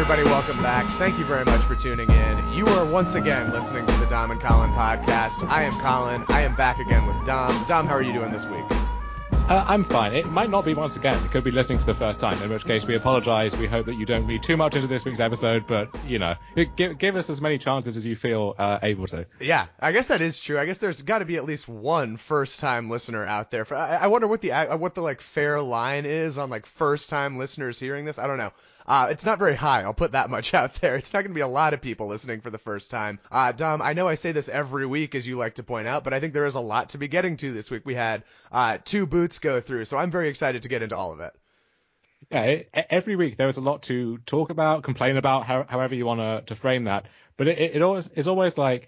everybody. Welcome back. Thank you very much for tuning in. You are once again listening to the Dom and Colin podcast. I am Colin. I am back again with Dom. Dom, how are you doing this week? I'm fine. It might not be once again. You could be listening for the first time, in which case we apologize. We hope that you don't read too much into this week's episode, but, you know, give us as many chances as you feel able to. Yeah, I guess that is true. I guess there's got to be at least one first-time listener out there. I wonder what the like fair line is on like first-time listeners hearing this. I don't know. It's not very high. I'll put that much out there. It's not going to be a lot of people listening for the first time. Dom, I know I say this every week, as you like to point out, but I think there is a lot to be getting to this week. We had 2 boots go through, so I'm very excited to get into all of it. Yeah, every week there was a lot to talk about, complain about, however you want to frame that. But it always is always like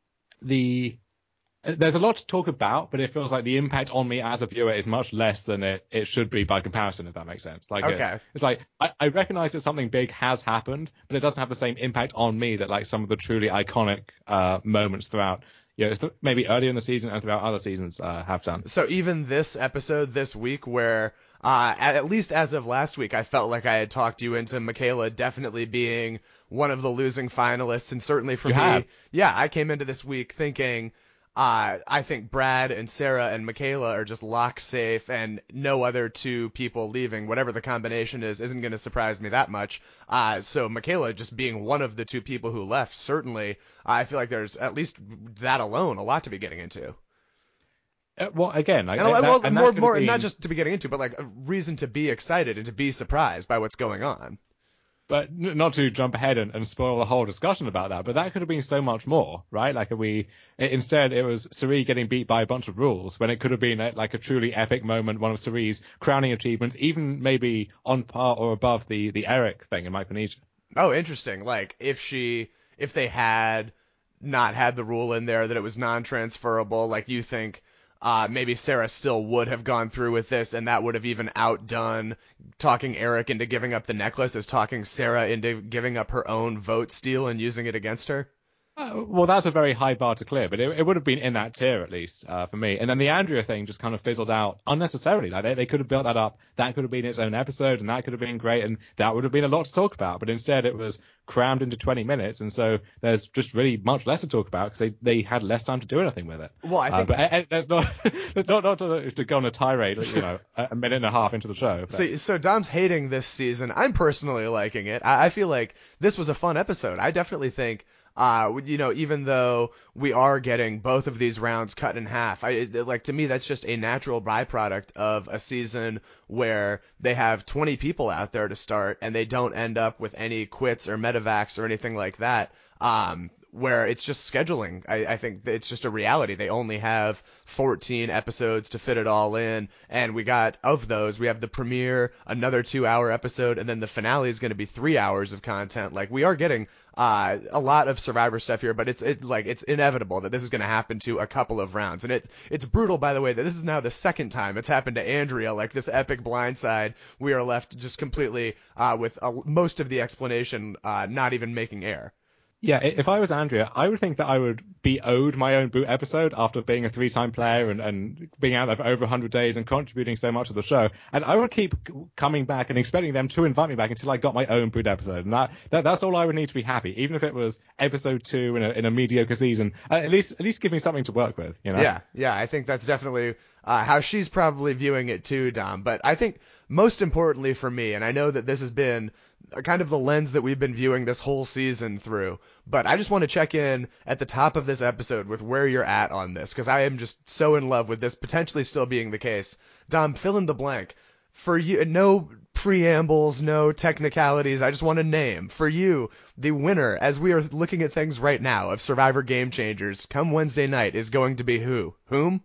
there's a lot to talk about, but it feels like the impact on me as a viewer is much less than it should be by comparison, if that makes sense. Like, okay. It's like I recognize that something big has happened, but it doesn't have the same impact on me that like some of the truly iconic moments throughout, maybe earlier in the season and throughout other seasons have done. So even this episode this week, where at least as of last week, I felt like I had talked you into Michaela definitely being one of the losing finalists, and certainly for me, yeah, I came into this week thinking. I think Brad and Sarah and Michaela are just lock safe, and no other 2 people leaving, whatever the combination is, isn't going to surprise me that much. So Michaela just being one of the 2 people who left, certainly, I feel like there's at least that alone a lot to be getting into. Well, again, like, more not just to be getting into, but like a reason to be excited and to be surprised by what's going on. But not to jump ahead and spoil the whole discussion about that, but that could have been so much more, right? Like instead it was Cirie getting beat by a bunch of rules when it could have been like a truly epic moment, one of Cirie's crowning achievements, even maybe on par or above the Eric thing in Micronesia. Oh, interesting. Like if they had not had the rule in there that it was non-transferable, like you think maybe Sarah still would have gone through with this, and that would have even outdone talking Eric into giving up the necklace as talking Sarah into giving up her own vote steal and using it against her? Well, that's a very high bar to clear, but it would have been in that tier at least for me. And then the Andrea thing just kind of fizzled out unnecessarily. Like they could have built that up. That could have been its own episode, and that could have been great, and that would have been a lot to talk about. But instead, it was crammed into 20 minutes, and so there's just really much less to talk about because they had less time to do anything with it. Well, I think, but that's not to go on a tirade, a minute and a half into the show. So Dom's hating this season. I'm personally liking it. I feel like this was a fun episode. I definitely think. Even though we are getting both of these rounds cut in half, to me, that's just a natural byproduct of a season where they have 20 people out there to start and they don't end up with any quits or medevacs or anything like that. Where it's just scheduling. I think it's just a reality. They only have 14 episodes to fit it all in, and we have the premiere, another 2-hour episode, and then the finale is going to be 3 hours of content. Like, we are getting a lot of Survivor stuff here, but it's inevitable that this is going to happen to a couple of rounds, and it's brutal, by the way, that this is now the second time it's happened to Andrea. Like this epic blindside, we are left just completely with most of the explanation not even making air. Yeah, if I was Andrea, I would think that I would be owed my own boot episode after being a 3-time player and being out there for over 100 days and contributing so much to the show. And I would keep coming back and expecting them to invite me back until I got my own boot episode. And that's all I would need to be happy, even if it was episode 2 in a mediocre season. At least give me something to work with, you know? Yeah, I think that's definitely how she's probably viewing it too, Dom. But I think most importantly for me, and I know that this has been kind of the lens that we've been viewing this whole season through, but I just want to check in at the top of this episode with where you're at on this, because I am just so in love with this potentially still being the case. Dom, fill in the blank. For you, no preambles, no technicalities, I just want a name. For you, the winner, as we are looking at things right now, of Survivor Game Changers, come Wednesday night, is going to be who? Whom?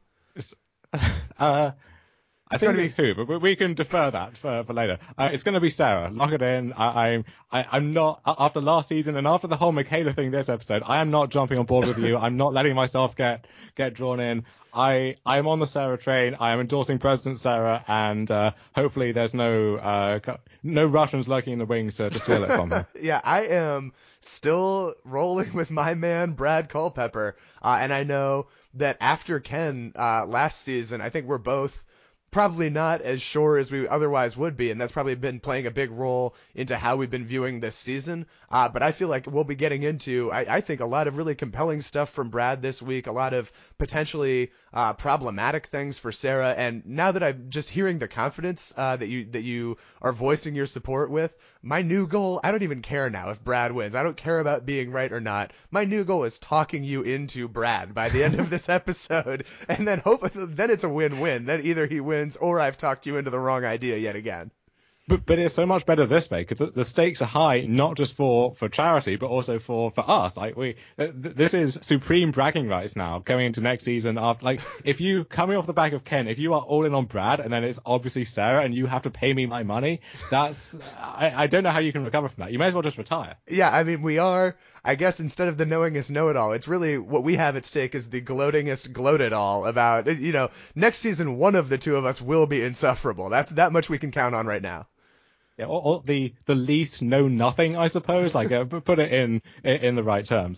I think it's who, but we can defer that for later. It's going to be Sarah. Lock it in. I'm not, after last season and after the whole Michaela thing this episode, I am not jumping on board with you. I'm not letting myself get drawn in. I am on the Sarah train. I am endorsing President Sarah, and hopefully there's no Russians lurking in the wings to steal it from her. Yeah, I am still rolling with my man Brad Culpepper, and I know that after Ken last season, I think we're both probably not as sure as we otherwise would be, and that's probably been playing a big role into how we've been viewing this season. But I feel like we'll be getting into, I think, a lot of really compelling stuff from Brad this week, a lot of potentially problematic things for Sarah. And now that I'm just hearing the confidence that you are voicing your support with, my new goal, I don't even care now if Brad wins. I don't care about being right or not. My new goal is talking you into Brad by the end of this episode, and then then it's a win-win. Then either he wins or I've talked you into the wrong idea yet again. But it's so much better this way because the stakes are high, not just for charity, but also for us. Like this is supreme bragging rights now going into next season. If you coming off the back of Ken, if you are all in on Brad and then it's obviously Sarah and you have to pay me my money, I don't know how you can recover from that. You may as well just retire. Yeah, I mean, we are, I guess, instead of the knowingest know-it-all, it's really what we have at stake is the gloatingest gloat-it-all about, next season one of the two of us will be insufferable. That much we can count on right now. Yeah, or the least know nothing, I suppose. Put it in the right terms.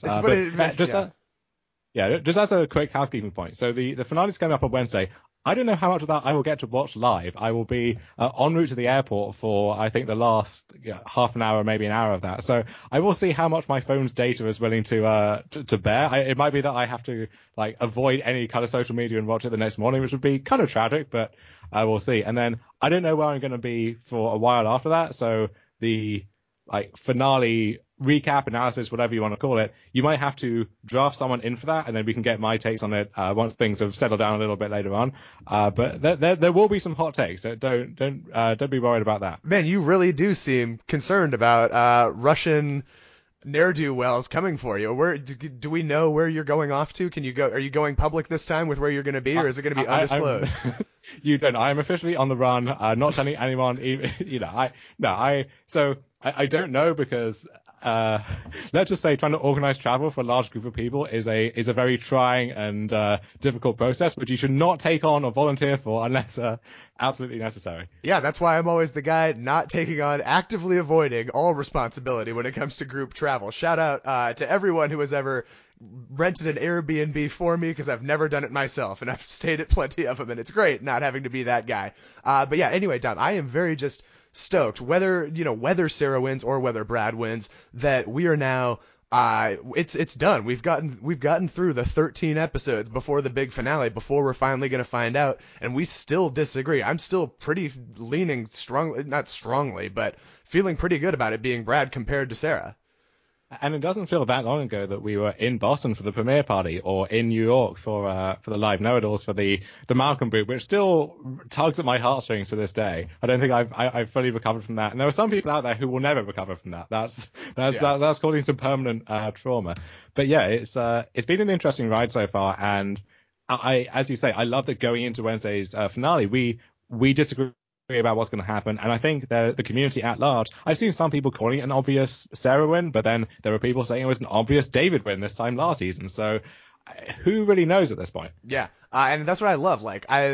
Just as a quick housekeeping point. So the finale's coming up on Wednesday. I don't know how much of that I will get to watch live. I will be en route to the airport for, I think, the last half an hour, maybe an hour of that. So I will see how much my phone's data is willing to bear. It might be that I have to avoid any kind of social media and watch it the next morning, which would be kind of tragic, but I will see. And then I don't know where I'm going to be for a while after that. So the finale recap, analysis, whatever you want to call it, you might have to draft someone in for that, and then we can get my takes on it once things have settled down a little bit later on. But there will be some hot takes. So don't be worried about that. Man, you really do seem concerned about Russian ne'er-do-wells coming for you. Where do we know where you're going off to? Can you go? Are you going public this time with where you're going to be, or is it going to be undisclosed? You don't. I am officially on the run. Not telling anyone. I don't know because let's just say trying to organize travel for a large group of people is a very trying and difficult process, which you should not take on or volunteer for unless absolutely necessary. Yeah, that's why I'm always the guy not taking on, actively avoiding all responsibility when it comes to group travel. Shout out to everyone who has ever rented an Airbnb for me, because I've never done it myself, and I've stayed at plenty of them, and it's great not having to be that guy. But yeah, anyway, Dom, I am very just stoked, whether Sarah wins or whether Brad wins, that we are now it's done. We've gotten through the 13 episodes before the big finale, before we're finally going to find out, and we still disagree. I'm still pretty leaning strongly, not strongly, but feeling pretty good about it being Brad compared to Sarah. And it doesn't feel that long ago that we were in Boston for the premiere party, or in New York for the live know-it-alls for the Malcolm boot, which still tugs at my heartstrings to this day. I don't think I've fully recovered from that. And there are some people out there who will never recover from that. That's causing some permanent trauma. But yeah, it's been an interesting ride so far. And as you say, I love that going into Wednesday's finale, we disagree about what's going to happen, and I think the community at large, I've seen some people calling it an obvious Sarah win, but then there were people saying it was an obvious David win this time last season, so who really knows at this point? Yeah, and that's what I love.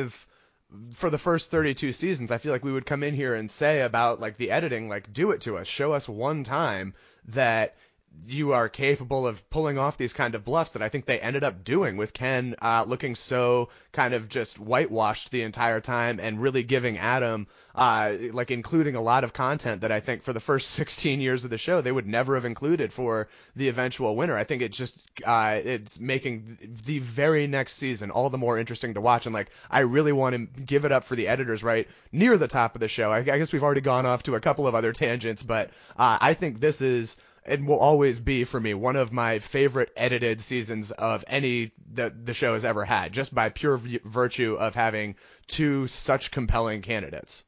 For the first 32 seasons, I feel like we would come in here and say about the editing, do it to us, show us one time that you are capable of pulling off these kind of bluffs, that I think they ended up doing with Ken looking so kind of just whitewashed the entire time, and really giving Adam including a lot of content that I think for the first 16 years of the show they would never have included for the eventual winner. I think it just it's making the very next season all the more interesting to watch, and I really want to give it up for the editors right near the top of the show. I guess we've already gone off to a couple of other tangents, but I think this is, and will always be for me, one of my favorite edited seasons of any that the show has ever had, just by pure virtue of having two such compelling candidates.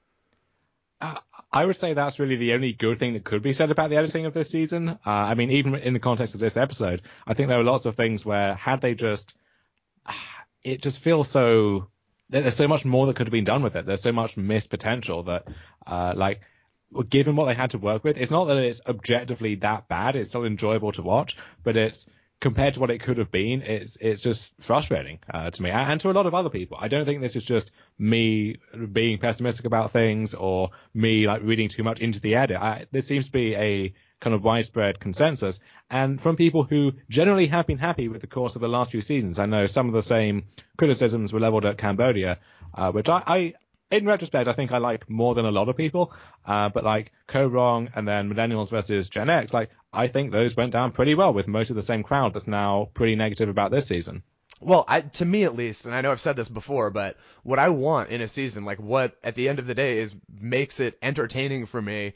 I would say that's really the only good thing that could be said about the editing of this season. I mean, even in the context of this episode, I think there were lots of things where had they just, it just feels so, there's so much more that could have been done with it. There's so much missed potential that, given what they had to work with, it's not that it's objectively that bad. It's still enjoyable to watch, but it's, compared to what it could have been, it's just frustrating to me and to a lot of other people. I don't think this is just me being pessimistic about things or me reading too much into the edit. There seems to be a kind of widespread consensus, and from people who generally have been happy with the course of the last few seasons. I know some of the same criticisms were leveled at Cambodia, which I in retrospect, I think I like more than a lot of people. But like Co-Wrong and then Millennials versus Gen X, like I think those went down pretty well with most of the same crowd that's now pretty negative about this season. Well, to me at least, and I know I've said this before, but what I want in a season, like what at the end of the day is makes it entertaining for me,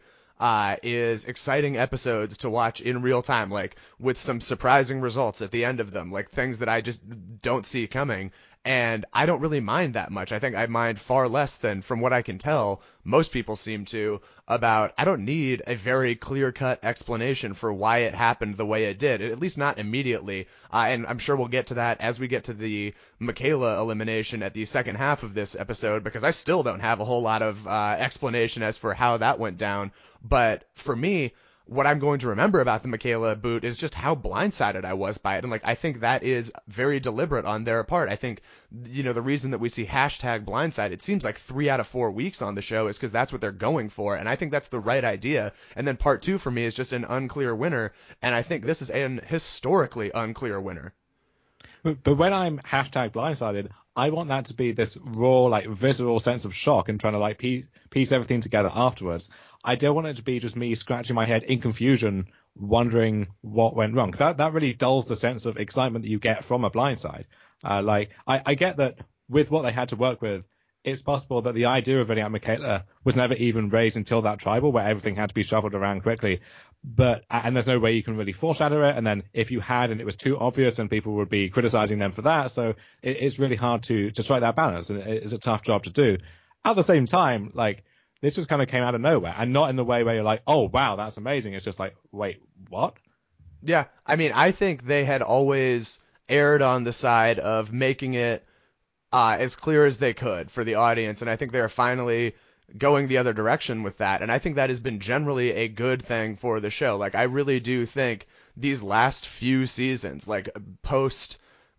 is exciting episodes to watch in real time, like with some surprising results at the end of them, like things that I just don't see coming. And I don't really mind that much. I think I mind far less than, from what I can tell, most people seem to, about I don't need a very clear-cut explanation for why it happened the way it did, at least not immediately. And I'm sure we'll get to that as we get to the Michaela elimination at the second half of this episode, because I still don't have a whole lot of explanation as for how that went down. But for me, what I'm going to remember about the Michaela boot is just how blindsided I was by it. And like, I think that is very deliberate on their part. I think, the reason that we see hashtag blindside, it seems like 3 out of 4 weeks on the show is because that's what they're going for. And I think that's the right idea. And then part 2 for me is just an unclear winner. And I think this is an historically unclear winner. But when I'm hashtag blindsided, I want that to be this raw, like visceral sense of shock and trying to like piece everything together afterwards. I don't want it to be just me scratching my head in confusion, wondering what went wrong. That really dulls the sense of excitement that you get from a blindside. I get that with what they had to work with, it's possible that the idea of bringing out Michaela was never even raised until that tribal where everything had to be shuffled around quickly. And there's no way you can really foreshadow it. And then if you had and it was too obvious and people would be criticizing them for that. So it's really hard to strike that balance. And it's a tough job to do. At the same time, like this just kind of came out of nowhere and not in the way where you're like, oh, wow, that's amazing. It's just like, wait, what? Yeah. I mean, I think they had always erred on the side of making it as clear as they could for the audience. And I think they're finally going the other direction with that. And I think that has been generally a good thing for the show. Like, I really do think these last few seasons, like post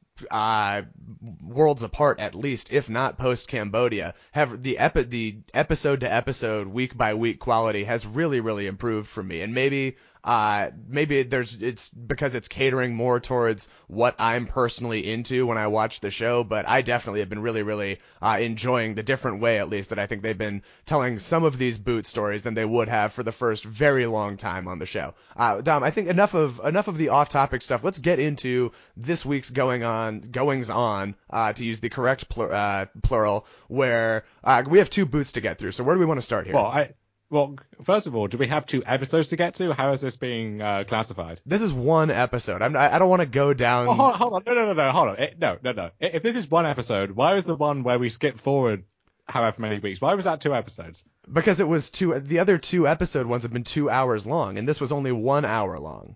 Worlds Apart at least, if not post Cambodia, have the episode to episode, week by week quality has really improved for me. And maybe it's because it's catering more towards what I'm personally into when I watch the show, but I definitely have been really enjoying the different way, at least, that I think they've been telling some of these boot stories than they would have for the first very long time on the show. Dom, I think enough of the off-topic stuff. Let's get into this week's goings on, to use the correct plural, where we have 2 boots to get through. So where do we want to start here? Well, first of all, do we have 2 episodes to get to? How is this being classified? This is 1 episode. I don't want to go down. Oh, hold on. No, hold on. No. If this is 1 episode, why was the one where we skip forward however many weeks? Why was that 2 episodes? Because it was 2. The other 2 episode ones have been 2 hours long, and this was only 1 hour long.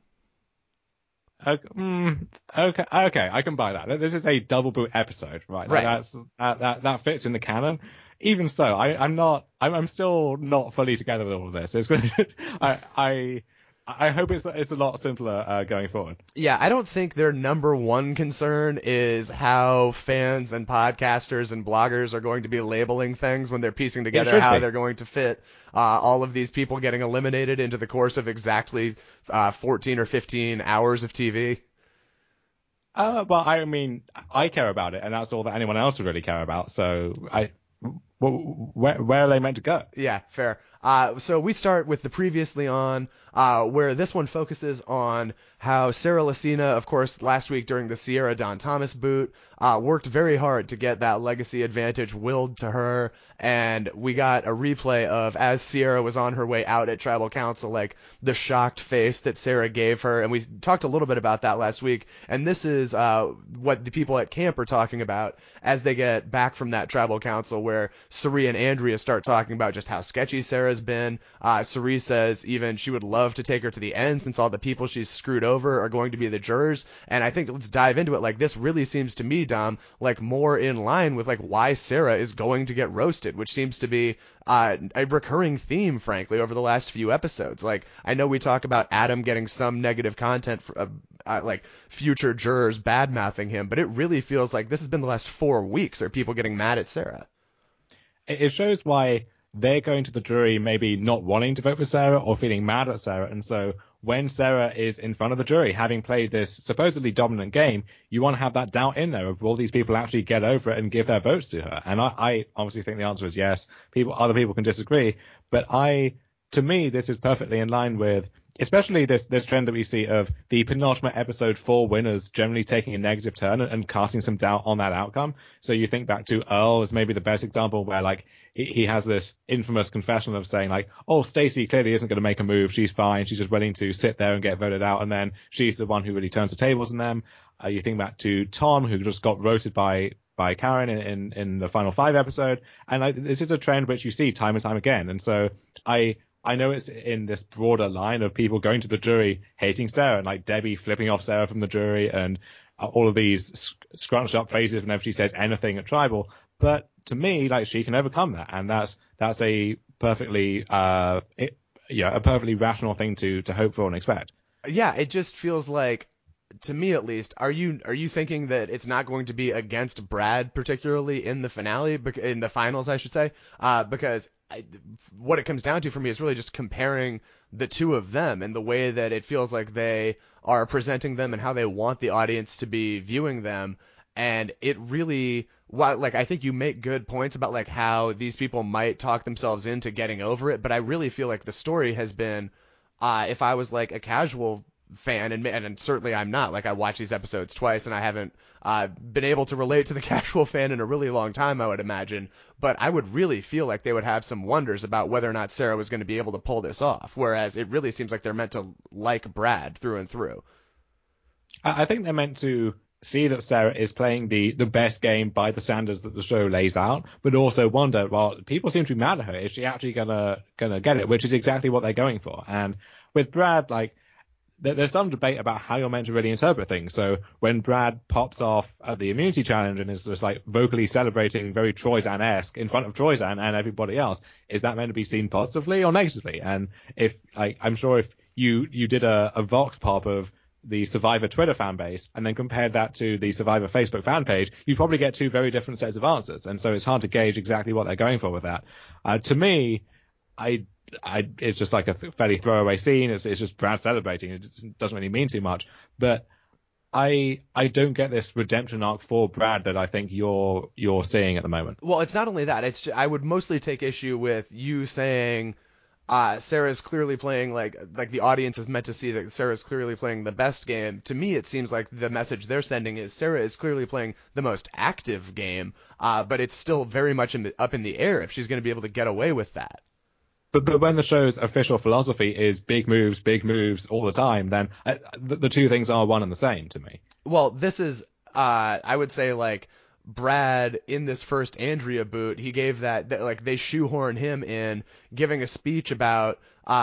Okay, I can buy that. This is a double boot episode, right? Right. That fits in the canon. Even so, I'm still not fully together with all of this. It's I hope it's a lot simpler going forward. Yeah, I don't think their number one concern is how fans and podcasters and bloggers are going to be labeling things when they're piecing together how they're going to fit all of these people getting eliminated into the course of exactly 14 or 15 hours of TV. Well, I mean, I care about it, and that's all that anyone else would really care about. So where are they meant to go? Yeah, fair. So we start with the previously on, where this one focuses on how Sarah Lacina, of course, last week during the Sierra Dawn Thomas boot, worked very hard to get that legacy advantage willed to her. And we got a replay of as Sierra was on her way out at Tribal Council, like the shocked face that Sarah gave her. And we talked a little bit about that last week. And this is what the people at camp are talking about as they get back from that Tribal Council, where Cirie and Andrea start talking about just how sketchy Sarah's been. Cirie says even she would love to take her to the end since all the people she's screwed over are going to be the jurors. And I think let's dive into it. Like, this really seems to me, Dom, like more in line with like why Sarah is going to get roasted, which seems to be a recurring theme, frankly, over the last few episodes. Like, I know we talk about Adam getting some negative content for, like future jurors bad mouthing him, but it really feels like this has been the last 4 weeks are people getting mad at Sarah. It shows why they're going to the jury maybe not wanting to vote for Sarah or feeling mad at Sarah, and so when Sarah is in front of the jury, having played this supposedly dominant game, you want to have that doubt in there of will these people actually get over it and give their votes to her? And I obviously think the answer is yes. Other people can disagree, but to me, this is perfectly in line with, especially this trend that we see of the penultimate episode for winners generally taking a negative turn and casting some doubt on that outcome. So you think back to Earl as maybe the best example, where like he has this infamous confession of saying like, oh, Stacey clearly isn't going to make a move. She's fine. She's just willing to sit there and get voted out. And then she's the one who really turns the tables on them. You think back to Tom, who just got roasted by Karen in the final 5 episode. And this is a trend which you see time and time again. And so I know it's in this broader line of people going to the jury hating Sarah, and like Debbie flipping off Sarah from the jury, and all of these scrunched up faces whenever she says anything at Tribal. But to me, like, she can overcome that, and that's a perfectly a perfectly rational thing to hope for and expect. Yeah, it just feels like, to me at least, are you thinking that it's not going to be against Brad particularly in the finale, in the finals, I should say, because what it comes down to for me is really just comparing the two of them and the way that it feels like they are presenting them and how they want the audience to be viewing them. And it really, like, I think you make good points about like how these people might talk themselves into getting over it, but I really feel like the story has been, if I was like a casual fan, and certainly I'm not, like, I watch these episodes twice and I haven't been able to relate to the casual fan in a really long time, I would imagine, but I would really feel like they would have some wonders about whether or not Sarah was going to be able to pull this off, whereas it really seems like they're meant to like Brad through and through. I think they're meant to see that Sarah is playing the best game by the standards that the show lays out, but also wonder, well, people seem to be mad at her. Is she actually gonna get it? Which is exactly what they're going for. And with Brad, like, there's some debate about how you're meant to really interpret things. So when Brad pops off at the immunity challenge and is just like vocally celebrating very Troyzan-esque in front of Troyzan and everybody else, is that meant to be seen positively or negatively? And if, like, I'm sure if you did a vox pop of the Survivor Twitter fan base and then compared that to the Survivor Facebook fan page, you probably get two very different sets of answers. And so it's hard to gauge exactly what they're going for with that. To me, it's just like a fairly throwaway scene. It's just Brad celebrating. It doesn't really mean too much. But I don't get this redemption arc for Brad that I think you're seeing at the moment. Well, it's not only that. It's I would mostly take issue with you saying Sarah's clearly playing like the audience is meant to see that Sarah's clearly playing the best game. To me, it seems like the message they're sending is Sarah is clearly playing the most active game, but it's still very much up in the air if she's going to be able to get away with that. But when the show's official philosophy is big moves all the time, then the two things are one and the same to me. Well, this is, I would say, like, Brad in this first Andrea boot, he gave that like they shoehorn him in giving a speech about,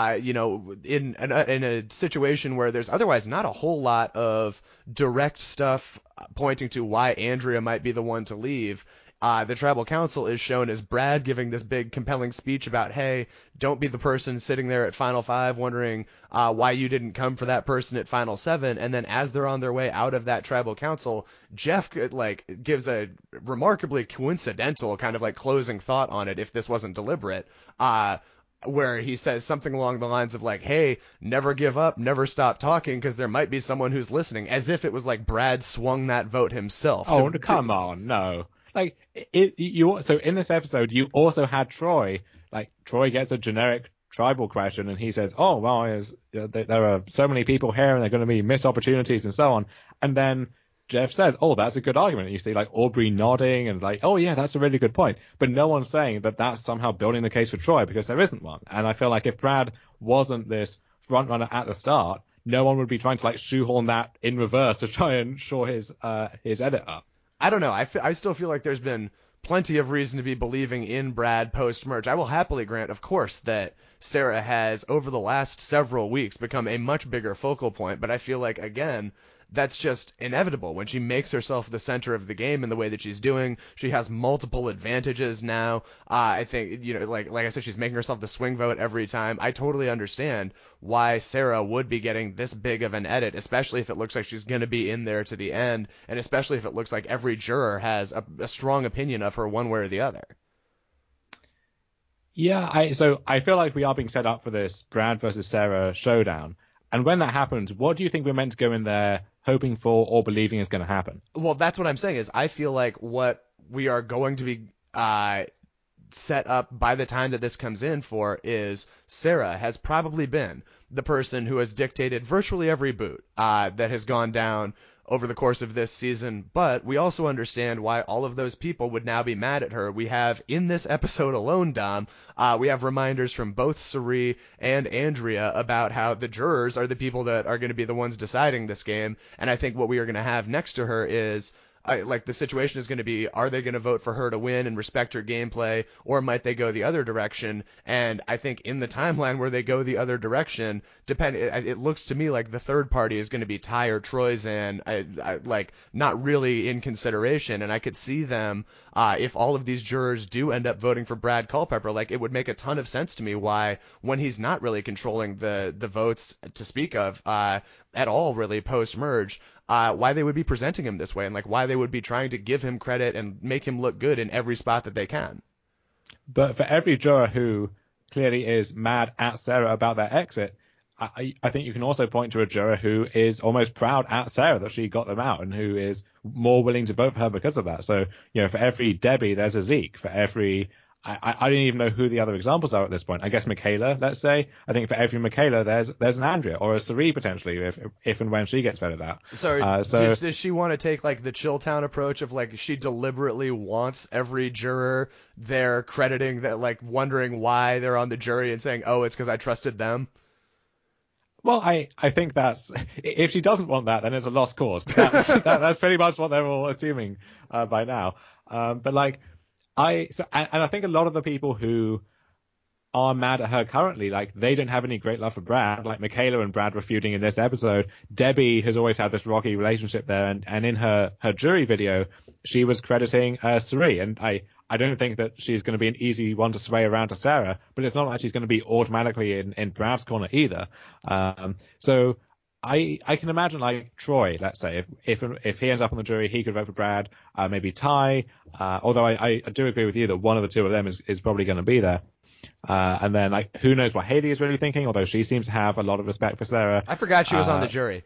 in a situation where there's otherwise not a whole lot of direct stuff pointing to why Andrea might be the one to leave. The tribal council is shown as Brad giving this big compelling speech about, hey, don't be the person sitting there at Final 5 wondering why you didn't come for that person at Final 7. And then as they're on their way out of that tribal council, Jeff gives a remarkably coincidental kind of like closing thought on it, if this wasn't deliberate, where he says something along the lines of like, hey, never give up, never stop talking, because there might be someone who's listening, as if it was like Brad swung that vote himself. Oh, come on, no. Like, so in this episode, you also had Troy. Like, Troy gets a generic tribal question, and he says, "Oh, well, there are so many people here, and there are going to be missed opportunities, and so on." And then Jeff says, "Oh, that's a good argument." And you see, like, Aubrey nodding, and like, "Oh, yeah, that's a really good point." But no one's saying that that's somehow building the case for Troy, because there isn't one. And I feel like if Brad wasn't this front runner at the start, no one would be trying to like shoehorn that in reverse to try and shore his edit up. I don't know. I still feel like there's been plenty of reason to be believing in Brad post-merge. I will happily grant, of course, that Sarah has, over the last several weeks, become a much bigger focal point, but I feel like, again, that's just inevitable. When she makes herself the center of the game in the way that she's doing, she has multiple advantages now. I think, like I said, she's making herself the swing vote every time. I totally understand why Sarah would be getting this big of an edit, especially if it looks like she's going to be in there to the end, and especially if it looks like every juror has a strong opinion of her one way or the other. Yeah, so I feel like we are being set up for this Brad versus Sarah showdown. And when that happens, what do you think we're meant to go in there hoping for or believing is going to happen? Well, that's what I'm saying is I feel like what we are going to be set up by the time that this comes in for is Sarah has probably been the person who has dictated virtually every boot that has gone down over the course of this season, but we also understand why all of those people would now be mad at her. We have, in this episode alone, Dom, we have reminders from both Cirie and Andrea about how the jurors are the people that are going to be the ones deciding this game, and I think what we are going to have next to her is like the situation is going to be, are they going to vote for her to win and respect her gameplay, or might they go the other direction? And I think in the timeline where they go the other direction, it looks to me like the third party is going to be Ty or Troyzan, like not really in consideration. And I could see them, if all of these jurors do end up voting for Brad Culpepper, like it would make a ton of sense to me why, when he's not really controlling the votes to speak of, at all really post merge, why they would be presenting him this way and like why they would be trying to give him credit and make him look good in every spot that they can. But for every juror who clearly is mad at Sarah about their exit, I think you can also point to a juror who is almost proud at Sarah that she got them out and who is more willing to vote for her because of that. So, for every Debbie, there's a Zeke. For every I don't even know who the other examples are at this point. I guess Michaela, let's say. I think for every Michaela, there's an Andrea or a Cirie potentially if and when she gets voted out. So does she want to take like the Chilltown approach of like she deliberately wants every juror there crediting that, like wondering why they're on the jury and saying, oh, it's because I trusted them? Well, I think that's, if she doesn't want that, then it's a lost cause. That's pretty much what they're all assuming by now. But like, I think a lot of the people who are mad at her currently, like they don't have any great love for Brad. Like Michaela and Brad were feuding in this episode. Debbie has always had this rocky relationship there, and in her jury video, she was crediting Cirie, and I don't think that she's going to be an easy one to sway around to Sarah, but it's not like she's going to be automatically in Brad's corner either. So I can imagine like Troy, let's say, if he ends up on the jury, he could vote for Brad, maybe Ty, although I do agree with you that one of the two of them is probably going to be there. And then like who knows what Haley is really thinking, although she seems to have a lot of respect for Sarah. I forgot she was on the jury.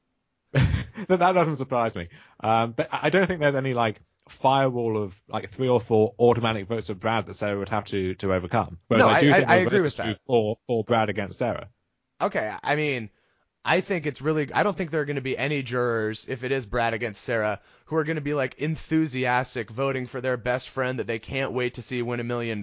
That doesn't surprise me. But I don't think there's any like firewall of like 3 or 4 automatic votes for Brad that Sarah would have to overcome. Whereas No, I do think I agree with that. For Brad against Sarah. Okay, I mean, I think it's really, I don't think there are going to be any jurors, if it is Brad against Sarah, who are going to be like enthusiastic voting for their best friend that they can't wait to see win $1 million,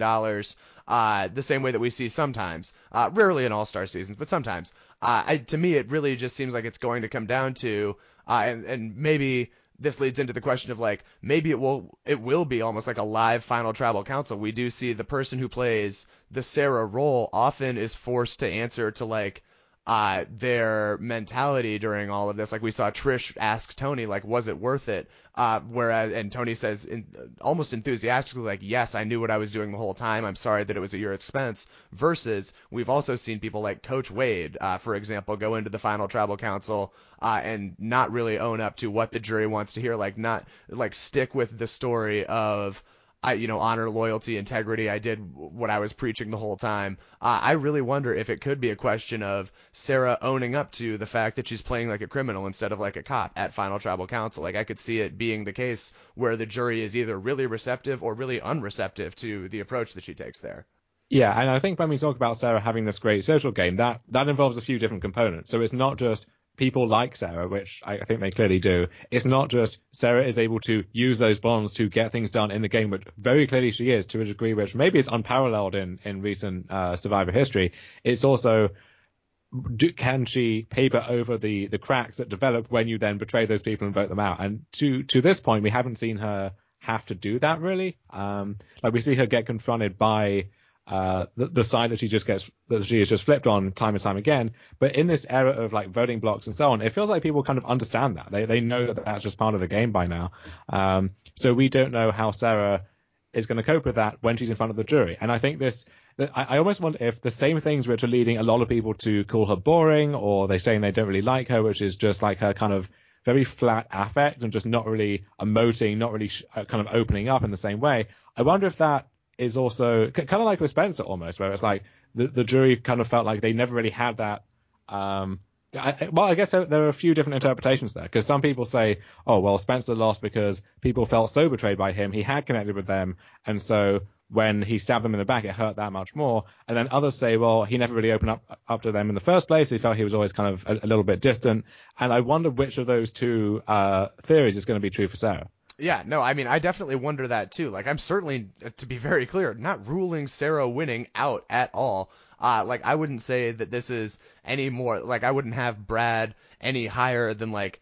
the same way that we see sometimes, rarely in All-Star seasons, but sometimes. To me, it really just seems like it's going to come down to, and maybe this leads into the question of like, maybe it will be almost like a live final tribal council. We do see the person who plays the Sarah role often is forced to answer to like, their mentality during all of this. Like we saw Trish ask Tony, like, was it worth it? And Tony says almost enthusiastically, like, yes, I knew what I was doing the whole time. I'm sorry that it was at your expense. Versus we've also seen people like Coach Wade, for example, go into the final tribal council, and not really own up to what the jury wants to hear. Like not like stick with the story of, honor, loyalty, integrity. I did what I was preaching the whole time. I really wonder if it could be a question of Sarah owning up to the fact that she's playing like a criminal instead of like a cop at Final Tribal Council. Like I could see it being the case where the jury is either really receptive or really unreceptive to the approach that she takes there. Yeah, and I think when we talk about Sarah having this great social game, that involves a few different components. So it's not just people like Sarah, which I think they clearly do. It's not just Sarah is able to use those bonds to get things done in the game, which very clearly she is to a degree which maybe is unparalleled in recent Survivor history. It's also, can she paper over the cracks that develop when you then betray those people and vote them out? And to this point, we haven't seen her have to do that really. Like we see her get confronted by the side that she is just flipped on time and time again. But in this era of like voting blocks and so on, it feels like people kind of understand that. They know that that's just part of the game by now. So we don't know how Sarah is going to cope with that when she's in front of the jury. And I think I almost wonder if the same things which are leading a lot of people to call her boring, or they're saying they don't really like her, which is just like her kind of very flat affect and just not really emoting, not really kind of opening up in the same way. I wonder if that is also kind of like with Spencer almost, where it's like the jury kind of felt like they never really had that I guess there are a few different interpretations there, because some people say, oh, well, Spencer lost because people felt so betrayed by him. He had connected with them, and so when he stabbed them in the back, it hurt that much more. And then others say, well, he never really opened up to them in the first place. He felt he was always kind of a little bit distant. And I wonder which of those two theories is going to be true for Sarah. Yeah, no, I mean, I definitely wonder that too. Like, I'm certainly, to be very clear, not ruling Sarah winning out at all. Like, I wouldn't say that this is any more, like, I wouldn't have Brad any higher than, like,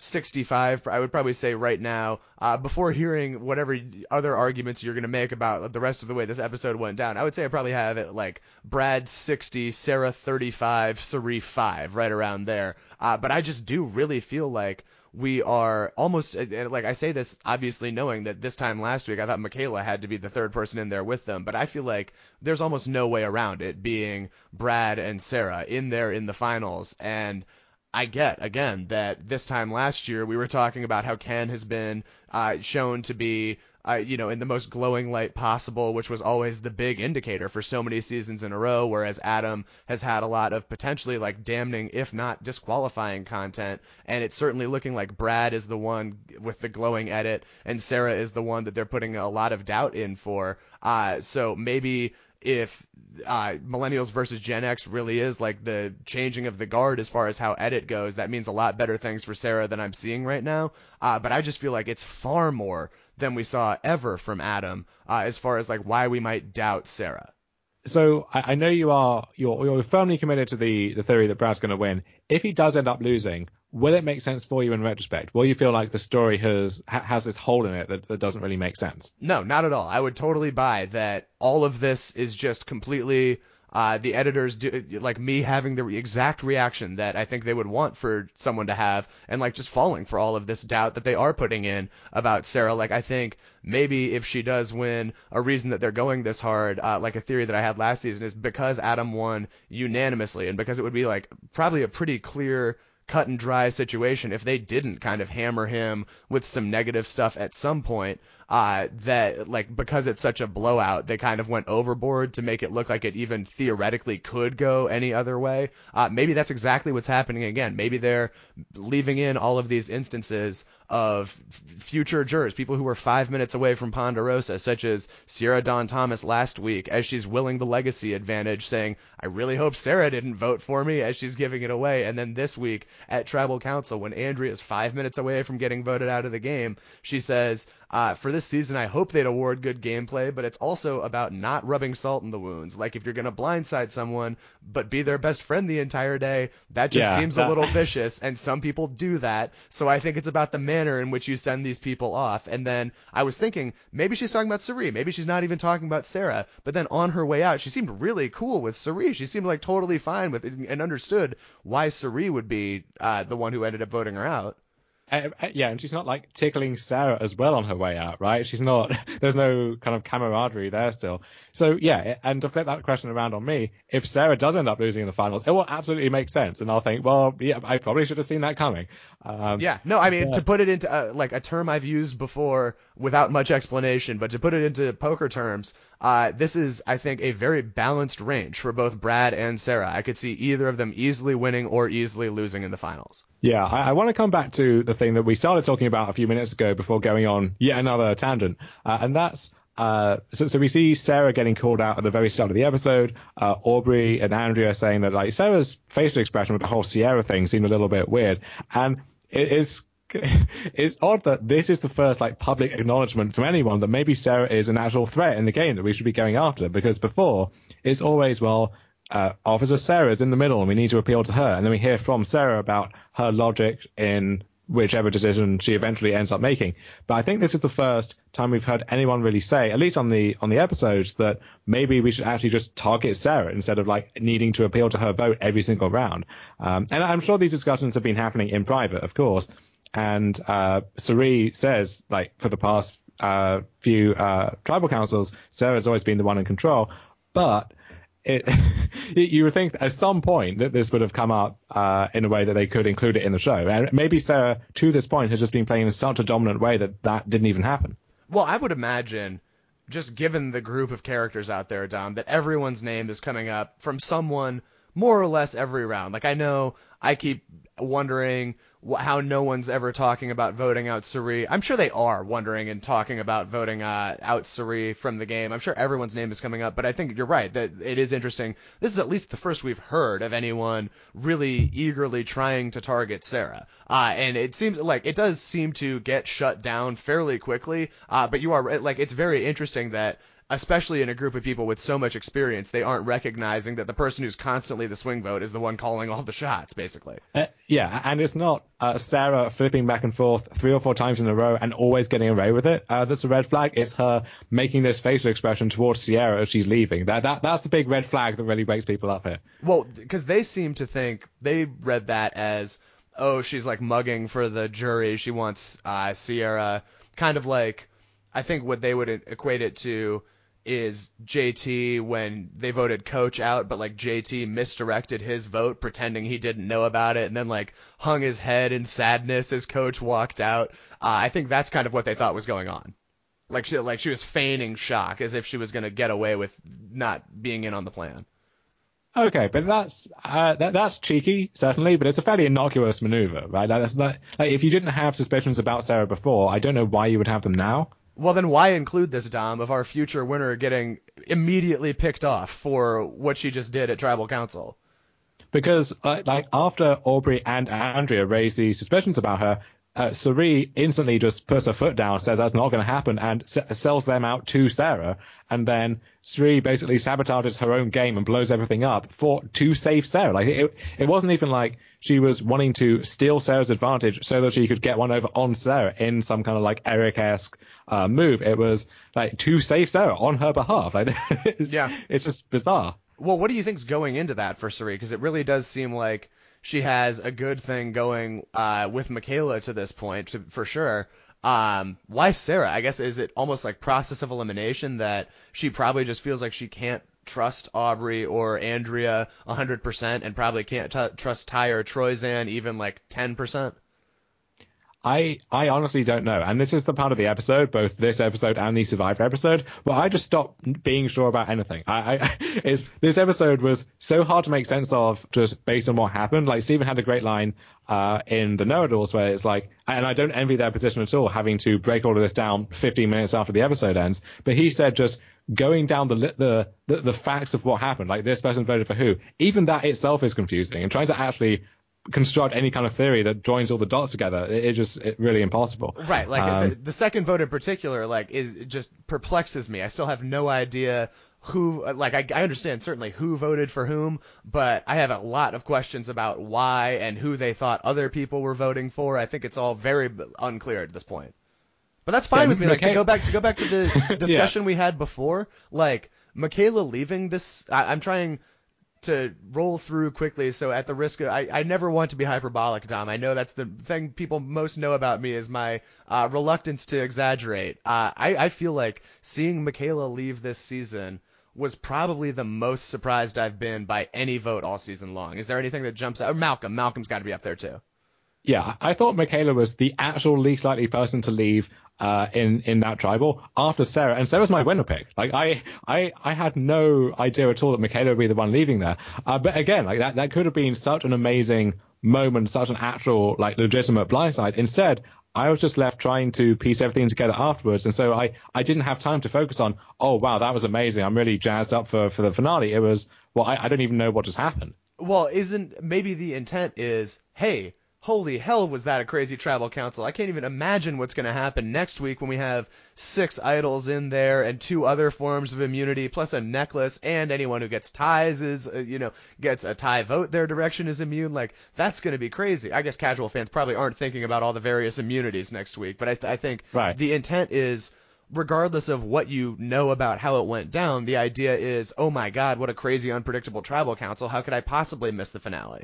65. I would probably say right now, before hearing whatever other arguments you're going to make about the rest of the way this episode went down, I would say I probably have it like Brad 60, Sarah 35, Cirie 5, right around there. But I just do really feel like we are almost, like I say this obviously knowing that this time last week I thought Michaela had to be the third person in there with them, but I feel like there's almost no way around it being Brad and Sarah in there in the finals. And I get, again, that this time last year we were talking about how Ken has been shown to be, in the most glowing light possible, which was always the big indicator for so many seasons in a row, whereas Adam has had a lot of potentially like damning, if not disqualifying content. And it's certainly looking like Brad is the one with the glowing edit, and Sarah is the one that they're putting a lot of doubt in for. So maybe if Millennials versus Gen X really is like the changing of the guard as far as how edit goes, that means a lot better things for Sarah than I'm seeing right now. But I just feel like it's far more than we saw ever from Adam, as far as like why we might doubt Sarah. So I know you're firmly committed to the theory that Brad's going to win. If he does end up losing, will it make sense for you in retrospect? Will you feel like the story has this hole in it that doesn't really make sense? No, not at all. I would totally buy that all of this is just completely the editors do, like me having the exact reaction that I think they would want for someone to have, and like just falling for all of this doubt that they are putting in about Sarah. Like I think maybe if she does win, a reason that they're going this hard, like a theory that I had last season, is because Adam won unanimously, and because it would be like probably a pretty clear cut and dry situation if they didn't kind of hammer him with some negative stuff at some point, that like because it's such a blowout, they kind of went overboard to make it look like it even theoretically could go any other way. Maybe that's exactly what's happening again. Maybe they're leaving in all of these instances of future jurors, people who were 5 minutes away from Ponderosa, such as Sierra Dawn Thomas last week, as she's willing the legacy advantage, saying, I really hope Sarah didn't vote for me, as she's giving it away. And then this week at Tribal Council, when Andrea's 5 minutes away from getting voted out of the game, she says, for this season, I hope they'd award good gameplay, but it's also about not rubbing salt in the wounds. Like, if you're going to blindside someone, but be their best friend the entire day, that just seems a little vicious, and some people do that. So I think it's about the manner in which you send these people off. And then I was thinking, maybe she's talking about Cirie. Maybe she's not even talking about Sarah. But then on her way out, she seemed really cool with Cirie. She seemed like totally fine with it and understood why Cirie would be the one who ended up voting her out. Yeah, and she's not like tickling Sarah as well on her way out, right? She's not, there's no kind of camaraderie there still. So yeah, and to flip that question around on me, if Sarah does end up losing in the finals, it will absolutely make sense. And I'll think, well, yeah, I probably should have seen that coming. I mean, to put it into like a term I've used before without much explanation, but to put it into poker terms, this is, I think, a very balanced range for both Brad and Sarah. I could see either of them easily winning or easily losing in the finals. Yeah, I want to come back to the thing that we started talking about a few minutes ago before going on yet another tangent, and that's so we see Sarah getting called out at the very start of the episode. Aubrey and Andrea saying that like Sarah's facial expression with the whole Sierra thing seemed a little bit weird, and it's odd that this is the first like public acknowledgement from anyone that maybe Sarah is an actual threat in the game that we should be going after, because before it's always, well, Officer Sarah's in the middle and we need to appeal to her, and then we hear from Sarah about her logic in whichever decision she eventually ends up making. But I think this is the first time we've heard anyone really say, at least on the episodes, that maybe we should actually just target Sarah instead of like needing to appeal to her vote every single round. And I'm sure these discussions have been happening in private, of course. And Cirie says, like, for the past few tribal councils, Sarah's always been the one in control. But you would think at some point that this would have come up in a way that they could include it in the show. And maybe Sarah, to this point, has just been playing in such a dominant way that didn't even happen. Well, I would imagine, just given the group of characters out there, Dom, that everyone's name is coming up from someone more or less every round. Like, I know I keep wondering how no one's ever talking about voting out Suri. I'm sure they are wondering and talking about voting out Suri from the game. I'm sure everyone's name is coming up, but I think you're right that it is interesting. This is at least the first we've heard of anyone really eagerly trying to target Sarah. And it seems like it does seem to get shut down fairly quickly. But you are like, it's very interesting that, especially in a group of people with so much experience, they aren't recognizing that the person who's constantly the swing vote is the one calling all the shots, basically. Yeah, and it's not Sarah flipping back and forth 3 or 4 times in a row and always getting away with it. That's a red flag. It's her making this facial expression towards Sierra as she's leaving. That's the big red flag that really wakes people up here. Well, because they seem to think, they read that as, oh, she's like mugging for the jury. She wants Sierra, kind of like, I think what they would equate it to is JT when they voted Coach out, but like JT misdirected his vote, pretending he didn't know about it, and then like hung his head in sadness as Coach walked out. I think that's kind of what they thought was going on. Like she was feigning shock, as if she was going to get away with not being in on the plan. Okay, but that's cheeky, certainly, but it's a fairly innocuous maneuver, right? Like, if you didn't have suspicions about Sarah before, I don't know why you would have them now. Well, then why include this, Dom, of our future winner getting immediately picked off for what she just did at Tribal Council? Because, like after Aubrey and Andrea raised the suspicions about her, Suri instantly just puts her foot down, says that's not going to happen, and sells them out to Sarah. And then Suri basically sabotages her own game and blows everything up to save Sarah. Like it wasn't even like she was wanting to steal Sarah's advantage so that she could get one over on Sarah in some kind of like Eric-esque move. It was like to save Sarah on her behalf. Like it's just bizarre. Well, what do you think's going into that for Suri? Because it really does seem like she has a good thing going with Michaela to this point, for sure. Why Sarah? I guess, is it almost like process of elimination that she probably just feels like she can't trust Aubrey or Andrea 100% and probably can't trust Ty or Troyzan even like 10%? I honestly don't know. And this is the part of the episode, both this episode and the Survivor episode, where I just stopped being sure about anything. This episode was so hard to make sense of just based on what happened. Like, Stephen had a great line in the Know-It-Alls where it's like, and I don't envy their position at all, having to break all of this down 15 minutes after the episode ends. But he said just going down the facts of what happened, like this person voted for who, even that itself is confusing. And trying to actually construct any kind of theory that joins all the dots together, it's really impossible. Right, like the second vote in particular, like, it just perplexes me. I still have no idea who, like, I understand certainly who voted for whom, but I have a lot of questions about why and who they thought other people were voting for. I think it's all very unclear at this point. But that's fine with me. Like, to go back to the discussion we had before, like, Michaela leaving this, I'm trying to roll through quickly, so at the risk of, I never want to be hyperbolic, Dom. I know that's the thing people most know about me is my reluctance to exaggerate. I feel like seeing Michaela leave this season was probably the most surprised I've been by any vote all season long. Is there anything that jumps out? Or Malcolm's got to be up there too. Yeah, I thought Michaela was the actual least likely person to leave in that tribal after Sarah, and Sarah's my winner pick. Like I had no idea at all that Michaela would be the one leaving there. But again, like that could have been such an amazing moment, such an actual like legitimate blindside. Instead, I was just left trying to piece everything together afterwards, and so I didn't have time to focus on, oh wow, that was amazing, I'm really jazzed up for the finale. It was, well, I don't even know what just happened. Well, maybe the intent is, hey, holy hell, was that a crazy tribal council. I can't even imagine what's going to happen next week when we have 6 idols in there and 2 other forms of immunity, plus a necklace, and anyone who gets ties gets a tie vote their direction is immune. Like, that's going to be crazy. I guess casual fans probably aren't thinking about all the various immunities next week, but I think right. The intent is, regardless of what you know about how it went down, the idea is, oh my god, what a crazy, unpredictable tribal council. How could I possibly miss the finale?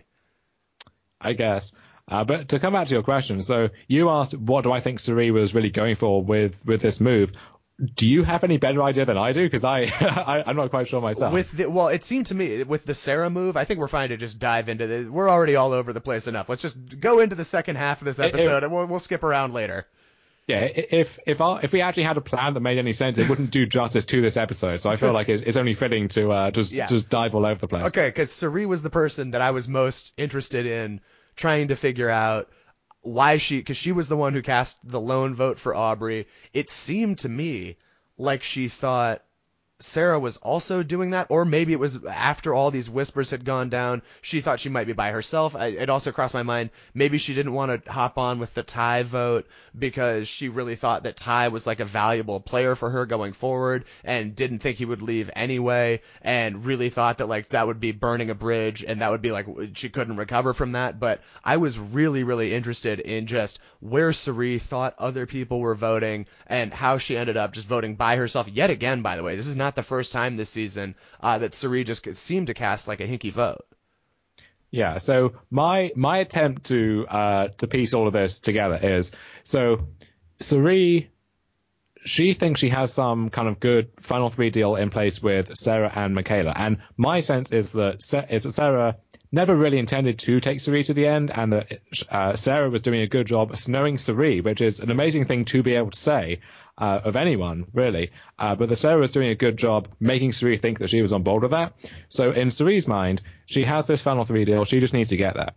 I guess. But to come back to your question, so you asked, what do I think Suri was really going for with this move? Do you have any better idea than I do? Because I'm not quite sure myself. Well, it seemed to me with the Sarah move, I think we're fine to just dive into this. We're already all over the place enough. Let's just go into the second half of this episode, and we'll skip around later. Yeah, if we actually had a plan that made any sense, it wouldn't do justice to this episode. So I feel like it's only fitting to Yeah. just dive all over the place. Okay, because Suri was the person that I was most interested in trying to figure out why because she was the one who cast the lone vote for Aubrey. It seemed to me like she thought Sarah was also doing that, or maybe it was after all these whispers had gone down, she thought she might be by herself. It also crossed my mind, maybe she didn't want to hop on with the Ty vote because she really thought that Ty was like a valuable player for her going forward and didn't think he would leave anyway, and really thought that like that would be burning a bridge and that would be like she couldn't recover from that. But I was really, really interested in just where Suri thought other people were voting and how she ended up just voting by herself yet again. By the way, this is not the first time this season that Suri just seemed to cast like a hinky vote. Yeah. So my attempt to piece all of this together is, so Suri, she thinks she has some kind of good final three deal in place with Sarah and Michaela, and my sense is that Sarah never really intended to take Suri to the end, and that Sarah was doing a good job snowing Suri, which is an amazing thing to be able to say of anyone, really. But that Sarah was doing a good job making Suri think that she was on board with that. So in Suri's mind, she has this final three deal. She just needs to get there.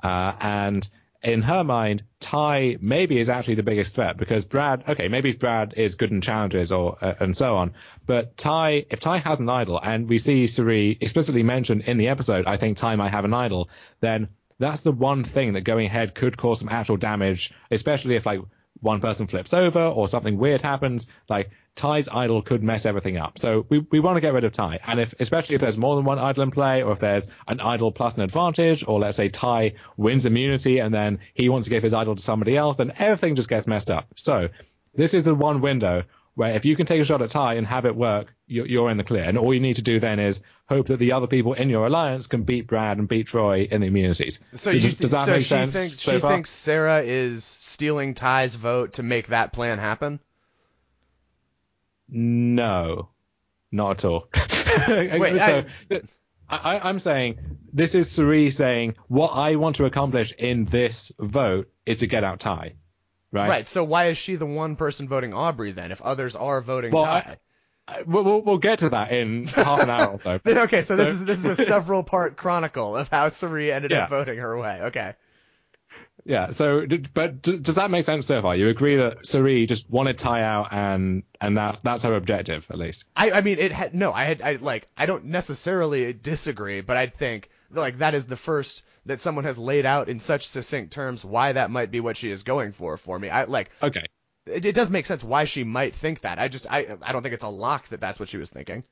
And in her mind, Ty maybe is actually the biggest threat because Brad, okay, maybe Brad is good in challenges or and so on, but if Ty has an idol, and we see Suri explicitly mentioned in the episode, I think Ty might have an idol, then that's the one thing that going ahead could cause some actual damage, especially if like one person flips over or something weird happens. Like Ty's idol could mess everything up. So we want to get rid of Ty. And especially if there's more than one idol in play, or if there's an idol plus an advantage, or let's say Ty wins immunity and then he wants to give his idol to somebody else, then everything just gets messed up. So this is the one window where if you can take a shot at Ty and have it work, you're in the clear. And all you need to do then is hope that the other people in your alliance can beat Brad and beat Troy in the immunities. So does that make sense? She thinks Sarah is stealing Ty's vote to make that plan happen? No, not at all. Wait, I'm saying this is Suri saying what I want to accomplish in this vote is to get out Ty. Right. So why is she the one person voting Aubrey then, if others are voting Ty? We'll get to that in half an hour or so. Okay, so this is a several part chronicle of how Suri ended up voting her way. Okay. Yeah. So, but does that make sense so far? You agree that Suri just wanted Ty out, and that's her objective, at least. I mean, I don't necessarily disagree, but I think like that is the first that someone has laid out in such succinct terms why that might be what she is going for me. Okay. It does make sense why she might think that. I don't think it's a lock that that's what she was thinking.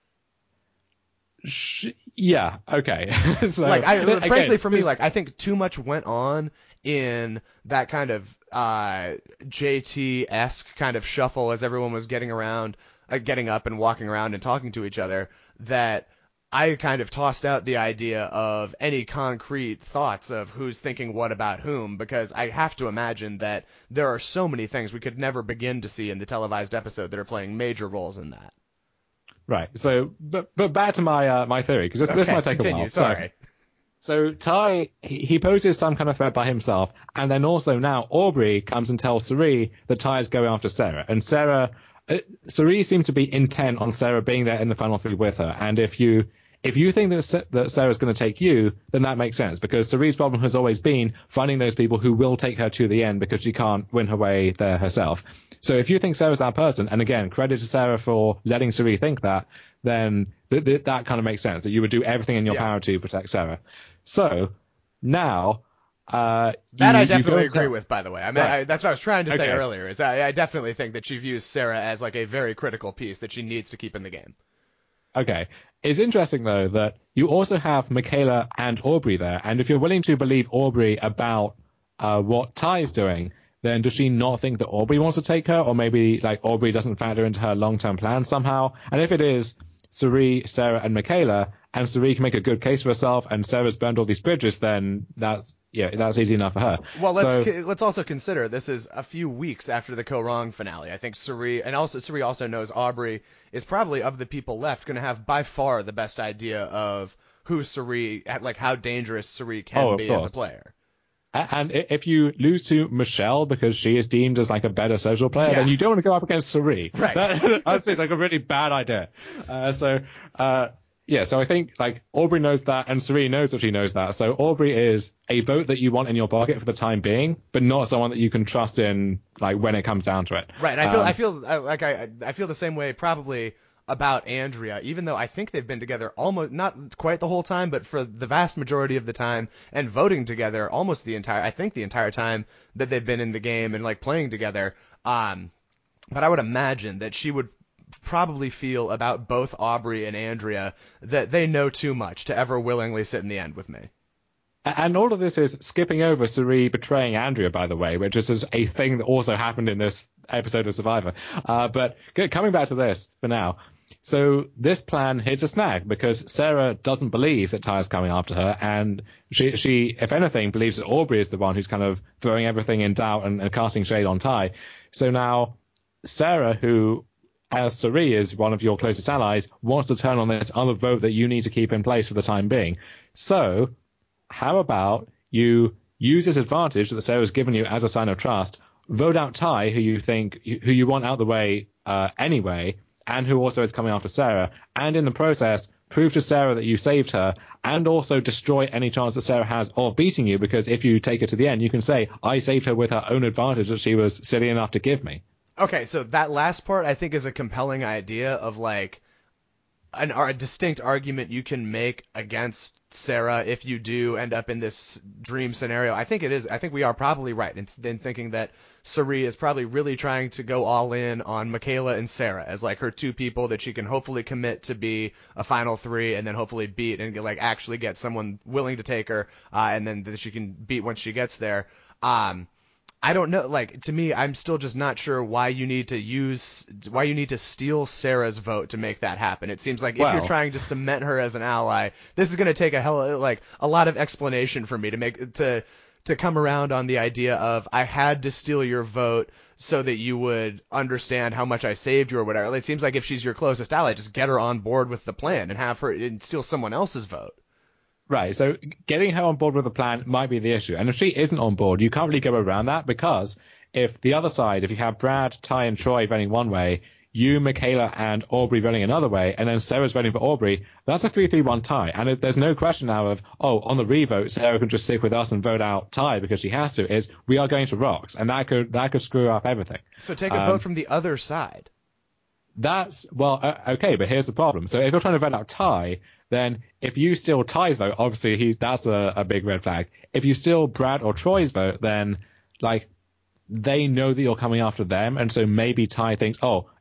Yeah. Okay. So, frankly, for me, I think too much went on in that kind of JT-esque kind of shuffle as everyone was getting up and walking around and talking to each other, that I kind of tossed out the idea of any concrete thoughts of who's thinking what about whom, because I have to imagine that there are so many things we could never begin to see in the televised episode that are playing major roles in that. Right. So, but back to my theory, because this might take a while. Sorry. So Ty, he poses some kind of threat by himself, and then also now Aubrey comes and tells Suri that Ty is going after Sarah, and Suri seems to be intent on Sarah being there in the final three with her, and if you think that Sarah's going to take you, then that makes sense, because Suri's problem has always been finding those people who will take her to the end because she can't win her way there herself. So if you think Sarah's that person, and again, credit to Sarah for letting Suri think that, then that kind of makes sense, that you would do everything in your power to protect Sarah. So now... I definitely agree with, by the way. I mean, right. That's what I was trying to say earlier, is I definitely think that she views Sarah as like a very critical piece that she needs to keep in the game. Okay. It's interesting, though, that you also have Michaela and Aubrey there, and if you're willing to believe Aubrey about what Ty's doing, then does she not think that Aubrey wants to take her, or maybe like Aubrey doesn't factor into her long-term plan somehow? And if it is Suri, Sarah, and Michaela, and Suri can make a good case for herself, and Sarah's burned all these bridges, then that's easy enough for her. Well, let's also consider this is a few weeks after the Ko-Rong finale. I think Suri also knows Aubrey is probably, of the people left, going to have by far the best idea of who Suri, like how dangerous Suri can be as a player. And if you lose to Michelle because she is deemed as like a better social player, then you don't want to go up against Cirie. Right. That seems like a really bad idea. So I think like Aubrey knows that, and Cirie knows that she knows that. So Aubrey is a vote that you want in your pocket for the time being, but not someone that you can trust in like when it comes down to it. Right. I feel the same way probably about Andrea, even though I think they've been together almost not quite the whole time, but for the vast majority of the time, and voting together almost the entire time that they've been in the game and like playing together. But I would imagine that she would probably feel about both Aubrey and Andrea that they know too much to ever willingly sit in the end with me. And all of this is skipping over Cirie betraying Andrea, by the way, which is a thing that also happened in this episode of Survivor. But coming back to this for now. So this plan hits a snag because Sarah doesn't believe that Ty is coming after her, and she, if anything, believes that Aubrey is the one who's kind of throwing everything in doubt and casting shade on Ty. So now Sarah, who as Cirie is one of your closest allies, wants to turn on this other vote that you need to keep in place for the time being. So how about you use this advantage that Sarah's given you as a sign of trust, vote out Ty, who you want out the way anyway, and who also is coming after Sarah, and in the process prove to Sarah that you saved her, and also destroy any chance that Sarah has of beating you, because if you take her to the end, you can say, I saved her with her own advantage that she was silly enough to give me. Okay, so that last part I think is a compelling idea of like a distinct argument you can make against Sarah if you do end up in this dream scenario. I think it is. I think we are probably right in thinking that Cirie is probably really trying to go all in on Michaela and Sarah as like her two people that she can hopefully commit to be a final three and then hopefully beat and like actually get someone willing to take her and then that she can beat once she gets there. I don't know. Like, to me, I'm still just not sure why you need to steal Sarah's vote to make that happen. It seems like if you're trying to cement her as an ally, this is going to take a lot of explanation for me to come around on the idea of I had to steal your vote so that you would understand how much I saved you or whatever. It seems like if she's your closest ally, just get her on board with the plan and have her and steal someone else's vote. Right, so getting her on board with the plan might be the issue. And if she isn't on board, you can't really go around that, because if the other side, if you have Brad, Ty, and Troy voting one way, you, Michaela, and Aubrey voting another way, and then Sarah's voting for Aubrey, that's a 3-3-1 tie. And there's no question now of, on the revote, Sarah can just stick with us and vote out Ty because she has to, is we are going to rocks. And that could screw up everything. So take a vote from the other side. Okay, but here's the problem. So if you're trying to vote out Ty, then if you steal Ty's vote, obviously that's a big red flag. If you steal Brad or Troy's vote, then like they know that you're coming after them, and so maybe Ty thinks,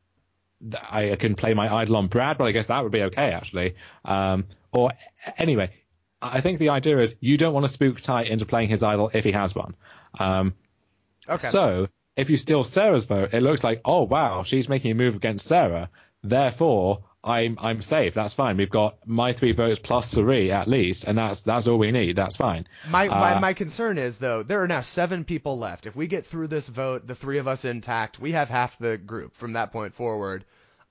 I can play my idol on Brad, but I guess that would be okay actually. Or anyway, I think the idea is you don't want to spook Ty into playing his idol if he has one. Okay. So if you steal Sarah's vote, it looks like, oh wow, she's making a move against Sarah. Therefore, I'm safe. That's fine. We've got my 3 votes plus Cirie at least, and that's all we need. That's fine. My concern is though there are now 7 people left. If we get through this vote, the 3 of us intact, we have half the group from that point forward.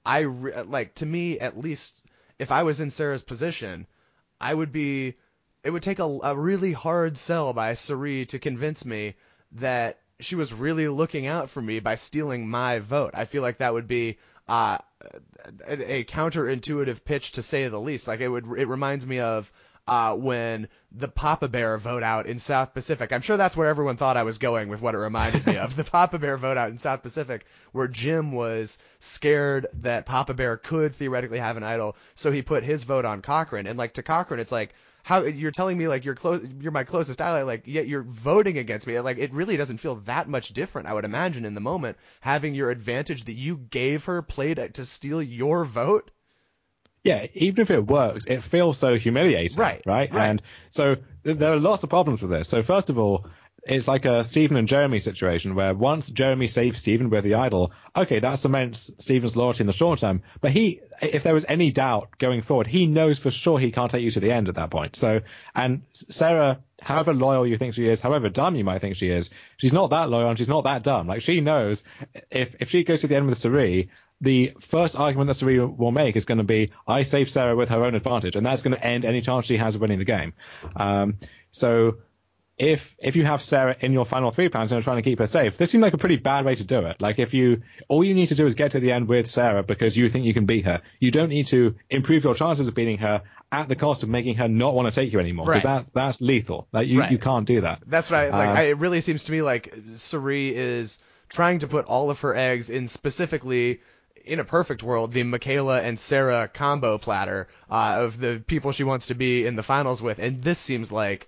To me at least, if I was in Sarah's position, it would take a really hard sell by Cirie to convince me that she was really looking out for me by stealing my vote. I feel like that would be a counterintuitive pitch to say the least. Like it reminds me of when the Papa Bear vote out in South Pacific. I'm sure that's where everyone thought I was going with what it reminded me of. The Papa Bear vote out in South Pacific, where Jim was scared that Papa Bear could theoretically have an idol, so he put his vote on Cochran. And like to Cochran, it's like, how you're telling me like you're my closest ally, like yet you're voting against me. Like it really doesn't feel that much different, I would imagine, in the moment, having your advantage that you gave her played to steal your vote. Yeah, even if it works, it feels so humiliating, right? And so there are lots of problems with this. So first of all, it's like a Stephen and Jeremy situation where once Jeremy saves Stephen with the idol, okay, that cements Stephen's loyalty in the short term. But if there was any doubt going forward, he knows for sure he can't take you to the end at that point. So, and Sarah, however loyal you think she is, however dumb you might think she is, she's not that loyal and she's not that dumb. Like she knows if she goes to the end with Cirie, the first argument that Cirie will make is going to be, I saved Sarah with her own advantage, and that's going to end any chance she has of winning the game. So if you have Sarah in your final 3 pounds and you're trying to keep her safe, this seemed like a pretty bad way to do it. Like all you need to do is get to the end with Sarah because you think you can beat her. You don't need to improve your chances of beating her at the cost of making her not want to take you anymore. Because that's lethal. Like you can't do that. That's right. It really seems to me like Cirie is trying to put all of her eggs in specifically, in a perfect world, the Michaela and Sarah combo platter of the people she wants to be in the finals with. And this seems like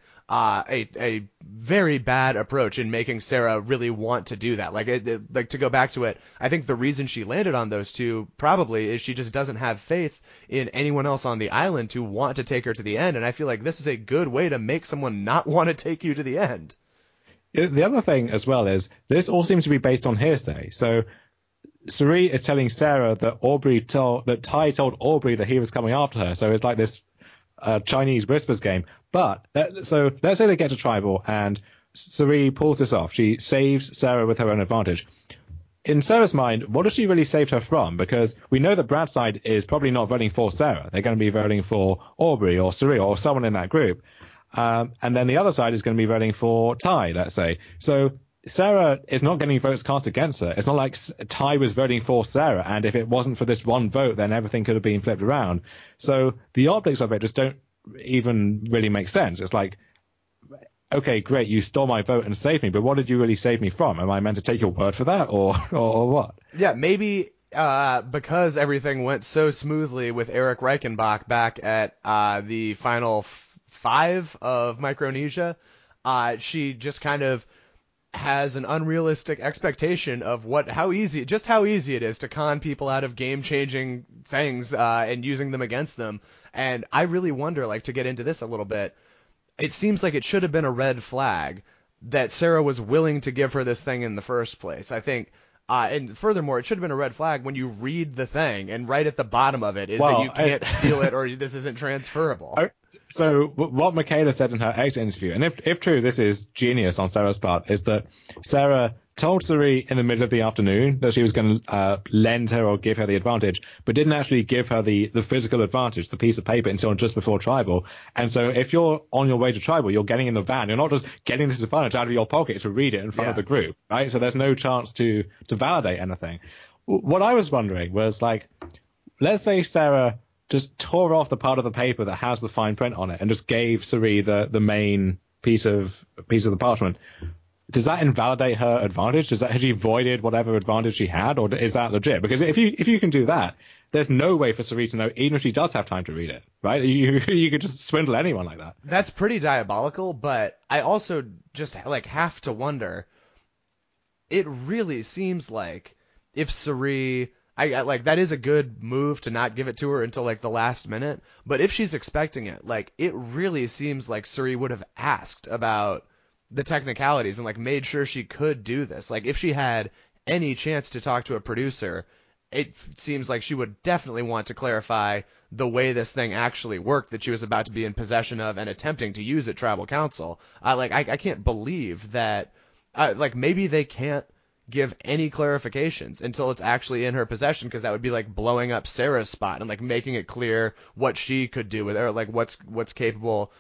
a very bad approach in making Sarah really want to do that. Like to go back to it, I think the reason she landed on those two probably is she just doesn't have faith in anyone else on the island to want to take her to the end. And I feel like this is a good way to make someone not want to take you to the end. The other thing as well is this all seems to be based on hearsay. So Cirie is telling Sarah that Tai told Aubrey that he was coming after her. So it's like this Chinese whispers game. But so let's say they get to tribal and Cirie pulls this off. She saves Sarah with her own advantage. In Sarah's mind, what has she really saved her from? Because we know that Brad's side is probably not voting for Sarah. They're going to be voting for Aubrey or Cirie or someone in that group. And then the other side is going to be voting for Tai, let's say. So Sarah is not getting votes cast against her. It's not like Tai was voting for Sarah, and if it wasn't for this one vote, then everything could have been flipped around. So the optics of it just don't even really make sense. It's like, okay, great, you stole my vote and saved me, but what did you really save me from? Am I meant to take your word for that, or what? Yeah, maybe because everything went so smoothly with Eric Reichenbach back at the final 5 of Micronesia, she just kind of has an unrealistic expectation of how easy it is to con people out of game-changing things and using them against them. And I really wonder, like, to get into this a little bit, it seems like it should have been a red flag that Sarah was willing to give her this thing in the first place. I think, and furthermore, it should have been a red flag when you read the thing and right at the bottom of it is that you can't steal it or this isn't transferable. So what Michaela said in her exit interview, and if true, this is genius on Sarah's part, is that Sarah told Cirie in the middle of the afternoon that she was going to lend her or give her the advantage, but didn't actually give her the physical advantage, the piece of paper, until just before tribal. And so if you're on your way to tribal, you're getting in the van. You're not just getting this advantage out of your pocket to read it in front of the group, right? So there's no chance to validate anything. What I was wondering was, like, let's say Sarah just tore off the part of the paper that has the fine print on it and just gave Cirie the main piece of the parchment. Does that invalidate her advantage? Has she voided whatever advantage she had, or is that legit? Because if you can do that, there's no way for Cirie to know, even if she does have time to read it, right? You could just swindle anyone like that. That's pretty diabolical, but I also just have to wonder. It really seems like if Cirie, I that is a good move to not give it to her until the last minute. But if she's expecting it, it really seems like Cirie would have asked about the technicalities and made sure she could do this. If she had any chance to talk to a producer, it seems like she would definitely want to clarify the way this thing actually worked that she was about to be in possession of and attempting to use at Tribal Council. I can't believe that. Maybe they can't give any clarifications until it's actually in her possession, because that would be blowing up Sarah's spot and making it clear what she could do with it, or what's capable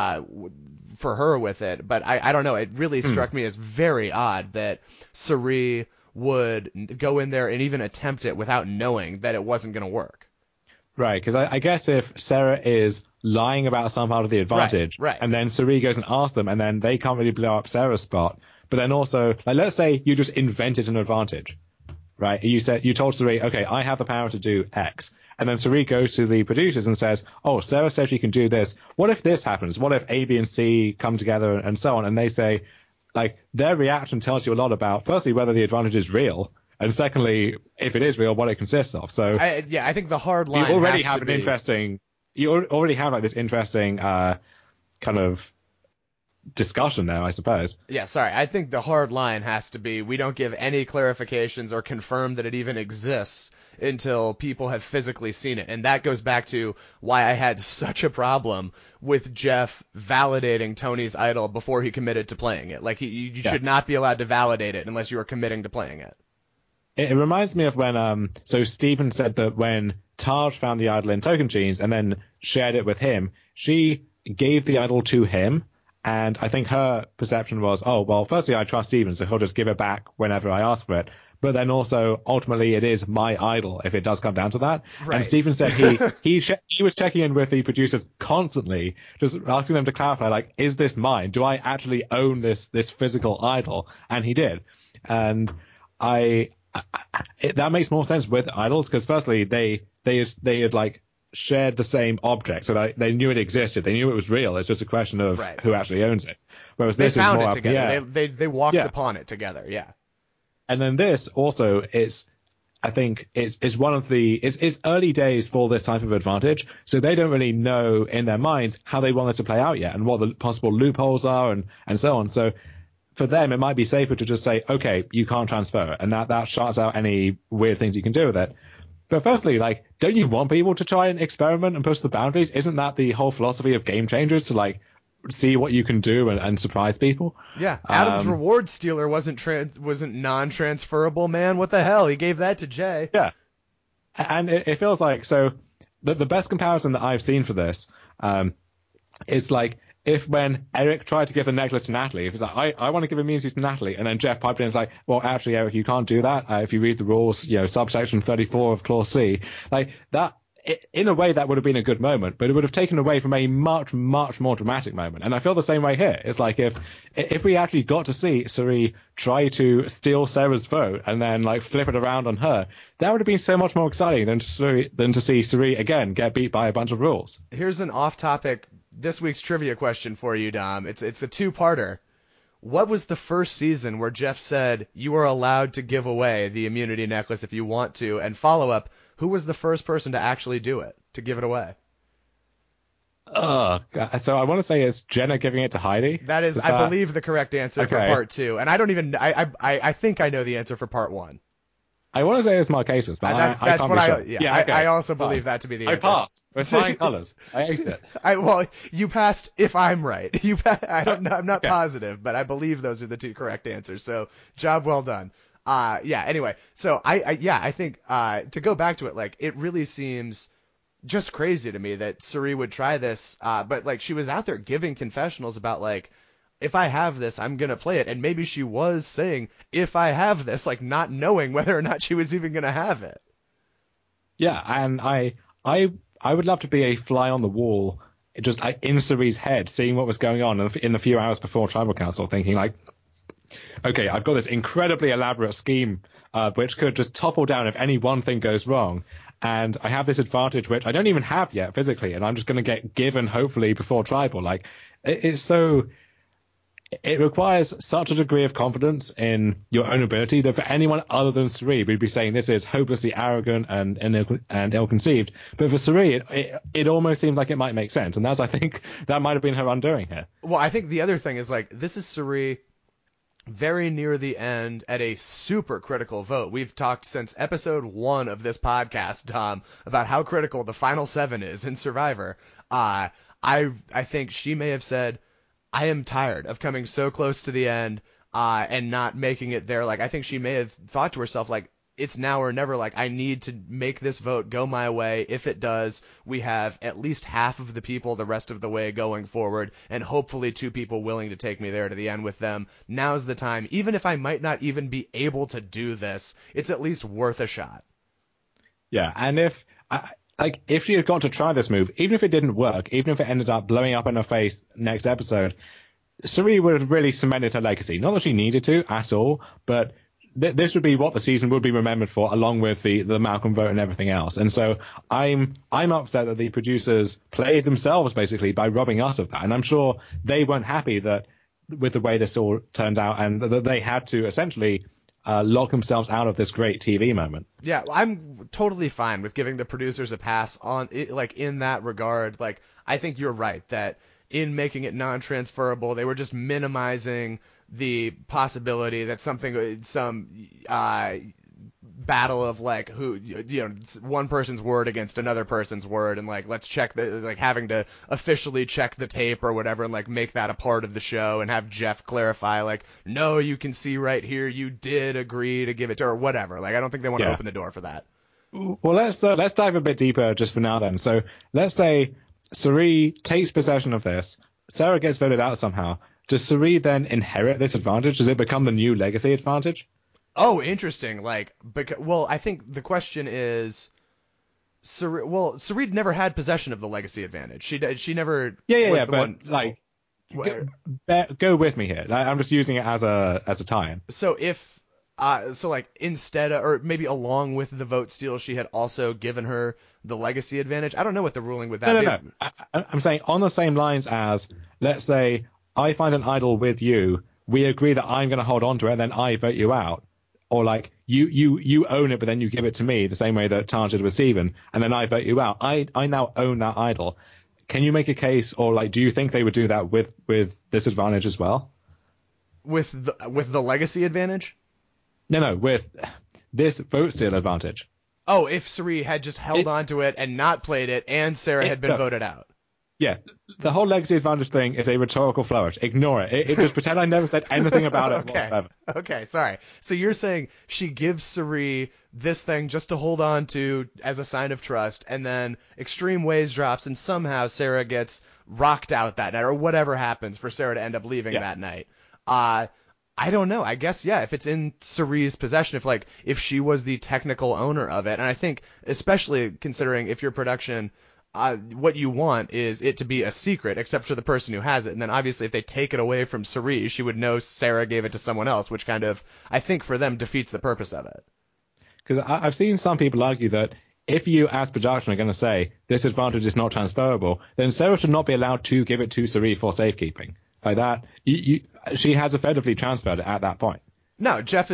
for her with it. But I don't know. It really struck me as very odd that Cirie would go in there and even attempt it without knowing that it wasn't going to work. Right, because I guess if Sarah is lying about some part of the advantage, right. and then Cirie goes and asks them, and then they can't really blow up Sarah's spot. But then also, let's say you just invented an advantage, right? You told Cirie, okay, I have the power to do X. And then Cirie goes to the producers and says, oh, Sarah says she can do this. What if this happens? What if A, B, and C come together and so on? And they say, their reaction tells you a lot about, firstly, whether the advantage is real, and secondly, if it is real, what it consists of. So I think the hard line you already has have to be... you already have this interesting kind of discussion now, I suppose. Yeah, sorry. I think the hard line has to be we don't give any clarifications or confirm that it even exists until people have physically seen it. And that goes back to why I had such a problem with Jeff validating Tony's idol before he committed to playing it. You should not be allowed to validate it unless you are committing to playing it. It reminds me of when so Stephen said that when Taj found the idol in Tokens and then shared it with him, she gave the idol to him, And I think her perception was, oh, well, firstly, I trust Steven, so he'll just give it back whenever I ask for it. But then also, ultimately, it is my idol if it does come down to that. Right. And Steven said he was checking in with the producers constantly, just asking them to clarify, like, is this mine? Do I actually own this physical idol? And he did. And that makes more sense with idols, because firstly, they had like shared the same object, so they knew it existed. They knew it was real. It's just a question of who actually owns it. Whereas they this found is more it together. They walked upon it together. Yeah. And then this also is, I think, is one of it's early days for this type of advantage, so they don't really know in their minds how they want it to play out yet and what the possible loopholes are and so on. So for them, it might be safer to just say, okay, you can't transfer it, and that shuts out any weird things you can do with it. But firstly, like, don't you want people to try and experiment and push the boundaries? Isn't that the whole philosophy of Game Changers, to like see what you can do and surprise people? Yeah, Adam's reward stealer wasn't non-transferable, man. What the hell? He gave that to Jay. Yeah, and it feels like, so the best comparison that I've seen for this is like if when Eric tried to give the necklace to Natalie, if he's like, I want to give immunity to Natalie, and then Jeff piped in and was like, well, actually, Eric, you can't do that. If you read the rules, subsection 34 of clause C, like that. In a way, that would have been a good moment, but it would have taken away from a much, much more dramatic moment. And I feel the same way here. It's like if we actually got to see Cirie try to steal Sarah's vote and then like flip it around on her, that would have been so much more exciting than to see Cirie again get beat by a bunch of rules. Here's an off-topic this week's trivia question for you, Dom. It's a two-parter. What was the first season where Jeff said you are allowed to give away the immunity necklace if you want to? And follow-up, who was the first person to actually do it, to give it away? So I want to say it's Jenna giving it to Heidi. That is, I believe, the correct answer for part 2. And I don't even, I think I know the answer for part 1. I want to say it's Marquesas, but that's I can't what be sure. I also believe that to be the answer. I passed with flying colors. I aced it. Well, you passed if I'm right. I'm not positive, but I believe those are the two correct answers. So job well done. Anyway, so I think to go back to it, like, it really seems just crazy to me that Cirie would try this, but like she was out there giving confessionals about like, if I have this, I'm going to play it. And maybe she was saying, if I have this, like not knowing whether or not she was even going to have it. Yeah, and I would love to be a fly on the wall, just like in Cirie's head, seeing what was going on in the few hours before Tribal Council, thinking like, okay, I've got this incredibly elaborate scheme which could just topple down if any one thing goes wrong. And I have this advantage which I don't even have yet physically, and I'm just going to get given, hopefully, before Tribal. Like, it requires such a degree of confidence in your own ability that for anyone other than Cirie, we'd be saying this is hopelessly arrogant and ill-conceived. But for Cirie, it almost seemed like it might make sense. And I think that might have been her undoing here. Well, I think the other thing is, like, this is Cirie very near the end at a super critical vote. We've talked since episode 1 of this podcast, Tom, about how critical the final 7 is in Survivor. I think she may have said, I am tired of coming so close to the end and not making it there. Like, I think she may have thought to herself, like, it's now or never. Like, I need to make this vote go my way. If it does, we have at least half of the people the rest of the way going forward, and hopefully 2 people willing to take me there to the end with them. Now's the time. Even if I might not even be able to do this, it's at least worth a shot. Yeah, and if she had got to try this move, even if it didn't work, even if it ended up blowing up in her face next episode, Cirie would have really cemented her legacy. Not that she needed to at all, but this would be what the season would be remembered for, along with the Malcolm vote and everything else. And so I'm upset that the producers played themselves basically by robbing us of that. And I'm sure they weren't happy with the way this all turned out, and that they had to essentially lock themselves out of this great TV moment. Yeah, I'm totally fine with giving the producers a pass on it, like, in that regard. Like, I think you're right that in making it non-transferable, they were just minimizing the possibility that some battle of like one person's word against another person's word, and like let's check having to officially check the tape or whatever, and like make that a part of the show and have Jeff clarify like, no, you can see right here you did agree to give it to her or whatever. Like, I don't think they want to open the door for that. Well, let's dive a bit deeper just for now then. So let's say Cirie takes possession of this, Sarah gets voted out somehow, does Cirie then inherit this advantage? Does it become the new legacy advantage? Oh, interesting. Like, well, I think the question is, Cirie never had possession of the legacy advantage. She never was the But one. like, Where, go with me here. I'm just using it as a tie-in. so if so like instead of, or maybe along with the vote steal, she had also given her the legacy advantage. I don't know what the ruling with that. No. I'm saying on the same lines as, let's say I find an idol with you, we agree that I'm going to hold on to it, and then I vote you out. Or like you own it, but then you give it to me the same way that Taj did with Steven, and then I vote you out. I now own that idol. Can you make a case, or like, do you think they would do that with this advantage as well? With the legacy advantage? No, with this vote steal advantage. Oh, if Cirie had just held on to it and not played it, and Sarah had been voted out. Yeah, the whole legacy advantage thing is a rhetorical flourish. Ignore it. Just pretend I never said anything about it whatsoever. Okay, sorry. So you're saying she gives Cirie this thing just to hold on to as a sign of trust, and then Extreme Ways drops, and somehow Sarah gets rocked out that night, or whatever happens for Sarah to end up leaving that night. I don't know. I guess, yeah, if it's in Cirie's possession, if she was the technical owner of it, and I think, especially considering if your production, what you want is it to be a secret, except for the person who has it. And then obviously if they take it away from Cirie, she would know Sarah gave it to someone else, which kind of, I think for them, defeats the purpose of it. Because I've seen some people argue that if you, as production, are going to say this advantage is not transferable, then Sarah should not be allowed to give it to Cirie for safekeeping. Like that, she has effectively transferred it at that point. No, Jeff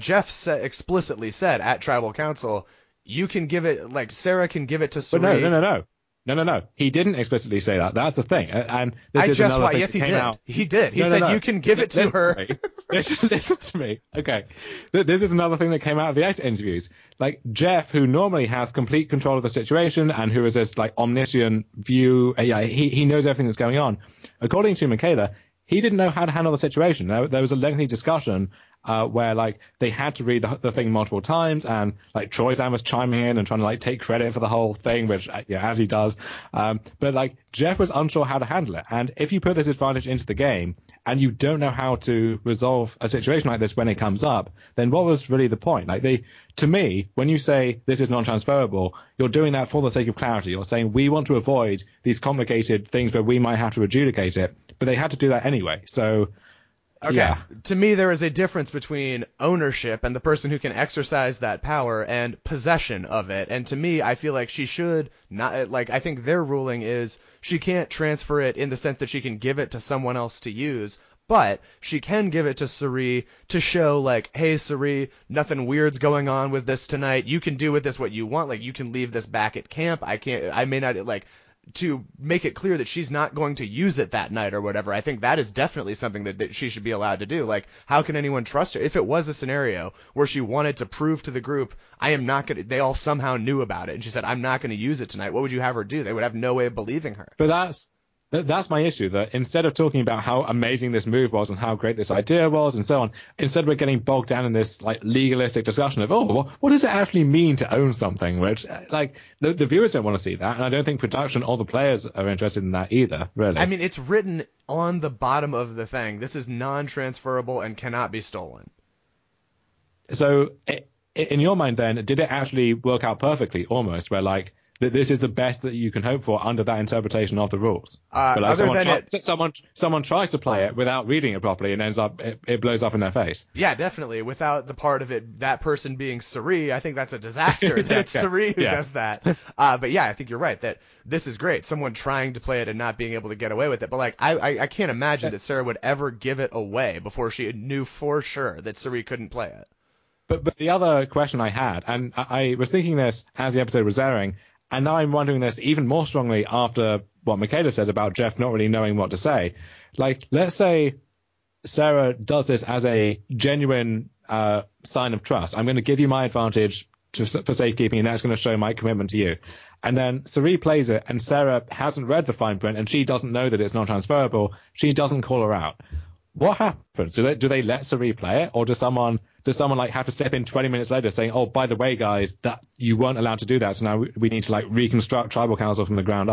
explicitly said at Tribal Council, you can give it, Sarah can give it to Cirie. But no. He didn't explicitly say that. That's the thing. And this is another thing yes, he that came did. out. He did. He said you can give it to her. Listen to me. Okay. This is another thing that came out of the exit interviews. Like, Jeff, who normally has complete control of the situation and who has this omniscient view, he knows everything that's going on. According to Michaela, he didn't know how to handle the situation. There was a lengthy discussion where they had to read the thing multiple times, and Troyzan was chiming in and trying to take credit for the whole thing, which as he does. But Jeff was unsure how to handle it. And if you put this advantage into the game and you don't know how to resolve a situation like this when it comes up, then what was really the point? To me, when you say this is non-transferable, you're doing that for the sake of clarity. You're saying we want to avoid these complicated things where we might have to adjudicate it, but they had to do that anyway. So, okay. Yeah. To me, there is a difference between ownership and the person who can exercise that power and possession of it. And to me, I feel like she should not, I think their ruling is she can't transfer it in the sense that she can give it to someone else to use, but she can give it to Cirie to show, hey, Cirie, nothing weird's going on with this tonight. You can do with this what you want. You can leave this back at camp. I may not, to make it clear that she's not going to use it that night or whatever. I think that is definitely something that she should be allowed to do. How can anyone trust her? If it was a scenario where she wanted to prove to the group, they all somehow knew about it, and she said, I'm not going to use it tonight, what would you have her do? They would have no way of believing her. But that's my issue, that instead of talking about how amazing this move was and how great this idea was and so on, instead we're getting bogged down in this legalistic discussion of, what does it actually mean to own something, which the viewers don't want to see that, and I don't think production or the players are interested in that either, really. I mean, it's written on the bottom of the thing, this is non-transferable and cannot be stolen. So in your mind then, did it actually work out perfectly almost, where that this is the best that you can hope for under that interpretation of the rules? But someone tries to play it without reading it properly and ends up it blows up in their face. Yeah, definitely. Without the part of it, that person being Cirie, I think that's a disaster that it's Cirie who does that. But yeah, I think you're right that this is great. Someone trying to play it and not being able to get away with it. But I can't imagine that Sarah would ever give it away before she knew for sure that Cirie couldn't play it. But the other question I had, and I was thinking this as the episode was airing, and now I'm wondering this even more strongly after what Michaela said about Jeff not really knowing what to say. Let's say Sarah does this as a genuine sign of trust. I'm going to give you my advantage for safekeeping, and that's going to show my commitment to you. And then Cirie plays it, and Sarah hasn't read the fine print, and she doesn't know that it's not transferable. She doesn't call her out. What happens? Do they let Cirie play it, or does someone have to step in 20 minutes later saying, oh, by the way, guys, that you weren't allowed to do that, so now we need to reconstruct Tribal Council from the ground up?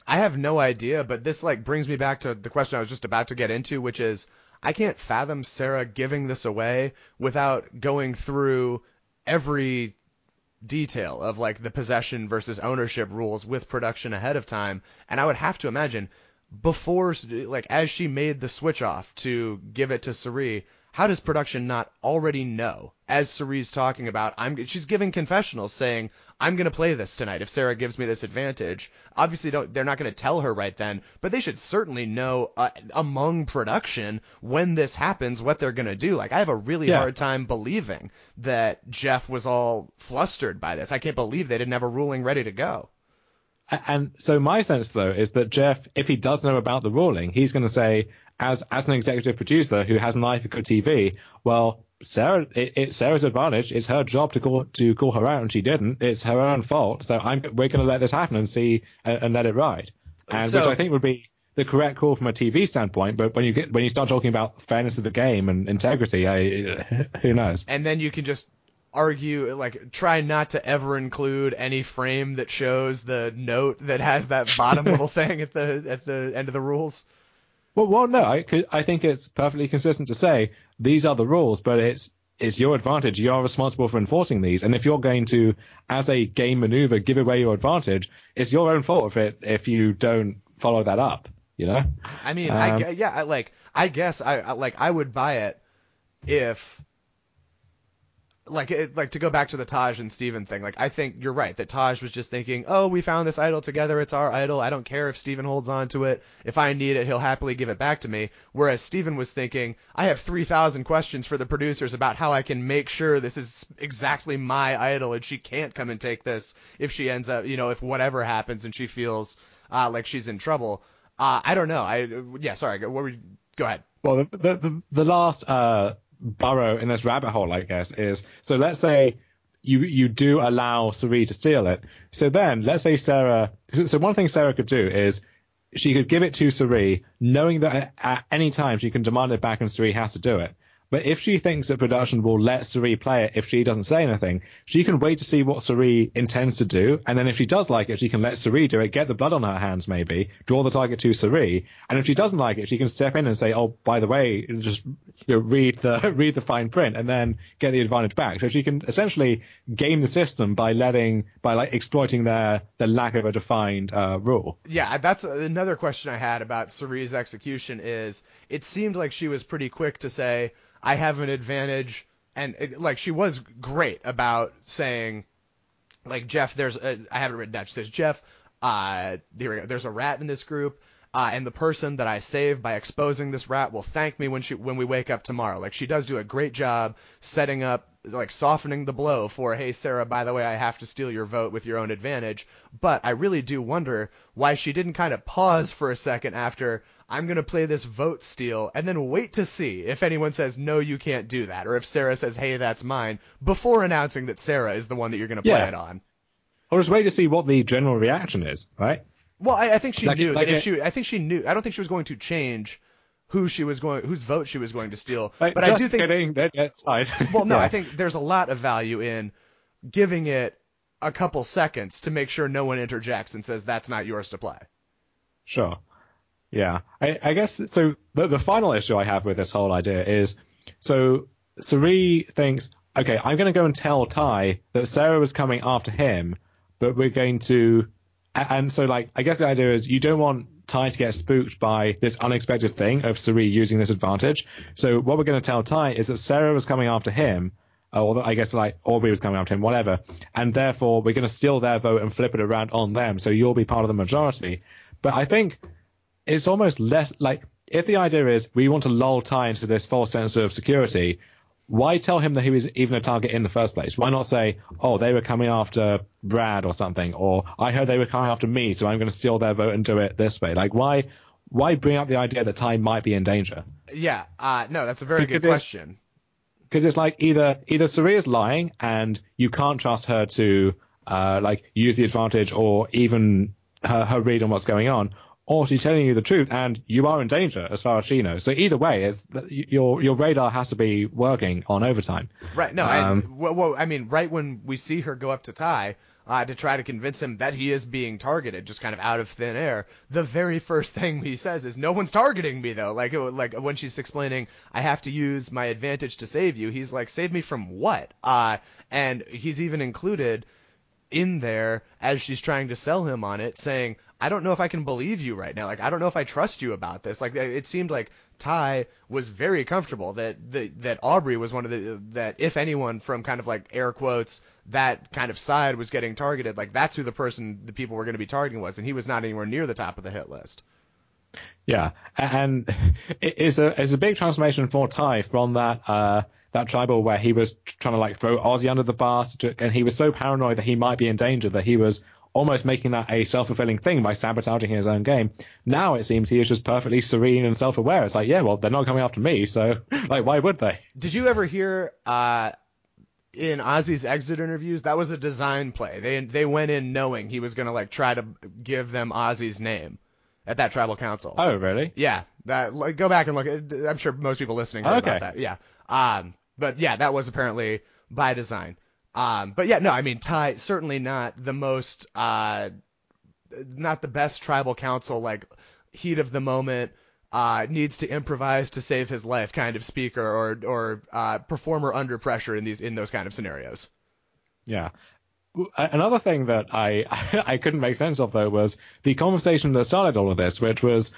I have no idea, but this like brings me back to the question I was just about to get into, which is I can't fathom Sarah giving this away without going through every detail of like the possession versus ownership rules with production ahead of time. And I would have to imagine before, like as she made the switch off to give it to Cirie, how does production not already know? As Cirie's talking about, she's giving confessionals saying, I'm going to play this tonight if Sarah gives me this advantage. Obviously, they're not going to tell her right then, but they should certainly know among production when this happens what they're going to do. Like, I have a really hard time believing that Jeff was all flustered by this. I can't believe they didn't have a ruling ready to go. And so my sense, though, is that Jeff, if he does know about the ruling, he's going to say, as an executive producer who has an eye for good TV, well, Sarah, it's Sarah's advantage. It's her job to call her out, and she didn't. It's her own fault. So we're going to let this happen and see and let it ride. And which I think would be the correct call from a TV standpoint. But when you start talking about fairness of the game and integrity, who knows? And then you can just argue, like, try not to ever include any frame that shows the note that has that bottom little thing at the end of the rules. Well, no, I think it's perfectly consistent to say these are the rules, but it's your advantage. You are responsible for enforcing these, and if you're going to, as a game maneuver, give away your advantage, it's your own fault if you don't follow that up. You know? I mean, I guess I would buy it if. Like to go back to the Taj and Steven thing, like I think you're right that Taj was just thinking, oh, we found this idol together, it's our idol, I don't care if Steven holds on to it, if I need it, he'll happily give it back to me. Whereas Steven was thinking, I have 3,000 questions for the producers about how I can make sure this is exactly my idol and she can't come and take this if she ends up, if whatever happens and she feels like she's in trouble. I don't know. Sorry. Go ahead. Well, the last burrow in this rabbit hole, I guess, is, so let's say you do allow Cirie to steal it. So then let's say Sarah, so one thing Sarah could do is she could give it to Cirie, knowing that at any time she can demand it back and Cirie has to do it. But if she thinks that production will let Cirie play it if she doesn't say anything, she can wait to see what Cirie intends to do, and then if she does like it, she can let Cirie do it, get the blood on her hands maybe, draw the target to Cirie, and if she doesn't like it, she can step in and say, oh, by the way, just read the fine print, and then get the advantage back. So she can essentially game the system by exploiting the lack of a defined rule. Yeah, that's another question I had about Cirie's execution is, it seemed like she was pretty quick to say, I have an advantage, and she was great about saying, like, Jeff, I have it written down. She says, Jeff, here we go. There's a rat in this group, and the person that I saved by exposing this rat will thank me when we wake up tomorrow. Like, she does do a great job setting up, like, softening the blow for, hey, Sarah, by the way, I have to steal your vote with your own advantage. But I really do wonder why she didn't kind of pause for a second after, I'm going to play this vote steal, and then wait to see if anyone says, no, you can't do that, or if Sarah says, hey, that's mine, before announcing that Sarah is the one that you're going to play it on. Or just wait to see what the general reaction is, right? Well, I think she knew that I think she knew. I don't think she was going to change whose vote she was going to steal. But I do think. Kidding. That's fine. Well, no, I think there's a lot of value in giving it a couple seconds to make sure no one interjects and says that's not yours to play. Sure. Yeah, I guess so. The final issue I have with this whole idea is, so Cirie thinks, okay, I'm going to go and tell Ty that Sarah was coming after him, but we're going to, and so I guess the idea is you don't want Ty to get spooked by this unexpected thing of Cirie using this advantage. So what we're going to tell Ty is that Sarah was coming after him, or I guess Aubrey was coming after him, whatever, and therefore we're going to steal their vote and flip it around on them, so you'll be part of the majority. But I think it's almost less if the idea is we want to lull Ty into this false sense of security, why tell him that he was even a target in the first place? Why not say, oh, they were coming after Brad or something, or I heard they were coming after me, so I'm going to steal their vote and do it this way? Why bring up the idea that Ty might be in danger? Yeah, no, that's a very good question. Because it's either Cirie is lying and you can't trust her to use the advantage or even her read on what's going on, or she's telling you the truth and you are in danger as far as she knows. So either way, your radar has to be working on overtime. Right. No. Well, I mean, right when we see her go up to Ty, to try to convince him that he is being targeted, just kind of out of thin air. The very first thing he says is, "No one's targeting me, though." Like when she's explaining, "I have to use my advantage to save you," he's like, "Save me from what?" And he's even included in there as she's trying to sell him on it, saying, "I don't know if I can believe you right now. Like, I don't know if I trust you about this." Like, it seemed like Ty was very comfortable that Aubrey was one of that if anyone from kind of like air quotes that kind of side was getting targeted, like that's who the people were going to be targeting was, and he was not anywhere near the top of the hit list. Yeah, and it's a big transformation for Ty from that tribal where he was trying to like throw Ozzy under the bus, and he was so paranoid that he might be in danger that he was almost making that a self-fulfilling thing by sabotaging his own game. Now it seems he is just perfectly serene and self-aware. It's like, yeah, well, they're not coming after me, so like, why would they? Did you ever hear in Ozzy's exit interviews, that was a design play. They went in knowing he was going to like try to give them Ozzy's name at that tribal council. Oh, really? Yeah. Like, go back and look at it. I'm sure most people listening heard about that. Yeah. But yeah, that was apparently by design. But yeah, no, I mean, Ty, certainly not the most, not the best tribal council, like heat of the moment, needs to improvise to save his life kind of speaker or performer under pressure in those kind of scenarios. Yeah. Another thing that I couldn't make sense of, though, was the conversation that started all of this, which was,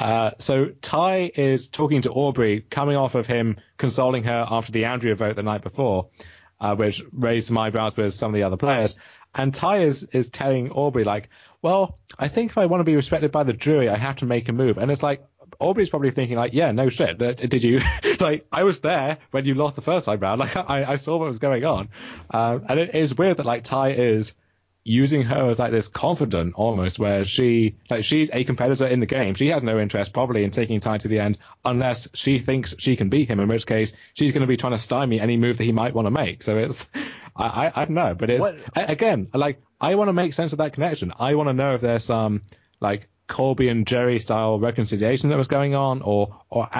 so Ty is talking to Aubrey, coming off of him consoling her after the Andrea vote the night before, which raised some eyebrows with some of the other players. And Ty is telling Aubrey, like, well, I think if I want to be respected by the jury, I have to make a move. And it's like, Aubrey's probably thinking, like, yeah, no shit. Did you, like, I was there when you lost the first time round. Like, I saw what was going on. And it is weird that, like, Ty is using her as, like, this confidant almost, where she's a competitor in the game. She has no interest probably in taking Ty to the end unless she thinks she can beat him, in which case she's going to be trying to stymie any move that he might want to make. So it's, I don't know. But it's, again, like, I want to make sense of that connection. I want to know if there's some, like, Colby and Jerry style reconciliation that was going on, or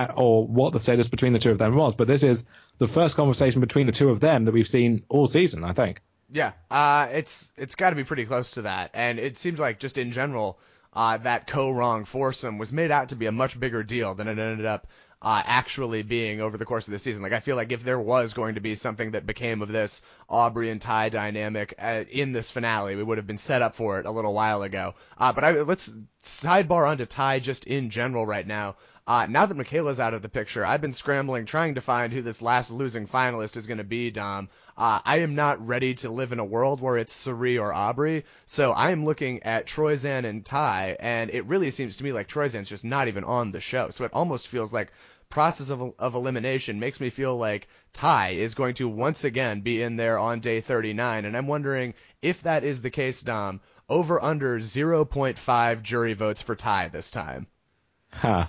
what the status between the two of them was. But this is the first conversation between the two of them that we've seen all season, I think. Yeah, it's got to be pretty close to that, and it seems like just in general, that co-wrong foursome was made out to be a much bigger deal than it ended up actually being over the course of the season. Like, I feel like if there was going to be something that became of this Aubrey and Ty dynamic in this finale, we would have been set up for it a little while ago. But let's sidebar onto Ty just in general right now. Now that Michaela's out of the picture, I've been scrambling trying to find who this last losing finalist is going to be, Dom. I am not ready to live in a world where it's Cirie or Aubrey, so I am looking at Troyzan and Ty, and it really seems to me like Troyzan's just not even on the show, so it almost feels like process of elimination makes me feel like Ty is going to once again be in there on day 39, and I'm wondering if that is the case, Dom, over under 0.5 jury votes for Ty this time. Huh.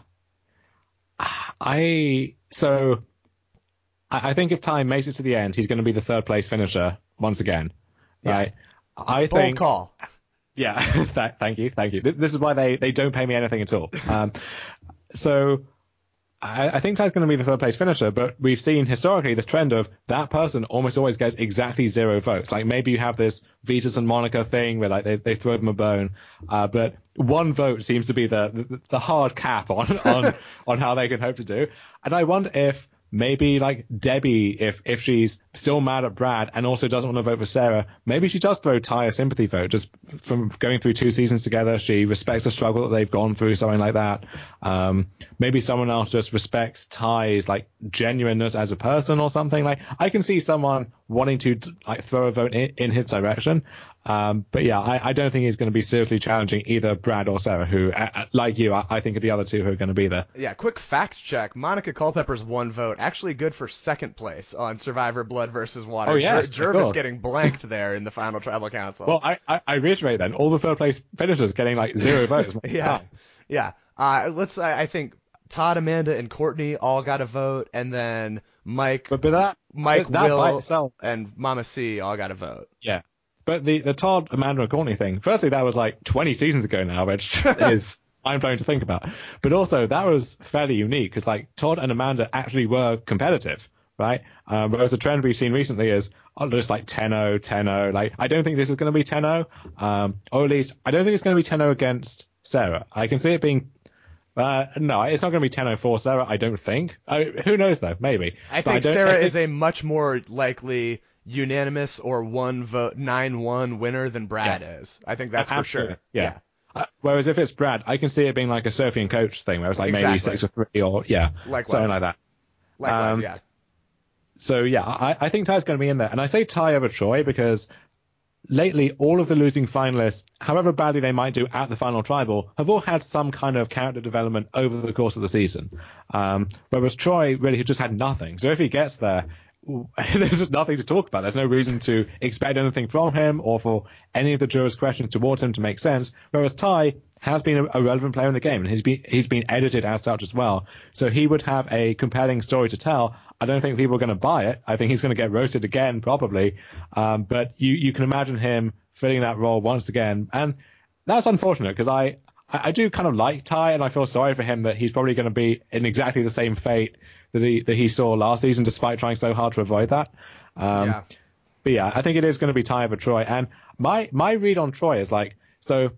I think if Ty makes it to the end, he's going to be the third place finisher once again. Yeah. Right? I Bold think. Call. Yeah. Thank you. This is why they don't pay me anything at all. So I think Ty's going to be the third place finisher, but we've seen historically the trend of that person almost always gets exactly 0 votes. Like maybe you have this Vetus and Monica thing where like they throw them a bone, but 1 vote seems to be the hard cap on how they can hope to do. And I wonder if maybe like Debbie, if she's still mad at Brad and also doesn't want to vote for Sarah, maybe she does throw Ty a sympathy vote. Just from going through 2 seasons together, she respects the struggle that they've gone through, something like that. Maybe someone else just respects Ty's like genuineness as a person or something. Like I can see someone wanting to like throw a vote in his direction. But yeah, I don't think he's going to be seriously challenging either Brad or Sarah, who, like you, I think are the other two who are going to be there. Yeah, quick fact check. Monica Culpepper's 1 vote, actually good for second place on Survivor Blood versus Water. Oh, yes, Jervis getting blanked there in the final tribal council. Well, I reiterate then, all the third place finishers getting like 0 votes. Yeah. I think Todd, Amanda, and Courtney all got a vote, and then Mike, that Will, itself, and Mama C all got a vote. Yeah. But the Todd, Amanda, and Courtney thing, firstly, that was like 20 seasons ago now, which is mind-blowing to think about. But also, that was fairly unique, because like Todd and Amanda actually were competitive, right? Whereas the trend we've seen recently is just like 10-0, 10-0. Like, I don't think this is going to be 10-0. Or at least, I don't think it's going to be 10-0 against Sarah. I can see it being... no, it's not going to be 10-0 for Sarah, I don't think. Who knows, though? Maybe. I think Sarah is a much more likely unanimous or one vote 9-1 winner than Brad is. I think that's for sure. Yeah. Whereas if it's Brad, I can see it being like a Sophie and Coach thing, where it's like maybe 6-3 or something like that. Likewise, yeah. So yeah, I think Ty's going to be in there, and I say Ty over Troy because lately all of the losing finalists, however badly they might do at the final tribal, have all had some kind of character development over the course of the season. Whereas Troy really just had nothing. So if he gets there, there's just nothing to talk about. There's no reason to expect anything from him or for any of the jurors' questions towards him to make sense. Whereas Ty has been a relevant player in the game, and he's been edited as such as well. So he would have a compelling story to tell. I don't think people are going to buy it. I think he's going to get roasted again, probably. But you can imagine him filling that role once again. And that's unfortunate because I do kind of like Ty, and I feel sorry for him that he's probably going to be in exactly the same fate that he saw last season, despite trying so hard to avoid that. But yeah, I think it is going to be Ty over Troy. And my read on Troy is like, so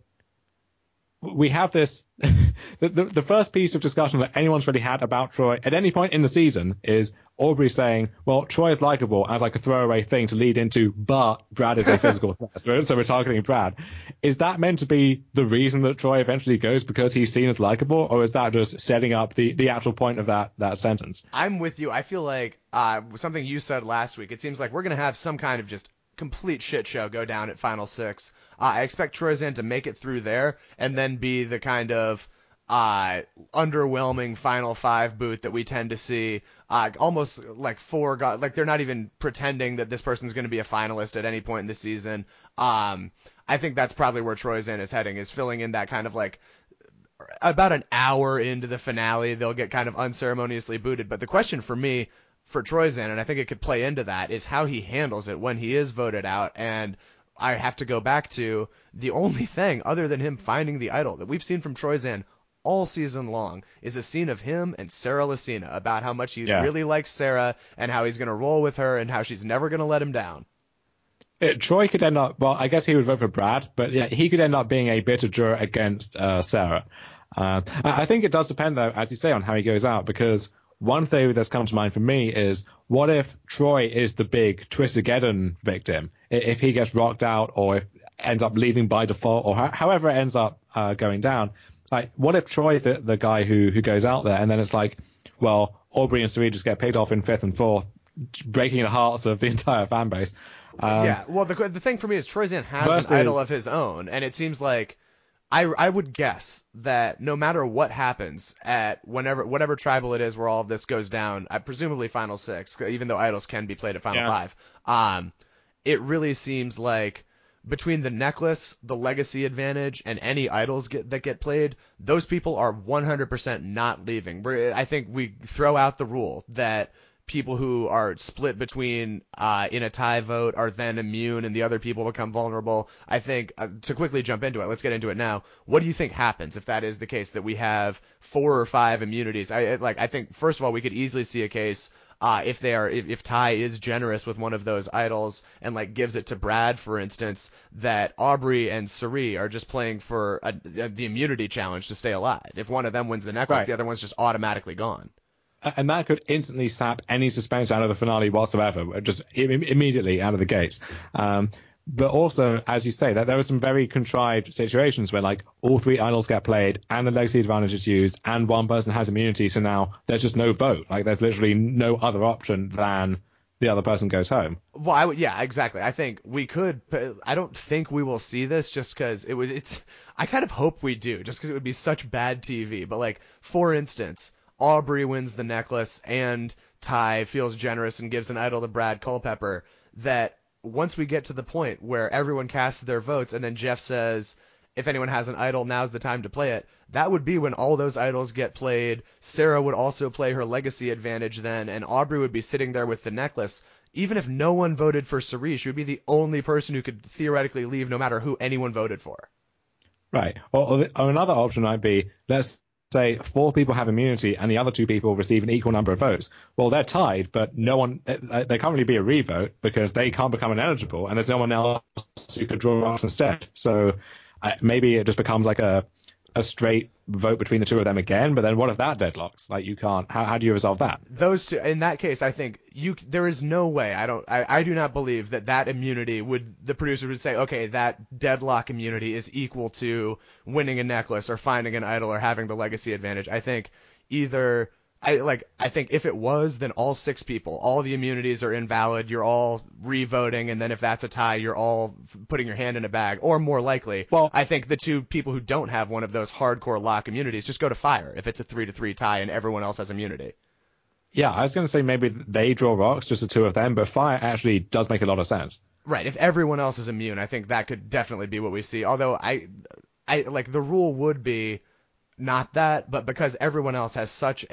we have this, the first piece of discussion that anyone's really had about Troy at any point in the season is Aubrey saying, well, Troy is likable as like a throwaway thing to lead into, but Brad is a physical threat. So we're targeting Brad. Is that meant to be the reason that Troy eventually goes because he's seen as likable, or is that just setting up the actual point of that sentence? I'm with you. I feel like something you said last week, it seems like we're going to have some kind of just complete shit show go down at Final Six. I expect Troyzan to make it through there and then be the kind of underwhelming Final Five boot that we tend to see. Almost like like they're not even pretending that this person's going to be a finalist at any point in the season. I think that's probably where Troyzan is heading, is filling in that kind of like about an hour into the finale, they'll get kind of unceremoniously booted. But the question for me, for Troyzan, and I think it could play into that, is how he handles it when he is voted out. And I have to go back to the only thing other than him finding the idol that we've seen from Troyzan all season long is a scene of him and Sarah Lacina about how much he really likes Sarah and how he's going to roll with her and how she's never going to let him down. Troy could end up, well, I guess he would vote for Brad, but yeah, he could end up being a bitter juror against Sarah. I think it does depend, though, as you say, on how he goes out, because one theory that's come to mind for me is, what if Troy is the big Twistageddon victim? If he gets rocked out or if ends up leaving by default or however it ends up going down, like, what if Troy is the guy who goes out there and then it's like, well, Aubrey and Cirie just get picked off in 5th and 4th, breaking the hearts of the entire fan base. Well, the thing for me is Troyzan has an idol of his own, and it seems like I would guess that no matter what happens at whatever tribal it is where all of this goes down, presumably Final Six, even though idols can be played at Final Five, it really seems like between the necklace, the legacy advantage, and any idols that get played, those people are 100% not leaving. I think we throw out the rule that people who are split between in a tie vote are then immune and the other people become vulnerable. I think to quickly jump into it, let's get into it now. What do you think happens if that is the case, that we have 4 or 5 immunities? I think first of all we could easily see a case if Ty is generous with one of those idols and like gives it to Brad, for instance, that Aubrey and Cirie are just playing for the immunity challenge to stay alive. If one of them wins the necklace, the other one's just automatically gone. And that could instantly sap any suspense out of the finale whatsoever, just immediately out of the gates. But also, as you say, that there were some very contrived situations where like all 3 idols get played and the legacy advantage is used and one person has immunity, so now there's just no vote. Like there's literally no other option than the other person goes home. Well, exactly. I think we could. I don't think we will see this just because I kind of hope we do, just because it would be such bad TV. But like, for instance, Aubrey wins the necklace and Ty feels generous and gives an idol to Brad Culpepper, that once we get to the point where everyone casts their votes and then Jeff says, if anyone has an idol, now's the time to play it, that would be when all those idols get played. Sarah would also play her legacy advantage then, and Aubrey would be sitting there with the necklace. Even if no one voted for Cirie, she would be the only person who could theoretically leave no matter who anyone voted for. Right. Or another option might be, let's say 4 people have immunity and the other 2 people receive an equal number of votes. Well, they're tied, but no one, there can't really be a revote because they can't become ineligible and there's no one else who could draw rocks instead. So maybe it just becomes like a straight vote between the 2 of them again, but then what if that deadlocks? Like, you can't, how do you resolve that? Those two, in that case, I think there is no way, I do not believe that immunity the producer would say, okay, that deadlock immunity is equal to winning a necklace or finding an idol or having the legacy advantage. I think I think if it was, then all 6 people, all the immunities are invalid. You're all re-voting, and then if that's a tie, you're all putting your hand in a bag. Or more likely, well, I think the 2 people who don't have one of those hardcore lock immunities just go to fire if it's a 3-3 tie and everyone else has immunity. Yeah, I was going to say maybe they draw rocks, just the 2 of them, but fire actually does make a lot of sense. Right. If everyone else is immune, I think that could definitely be what we see. Although I like the rule would be not that, but because everyone else has such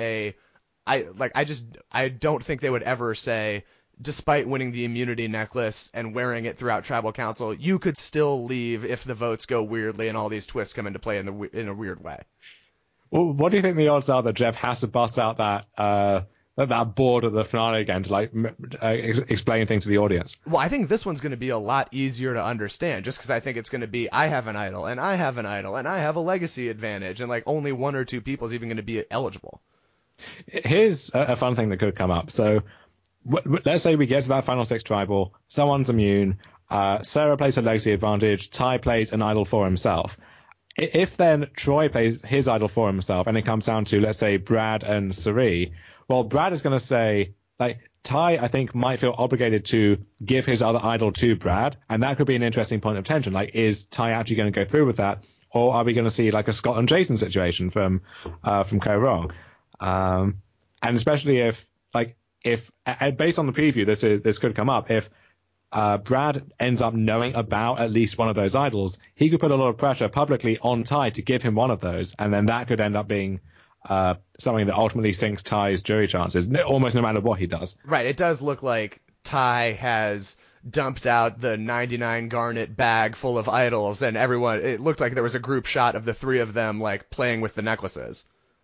I don't think they would ever say, despite winning the immunity necklace and wearing it throughout tribal council, you could still leave if the votes go weirdly and all these twists come into play in a weird way. Well, what do you think the odds are that Jeff has to bust out that board at the finale again to like explain things to the audience? Well, I think this one's going to be a lot easier to understand, just because I think it's going to be I have an idol and I have an idol and I have a legacy advantage, and like only 1 or 2 people is even going to be eligible. Here's a fun thing that could come up. So let's say we get to that final 6 tribal, someone's immune, Sarah plays her legacy advantage, Ty plays an idol for himself. If then Troy plays his idol for himself and it comes down to, let's say, Brad and Cirie, well, Brad is going to say, like, Ty, I think, might feel obligated to give his other idol to Brad, and that could be an interesting point of tension. Like, is Ty actually going to go through with that, or are we going to see like a Scott and Jason situation from Kaoh Rong? And especially if based on the preview, this could come up. If Brad ends up knowing about at least one of those idols, he could put a lot of pressure publicly on Ty to give him one of those, and then that could end up being something that ultimately sinks Ty's jury chances, almost no matter what he does. Right. It does look like Ty has dumped out the 99 garnet bag full of idols, and it looked like there was a group shot of the 3 of them like playing with the necklaces.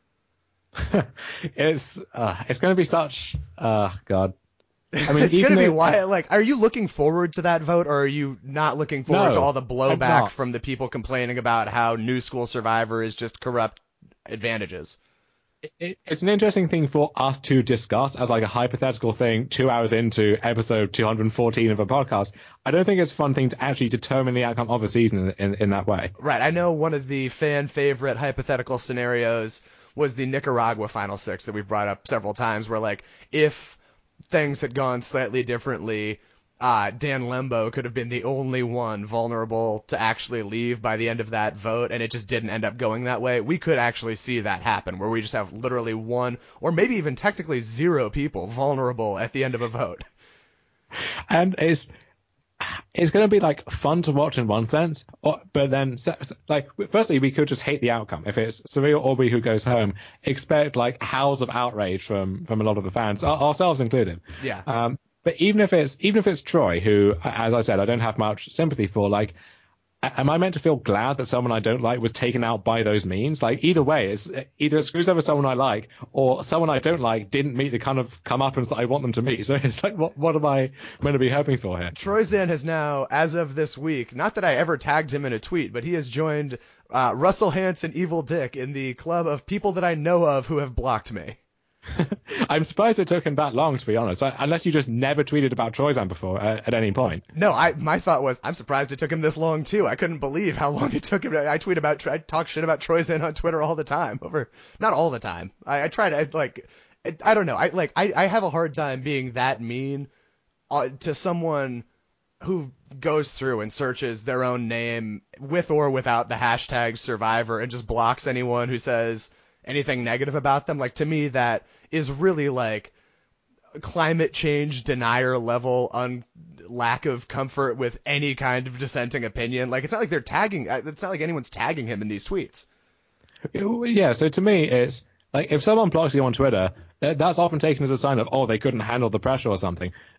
It's going to be such God. I mean, it's going to be wild. Like, are you looking forward to that vote, or are you not looking forward to all the blowback from the people complaining about how New School Survivor is just corrupt advantages? It's an interesting thing for us to discuss as like a hypothetical thing 2 hours into episode 214 of a podcast. I don't think it's a fun thing to actually determine the outcome of a season in that way. Right. I know one of the fan favorite hypothetical scenarios was the Nicaragua Final 6 that we've brought up several times, where like if things had gone slightly differently, Dan Lembo could have been the only one vulnerable to actually leave by the end of that vote, and it just didn't end up going that way. We could actually see that happen, where we just have literally 1 or maybe even technically 0 people vulnerable at the end of a vote. And it's going to be like fun to watch in one sense, but then like firstly we could just hate the outcome. If it's Cirie or Aubrey who goes home, expect like howls of outrage from a lot of the fans, ourselves included. Yeah. But even if it's Troy, who, as I said, I don't have much sympathy for, like, am I meant to feel glad that someone I don't like was taken out by those means? Like, either way, it's either it screws over someone I like, or someone I don't like didn't meet the kind of comeuppance that I want them to meet. So it's like, what am I meant to be hoping for here? Troyzan has now, as of this week, not that I ever tagged him in a tweet, but he has joined Russell Hantz and Evil Dick in the club of people that I know of who have blocked me. I'm surprised it took him that long, to be honest, unless you just never tweeted about Troyzan before at any point. No, my thought was, I'm surprised it took him this long, too. I couldn't believe how long it took him. I talk shit about Troyzan on Twitter all the time. Not all the time. I try to, I don't know. I have a hard time being that mean to someone who goes through and searches their own name with or without the hashtag Survivor and just blocks anyone who says anything negative about them. Like, to me, that is really like climate change denier level lack of comfort with any kind of dissenting opinion. Like, it's not like anyone's tagging him in these tweets. Yeah, so to me, it's like if someone blocks you on Twitter, that's often taken as a sign of, they couldn't handle the pressure or something.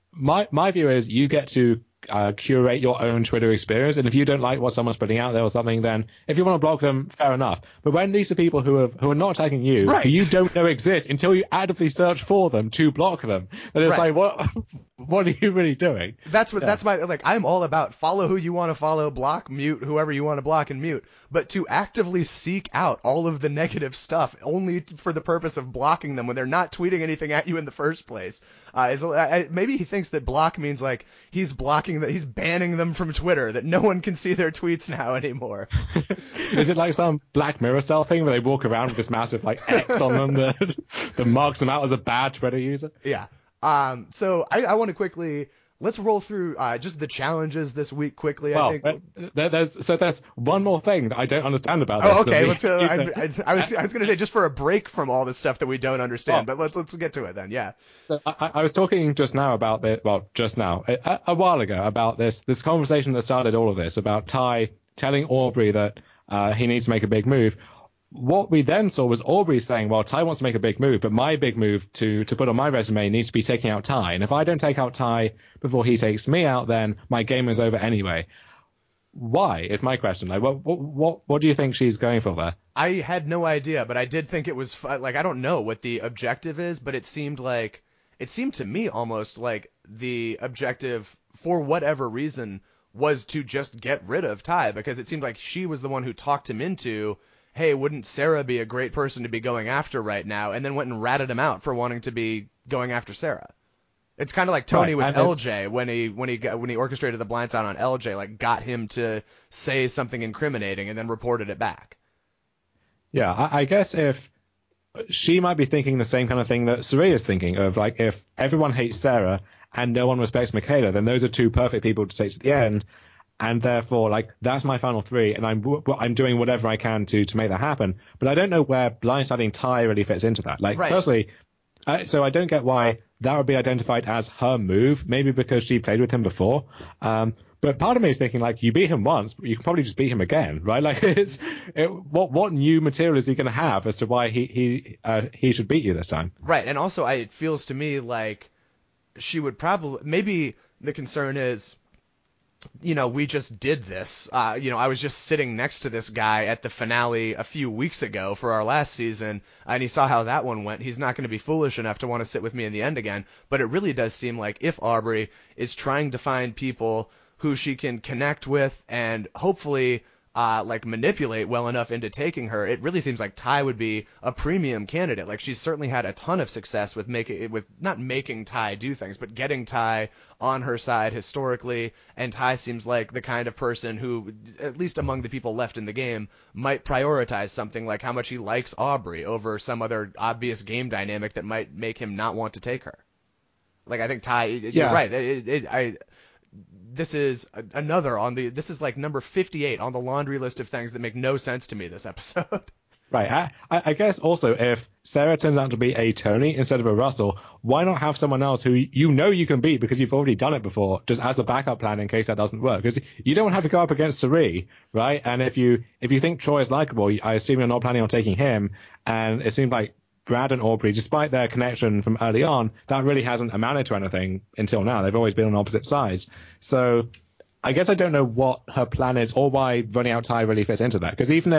my view is you get to curate your own Twitter experience, and if you don't like what someone's putting out there or something, then if you want to block them, fair enough. But when these are people who are not tagging you, Right. who you don't know exist until you actively search for them to block them, then it's Right. like, what are you really doing? That's my, like, I'm all about follow who you want to follow, block, mute whoever you want to block and mute, but to actively seek out all of the negative stuff only for the purpose of blocking them when they're not tweeting anything at you in the first place, maybe he thinks that block means like he's banning them from Twitter, that no one can see their tweets now anymore. Is it like some Black Mirror style thing where they walk around with this massive like X on them that marks them out as a bad Twitter user? Yeah. So I want to quickly, let's roll through just the challenges this week quickly. Well, I think there's one more thing that I don't understand about this. Oh, okay. Let's go. I was going to say just for a break from all the stuff that we don't understand, but let's get to it then. Yeah. So I was talking just now about this. Well, just now, a while ago, about this conversation that started all of this about Ty telling Aubrey that he needs to make a big move. What we then saw was Aubrey saying, well, Ty wants to make a big move, but my big move to put on my resume needs to be taking out Ty. And if I don't take out Ty before he takes me out, then my game is over anyway. Why is my question. Like, what do you think she's going for there? I had no idea, but I did think it was like, I don't know what the objective is, but it seemed to me almost like the objective, for whatever reason, was to just get rid of Ty, because it seemed like she was the one who talked him into, hey, wouldn't Sarah be a great person to be going after right now? And then went and ratted him out for wanting to be going after Sarah. It's kind of like Tony with LJ when he orchestrated the blindside on LJ, like got him to say something incriminating and then reported it back. Yeah, I guess if she might be thinking the same kind of thing that Cirie is thinking of, like, if everyone hates Sarah and no one respects Michaela, then those are two perfect people to take to the end. And therefore, like, that's my final three, and I'm doing whatever I can to make that happen. But I don't know where blindsiding Ty really fits into that. Like, right. Personally, so I don't get why that would be identified as her move. Maybe because she played with him before. But part of me is thinking, like, you beat him once, but you can probably just beat him again, right? Like, what new material is he going to have as to why he should beat you this time? Right, and also it feels to me like she would probably, maybe the concern is, we just did this. I was just sitting next to this guy at the finale a few weeks ago for our last season, and he saw how that one went. He's not going to be foolish enough to want to sit with me in the end again. But it really does seem like if Aubrey is trying to find people who she can connect with and hopefully manipulate well enough into taking her, it really seems like Ty would be a premium candidate. Like, she's certainly had a ton of success with not making Ty do things, but getting Ty on her side historically. And Ty seems like the kind of person who, at least among the people left in the game, might prioritize something like how much he likes Aubrey over some other obvious game dynamic that might make him not want to take her. Like, I think Ty, you're right. This is this is like number 58 on the laundry list of things that make no sense to me this episode. Right. I guess also if Sarah turns out to be a Tony instead of a Russell, why not have someone else who you can beat because you've already done it before, just as a backup plan in case that doesn't work? Because you don't have to go up against Cirie, right? And if you think Troy is likable, I assume you're not planning on taking him. And it seems like Brad and Aubrey, despite their connection from early on, that really hasn't amounted to anything until now. They've always been on opposite sides. So I guess I don't know what her plan is or why running out Ty really fits into that. Because even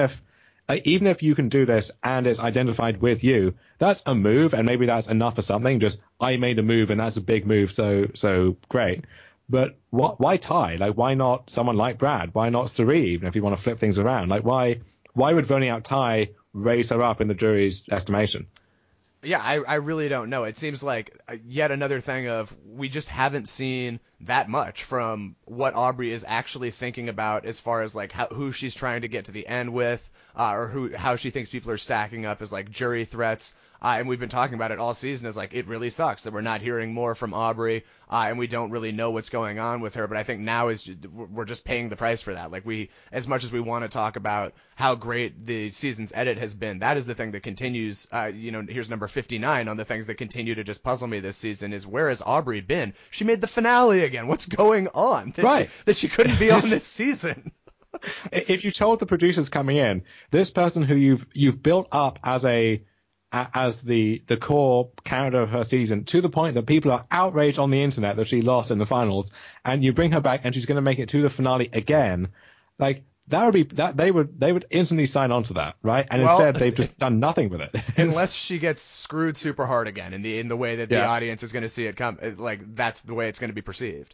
if you can do this and it's identified with you, that's a move, and maybe that's enough for something. Just, I made a move and that's a big move, so great. But why Ty? Like, why not someone like Brad? Why not Cirie, even if you want to flip things around? Like, why would voting out Ty raise her up in the jury's estimation? Yeah, I really don't know. It seems like yet another thing of we just haven't seen that much from what Aubrey is actually thinking about as far as like who she's trying to get to the end with, or how she thinks people are stacking up as like jury threats. And we've been talking about it all season as like, it really sucks that we're not hearing more from Aubrey, and we don't really know what's going on with her. But I think now we're just paying the price for that. Like, as much as we want to talk about how great the season's edit has been, that is the thing that continues. Here's number 59 on the things that continue to just puzzle me this season is, where has Aubrey been? She made the finale again. What's going on? That she couldn't be on this season. If you told the producers coming in, this person who you've built up as a as the core character of her season, to the point that people are outraged on the internet that she lost in the finals, and you bring her back and she's going to make it to the finale again, like that would be that they would instantly sign on to that, right? And instead they've just done nothing with it. Unless she gets screwed super hard again in the way that the audience is going to see it come, like that's the way it's going to be perceived.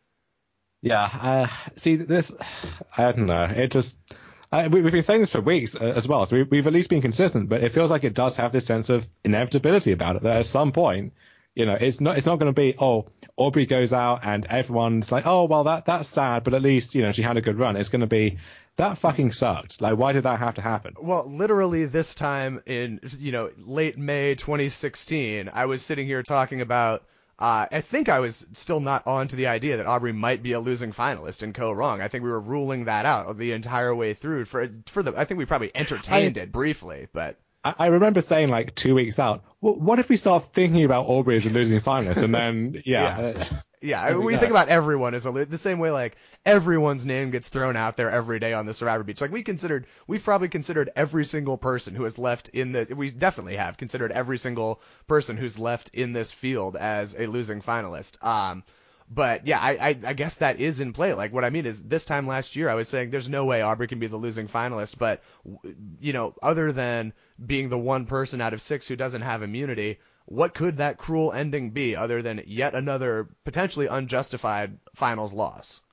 Yeah, see this, I don't know. It just we've been saying this for weeks as well, so we've at least been consistent. But it feels like it does have this sense of inevitability about it. That at some point, it's not going to be Aubrey goes out and everyone's like, oh well that's sad, but at least she had a good run. It's going to be that fucking sucked. Like, why did that have to happen? Well, literally this time in late May 2016, I was sitting here talking about. I think I was still not on to the idea that Aubrey might be a losing finalist in Go Wrong. I think we were ruling that out the entire way through. I think we probably entertained it briefly, but I remember saying like 2 weeks out, well, what if we start thinking about Aubrey as a losing finalist? And then, yeah. When you think about everyone as the same way, like everyone's name gets thrown out there every day on the Survivor Beach. Like we've probably considered every single person who has left we definitely have considered every single person who's left in this field as a losing finalist. But yeah, I guess that is in play. Like what I mean is this time last year I was saying there's no way Aubrey can be the losing finalist, but other than being the one person out of 6 who doesn't have immunity, what could that cruel ending be other than yet another potentially unjustified finals loss?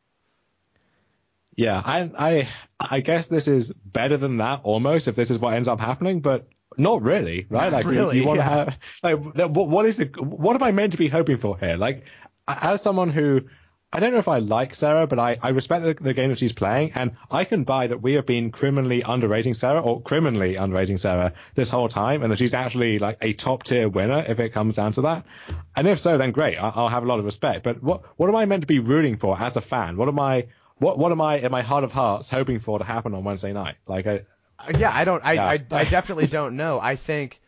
Yeah, I guess this is better than that almost if this is what ends up happening, but not really, right? Like really, you want to have what am I meant to be hoping for here? Like as someone who I don't know if I like Sarah, but I respect the game that she's playing, and I can buy that we have been criminally underrating Sarah this whole time, and that she's actually like a top tier winner if it comes down to that. And if so, then great, I'll have a lot of respect. But what am I meant to be rooting for as a fan? What am I in my heart of hearts hoping for to happen on Wednesday night? Like I definitely don't know. I think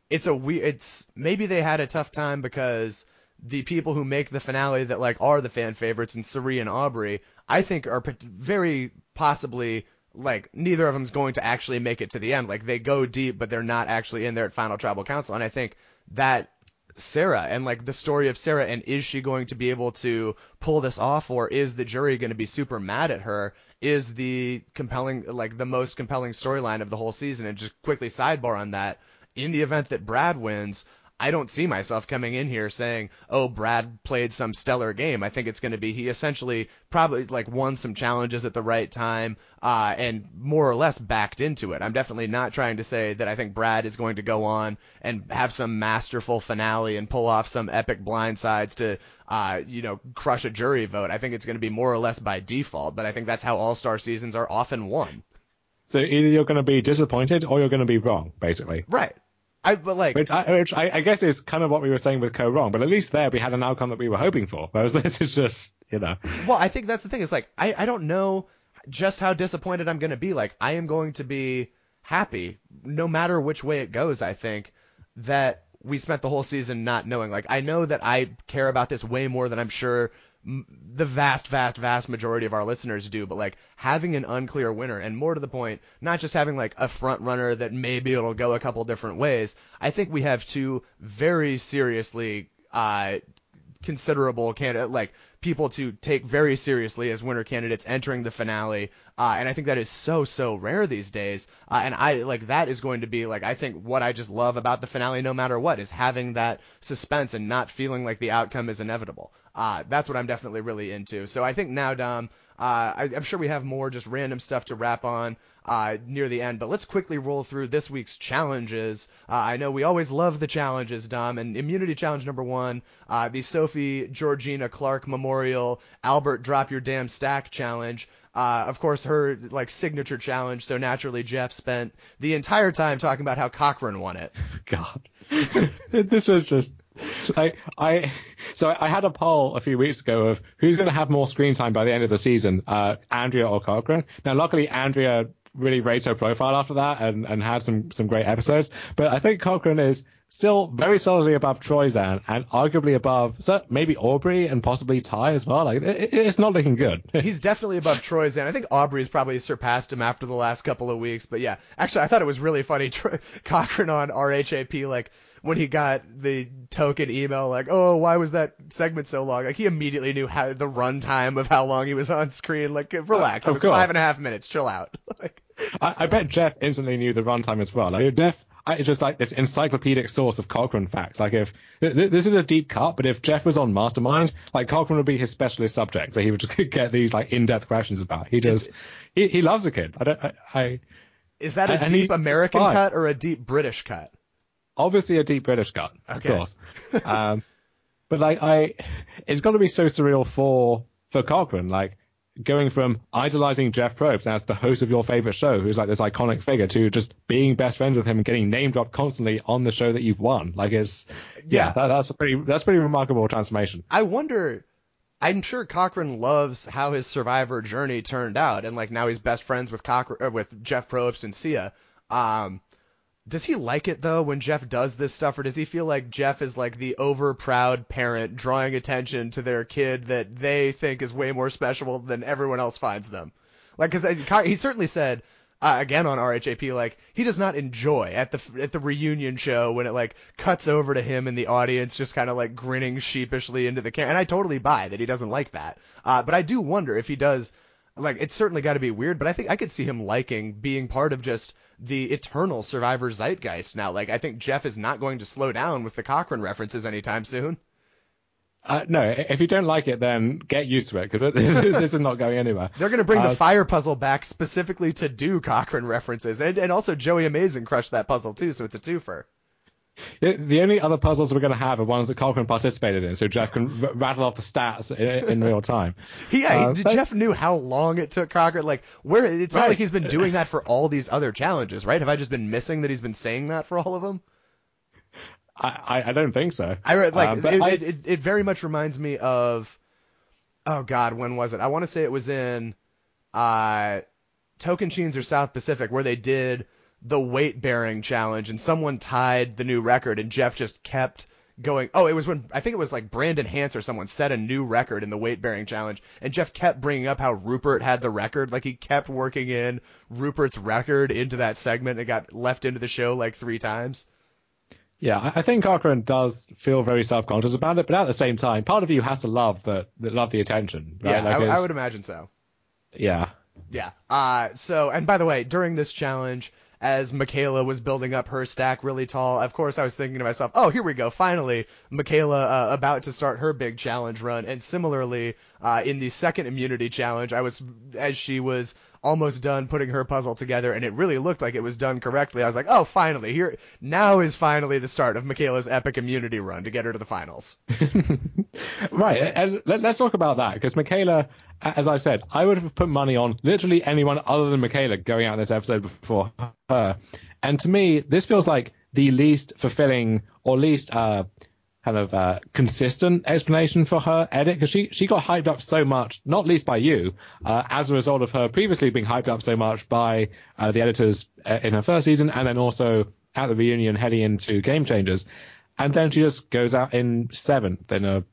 it's maybe they had a tough time because the people who make the finale that like are the fan favorites and Cirie and Aubrey, I think are very possibly like neither of them's going to actually make it to the end. Like they go deep, but they're not actually in there at Final Tribal Council. And I think that Sarah and like the story of Sarah and is she going to be able to pull this off, or is the jury going to be super mad at her, is the most compelling storyline of the whole season. And just quickly sidebar on that, in the event that Brad wins, I don't see myself coming in here saying, oh, Brad played some stellar game. I think it's going to be he essentially probably like won some challenges at the right time and more or less backed into it. I'm definitely not trying to say that I think Brad is going to go on and have some masterful finale and pull off some epic blindsides to crush a jury vote. I think it's going to be more or less by default, but I think that's how All-Star seasons are often won. So either you're going to be disappointed or you're going to be wrong, basically. Right. Which I guess is kind of what we were saying with Go Wrong, but at least there we had an outcome that we were hoping for. Whereas this is just, Well, I think that's the thing. It's like, I don't know just how disappointed I'm going to be. Like, I am going to be happy no matter which way it goes, I think, that we spent the whole season not knowing. Like, I know that I care about this way more than I'm sure the vast, vast, vast majority of our listeners do, but like having an unclear winner, and more to the point, not just having like a front runner that maybe it'll go a couple different ways. I think we have two very seriously considerable candidate, like people to take very seriously as winner candidates entering the finale. And I think that is so rare these days. And that is going to be like, I think what I just love about the finale, no matter what, is having that suspense and not feeling like the outcome is inevitable. That's what I'm definitely really into. So I think now, Dom, I'm sure we have more just random stuff to wrap on near the end, but let's quickly roll through this week's challenges. I know we always love the challenges, Dom, and immunity challenge number 1, the Sophie Georgina Clark Memorial Albert Drop Your Damn Stack challenge. Of course, her like signature challenge. So naturally, Jeff spent the entire time talking about how Cochran won it. God, this was just like I had a poll a few weeks ago of who's going to have more screen time by the end of the season, Andrea or Cochran. Now, luckily, Andrea really raised her profile after that and had some great episodes. But I think Cochran is still very solidly above Troyzan and arguably above maybe Aubrey and possibly Ty as well. Like it's not looking good. He's definitely above Troyzan. I think Aubrey's probably surpassed him after the last couple of weeks. But yeah, actually, I thought it was really funny. Cochran on RHAP, like when he got the token email, like, oh, why was that segment so long? Like he immediately knew how the runtime of how long he was on screen. Like, relax, it was 5.5 minutes. Chill out. Like, I bet Jeff instantly knew the runtime as well. Like Jeff. It's just like this encyclopedic source of Cochran facts. Like if this is a deep cut, but if Jeff was on Mastermind, like Cochran would be his specialist subject that he would just get these like in-depth questions about. He loves the kid. Is that a deep American cut or a deep British cut? Obviously a deep British cut, okay. Of course. But like it's got to be so surreal for Cochran, like going from idolizing Jeff Probst as the host of your favorite show, who's like this iconic figure, to just being best friends with him and getting name dropped constantly on the show that you've won. Like that's a pretty remarkable transformation. I wonder, I'm sure Cochran loves how his Survivor journey turned out, and like now he's best friends with with Jeff Probst and Sia. Does he like it though when Jeff does this stuff, or does he feel like Jeff is like the over proud parent drawing attention to their kid that they think is way more special than everyone else finds them? Like, because he certainly said again on RHAP, like he does not enjoy at the reunion show when it like cuts over to him in the audience just kind of like grinning sheepishly into the camera, and I totally buy that he doesn't like that. But I do wonder if he does. Like, it's certainly got to be weird, but I think I could see him liking being part of just the eternal Survivor zeitgeist now. Like, I think Jeff is not going to slow down with the Cochran references anytime soon. No, if you don't like it, then get used to it, because this is not going anywhere. They're going to bring the fire puzzle back specifically to do Cochran references, and also Joey Amazing crushed that puzzle too, so it's a twofer. The only other puzzles we're going to have are ones that Cochran participated in, so Jeff can rattle off the stats in real time. Jeff knew how long it took Cochran. Like, it's not like he's been doing that for all these other challenges, right? Have I just been missing that he's been saying that for all of them? I don't think so. It very much reminds me of, oh God, when was it? I want to say it was in Tocantins or South Pacific, where they did the weight bearing challenge and someone tied the new record and Jeff just kept going. Oh, it was when I think it was like Brandon Hance or someone set a new record in the weight bearing challenge, and Jeff kept bringing up how Rupert had the record. Like he kept working in Rupert's record into that segment. It got left into the show like 3 times. Yeah, I think Cochran does feel very self-conscious about it, but at the same time, part of you has to love the attention. Right? Yeah, I would imagine so. Yeah. Yeah. So, and by the way, during this challenge, as Michaela was building up her stack really tall, of course I was thinking to myself, oh, here we go, finally, Michaela about to start her big challenge run. And similarly, in the second immunity challenge, as she was almost done putting her puzzle together, and it really looked like it was done correctly, I was like, oh, finally, now is finally the start of Michaela's epic immunity run to get her to the finals. Right, and let's talk about that, because Michaela, as I said, I would have put money on literally anyone other than Michaela going out this episode before her. And to me, this feels like the least fulfilling or least consistent explanation for her edit, because she got hyped up so much, not least by you, as a result of her previously being hyped up so much by the editors in her first season, and then also at the reunion heading into Game Changers. And then she just goes out in 7th in a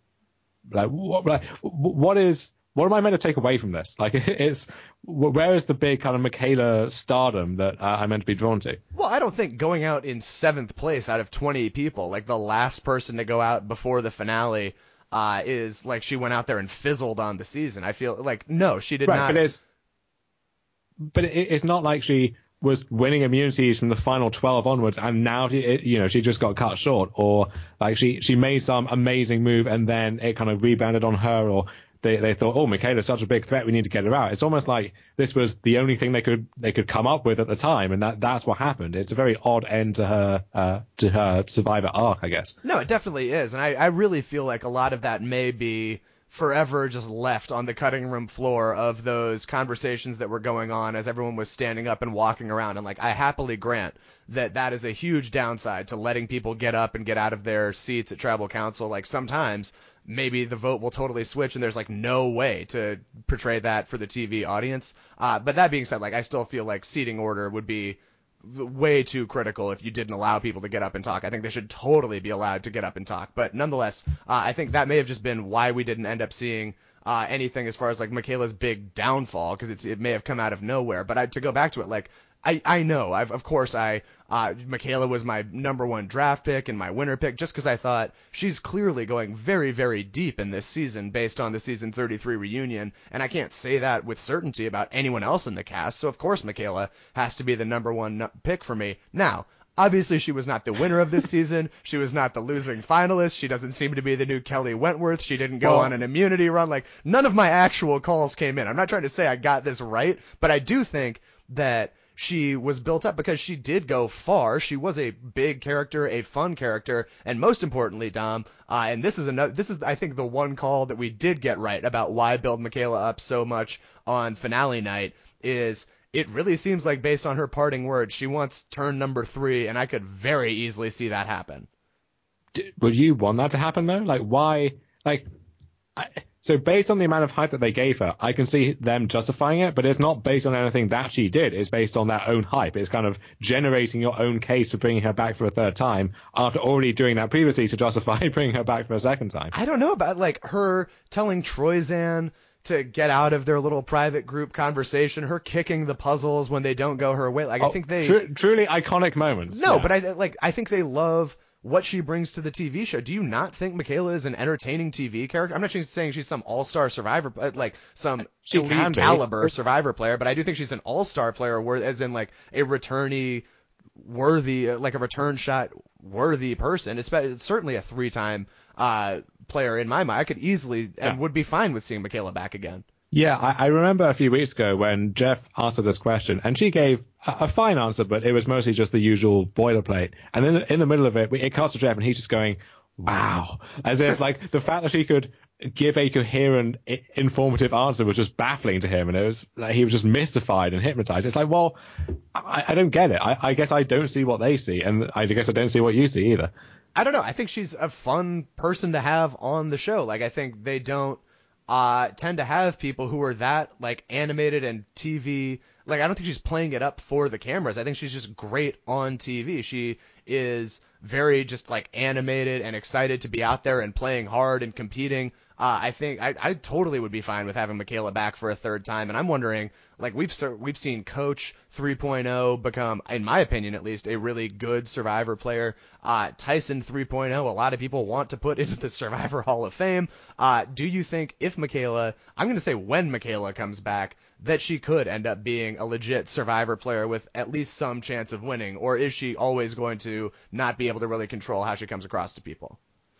what am I meant to take away from this? Like, where is the big kind of Michaela stardom that I'm meant to be drawn to? Well, I don't think going out in 7th place out of 20 people, like the last person to go out before the finale, is like she went out there and fizzled on the season. I feel like, no, she did not. But it's not like she was winning immunities from the final 12 onwards, and now she just got cut short, or like she made some amazing move and then it kind of rebounded on her, or they thought, oh, Michaela's such a big threat, we need to get her out. It's almost like this was the only thing they could come up with at the time, and that's what happened. It's a very odd end to her Survivor arc, I guess. No, it definitely is, and I really feel like a lot of that may be forever just left on the cutting room floor of those conversations that were going on as everyone was standing up and walking around. And like, I happily grant that is a huge downside to letting people get up and get out of their seats at tribal council. Like, sometimes maybe the vote will totally switch and there's like no way to portray that for the TV audience. But that being said, like, I still feel like seating order would be way too critical if you didn't allow people to get up and talk. I think they should totally be allowed to get up and talk. But nonetheless, I think that may have just been why we didn't end up seeing anything as far as like Michaela's big downfall, because it may have come out of nowhere. But to go back to it, like I know of course Michaela was my number one draft pick and my winner pick just because I thought she's clearly going very, very deep in this season based on the season 33 reunion, and I can't say that with certainty about anyone else in the cast. So of course Michaela has to be the number one pick for me. Now, obviously, she was not the winner of this season. She was not the losing finalist. She doesn't seem to be the new Kelly Wentworth. She didn't go on an immunity run. Like, none of my actual calls came in. I'm not trying to say I got this right, but I do think that she was built up because she did go far. She was a big character, a fun character, and most importantly, Dom, and this is I think the one call that we did get right about why build Michaela up so much on finale night is it really seems like, based on her parting words, she wants turn number 3, and I could very easily see that happen. Would you want that to happen though? Like, why? Like, so based on the amount of hype that they gave her, I can see them justifying it, but it's not based on anything that she did. It's based on their own hype. It's kind of generating your own case for bringing her back for a third time after already doing that previously to justify bringing her back for a second time. I don't know about, like, her telling Troyzan to get out of their little private group conversation, her kicking the puzzles when they don't go her way. Like, I think they truly iconic moments. No, yeah. but I think they love what she brings to the TV show. Do you not think Michaela is an entertaining TV character? I'm not saying she's some all-star survivor, like some elite caliber survivor player, but I do think she's an all-star player, as in like a returnee worthy, like a return shot worthy person. It's certainly a 3-time player in my mind. I could easily and would be fine with seeing Michaela back again. Yeah, I remember a few weeks ago when Jeff asked her this question, and she gave a fine answer, but it was mostly just the usual boilerplate. And then in the middle of it, it cuts to Jeff, and he's just going, wow. As if, like, the fact that she could give a coherent, informative answer was just baffling to him, and it was like he was just mystified and hypnotized. It's like, well, I don't get it. I guess I don't see what they see, and I guess I don't see what you see either. I don't know. I think she's a fun person to have on the show. Like, I think they don't tend to have people who are that, like, animated and TV. Like, I don't think she's playing it up for the cameras. I think she's just great on TV. She is very just, like, animated and excited to be out there and playing hard and competing. I think I totally would be fine with having Michaela back for a third time. And I'm wondering, like, we've seen Coach 3.0 become, in my opinion at least, a really good Survivor player. Tyson 3.0, a lot of people want to put into the Survivor Hall of Fame. Do you think if Michaela, I'm going to say when Michaela comes back, that she could end up being a legit Survivor player with at least some chance of winning? Or is she always going to not be able to really control how she comes across to people?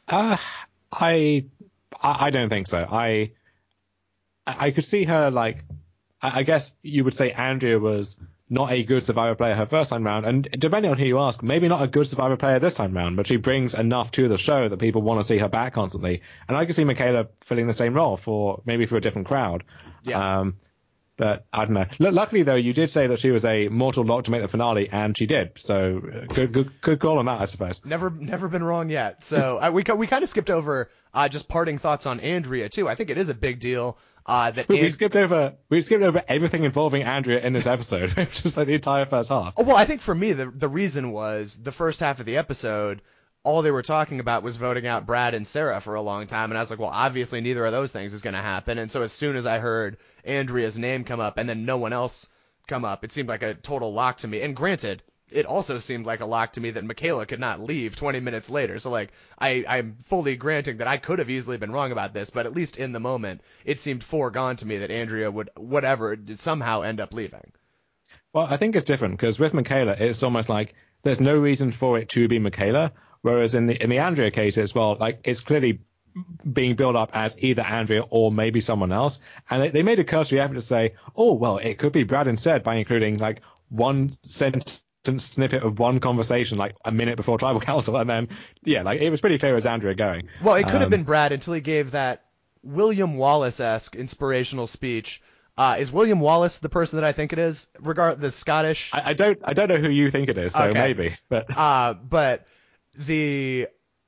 I don't think so. I could see her, like, I guess you would say Andrea was not a good Survivor player her first time round, and depending on who you ask, maybe not a good Survivor player this time round, but she brings enough to the show that people want to see her back constantly. And I could see Michaela filling the same role for a different crowd. Yeah. But I don't know. Luckily, though, you did say that she was a mortal lock to make the finale, and she did. So good call on that, I suppose. Never been wrong yet. So we kind of skipped over just parting thoughts on Andrea too. I think it is a big deal that we skipped over everything involving Andrea in this episode, just like the entire first half. Well, I think for me the reason was the first half of the episode, all they were talking about was voting out Brad and Sarah for a long time, and I was like, well, obviously neither of those things is going to happen. And so as soon as I heard Andrea's name come up and then no one else come up, it seemed like a total lock to me. And granted, it also seemed like a lock to me that Michaela could not leave 20 minutes later. So, like, I'm fully granting that I could have easily been wrong about this, but at least in the moment, it seemed foregone to me that Andrea would, somehow end up leaving. Well, I think it's different, because with Michaela, it's almost like there's no reason for it to be Michaela, whereas in the Andrea case, it's, well, like, it's clearly being built up as either Andrea or maybe someone else. And they made a cursory effort to say, oh, well, it could be Brad instead, by including, like, one sentence snippet of one conversation, like a minute before Tribal Council, and then it was pretty clear it was Andrea going. Well, it could have been Brad until he gave that William Wallace-esque inspirational speech. Is William Wallace the person that I think it is? The Scottish. I don't know who you think it is, so okay. Maybe. But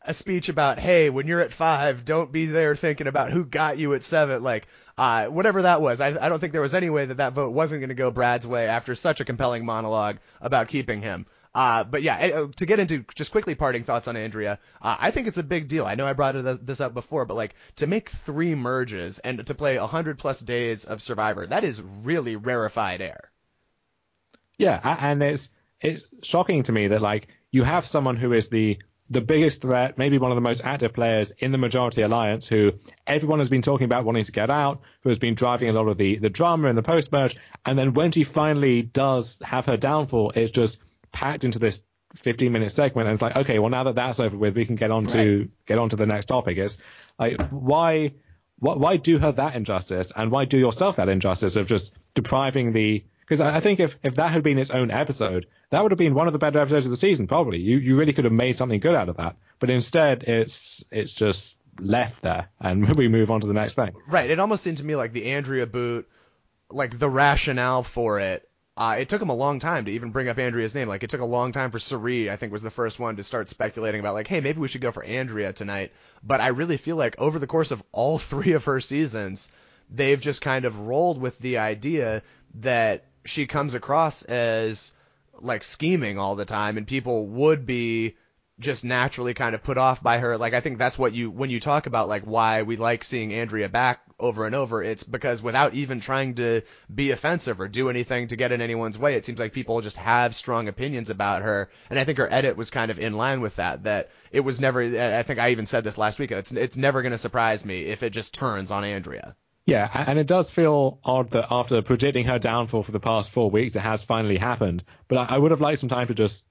a speech about, hey, when you're at 5, don't be there thinking about who got you at 7. Like, whatever that was, I don't think there was any way that vote wasn't going to go Brad's way after such a compelling monologue about keeping him. But yeah, to get into just quickly parting thoughts on Andrea, I think it's a big deal. I know I brought this up before, but like to make 3 merges and to play 100+ days of Survivor, that is really rarefied air. Yeah, and it's shocking to me that like you have someone who is the biggest threat, maybe one of the most active players in the Majority Alliance, who everyone has been talking about wanting to get out, who has been driving a lot of the drama in the post-merge, and then when she finally does have her downfall, it's just packed into this 15-minute segment, and it's like, okay, well now that that's over with, we can get on to the next topic. It's like, why do her that injustice, and why do yourself that injustice of just depriving the... Because I think if that had been its own episode, that would have been one of the better episodes of the season, probably. You really could have made something good out of that. But instead, it's just left there, and we move on to the next thing. Right. It almost seemed to me like the Andrea boot, like the rationale for it, it took him a long time to even bring up Andrea's name. Like, it took a long time for Cirie, I think, was the first one to start speculating about, like, hey, maybe we should go for Andrea tonight. But I really feel like over the course of all 3 of her seasons, they've just kind of rolled with the idea that she comes across as like scheming all the time, and people would be just naturally kind of put off by her. Like, I think that's what when you talk about like why we like seeing Andrea back over and over, it's because without even trying to be offensive or do anything to get in anyone's way, it seems like people just have strong opinions about her. And I think her edit was kind of in line with that it was never, I think I even said this last week, it's never going to surprise me if it just turns on Andrea. Yeah, and it does feel odd that after predicting her downfall for the past 4 weeks, it has finally happened. But I would have liked some time to just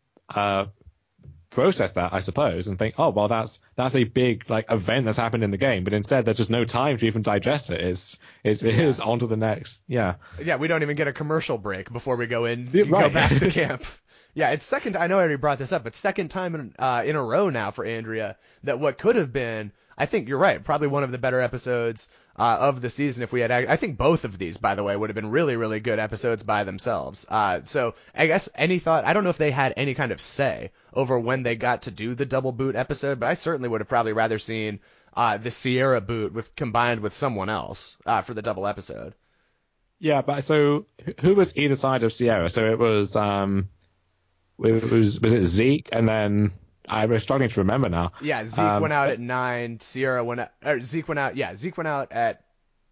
process that, I suppose, and think, oh, well, that's a big like event that's happened in the game. But instead, there's just no time to even digest it. It is on to the next. Yeah. Yeah, we don't even get a commercial break before we go back to camp. Yeah, it's second. I know I already brought this up, but second time in a row now for Andrea that what could have been. I think you're right. Probably one of the better episodes of the season if we had. I think both of these, by the way, would have been really, really good episodes by themselves. So I guess any thought. I don't know if they had any kind of say over when they got to do the double boot episode, but I certainly would have probably rather seen the Sierra boot combined with someone else for the double episode. Yeah, but so who was either side of Sierra? So it was was it Zeke, and then I was struggling to remember now. Yeah, Zeke went out at 9. Sierra went out. Or Zeke went out. Yeah, Zeke went out at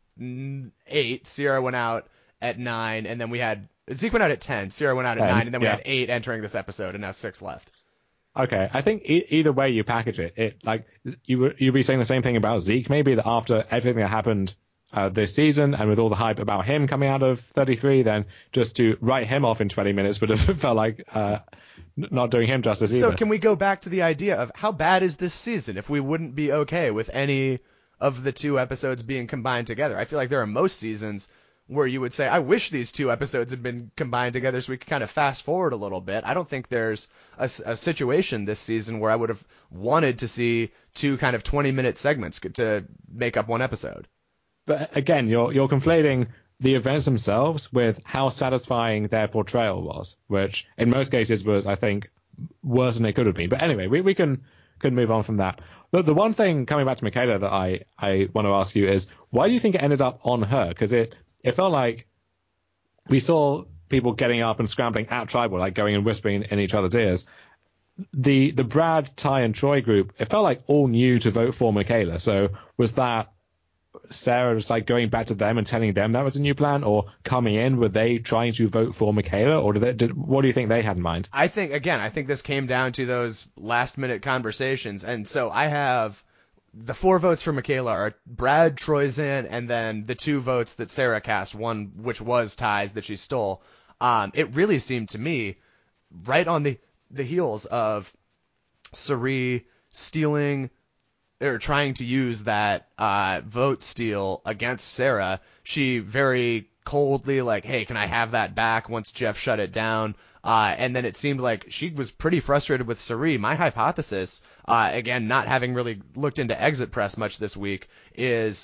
8. Sierra went out at 9, and then we had Zeke went out at 10. Sierra went out at 9, and then we had 8 entering this episode, and now 6 left. Okay, I think either way you package it like you'd be saying the same thing about Zeke, maybe that after everything that happened this season, and with all the hype about him coming out of 33, then just to write him off in 20 minutes would have felt like not doing him justice either. So can we go back to the idea of how bad is this season if we wouldn't be okay with any of the 2 episodes being combined together? I feel like there are most seasons where you would say, I wish these 2 episodes had been combined together so we could kind of fast forward a little bit. I don't think there's a situation this season where I would have wanted to see 2 kind of 20-minute segments to make up one episode. But again, you're conflating the events themselves with how satisfying their portrayal was, which in most cases was, I think, worse than it could have been. But anyway, we can move on from that. But the one thing, coming back to Michaela, that I want to ask you is, why do you think it ended up on her? Because it felt like we saw people getting up and scrambling at Tribal, like going and whispering in each other's ears. The Brad, Ty, and Troy group, it felt like all new to vote for Michaela. So was that Sarah just like going back to them and telling them that was a new plan, or coming in, were they trying to vote for Michaela, or what do you think they had in mind? I think this came down to those last minute conversations, and so I have the 4 votes for Michaela are Brad, Troyzan, and then the 2 votes that Sarah cast, one which was Ty's that she stole. It really seemed to me right on the heels of Cirie stealing or trying to use that vote steal against Sarah, she very coldly like, hey, can I have that back once Jeff shut it down? And then it seemed like she was pretty frustrated with Cirie. My hypothesis, again, not having really looked into Exit Press much this week, is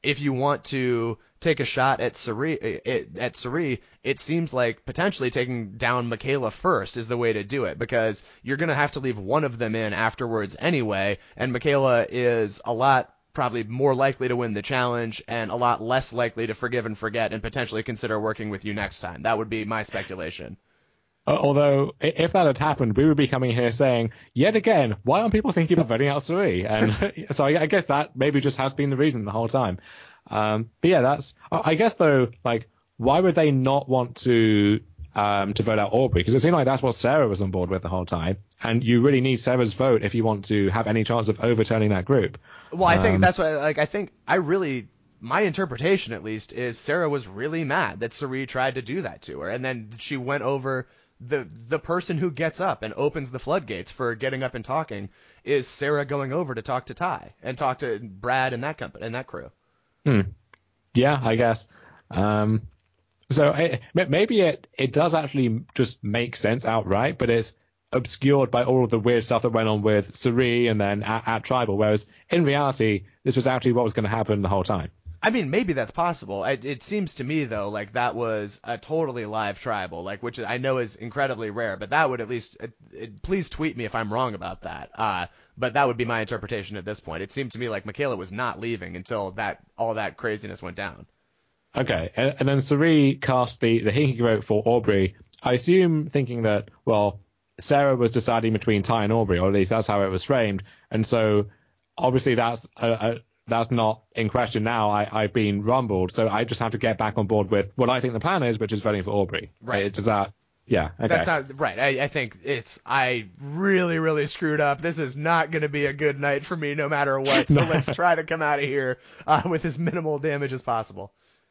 if you want to take a shot at Cirie, it seems like potentially taking down Michaela first is the way to do it, because you're going to have to leave one of them in afterwards anyway, and Michaela is a lot probably more likely to win the challenge and a lot less likely to forgive and forget and potentially consider working with you next time. That would be my speculation. Although, if that had happened, we would be coming here saying, yet again, why aren't people thinking about voting out Cirie? And so I guess that maybe just has been the reason the whole time. But yeah, I guess though, like, why would they not want to vote out Aubrey? Because it seemed like that's what Sarah was on board with the whole time. And you really need Sarah's vote if you want to have any chance of overturning that group. Well, I think that's what, like, my interpretation at least is Sarah was really mad that Cirie tried to do that to her. And then she went over the person who gets up and opens the floodgates for getting up and talking is Sarah going over to talk to Ty and talk to Brad and that company and that crew. Yeah, I guess. So maybe it does actually just make sense outright, but it's obscured by all of the weird stuff that went on with Cirie and then at Tribal, whereas in reality, this was actually what was going to happen the whole time. I mean, maybe that's possible. It seems to me, though, like that was a totally live tribal, like, which I know is incredibly rare, but that would at least, please tweet me if I'm wrong about that. But that would be my interpretation at this point. It seemed to me like Michaela was not leaving until all that craziness went down. Okay, and then Cirie cast the hinky vote for Aubrey, I assume thinking that, well, Sarah was deciding between Ty and Aubrey, or at least that's how it was framed, and so obviously that's not in question now. I've been rumbled, so I just have to get back on board with what I think the plan is, which is voting for Aubrey. Right. Does that? Yeah. Okay. That's not right. I think I really, really screwed up. This is not going to be a good night for me, no matter what. So let's try to come out of here with as minimal damage as possible.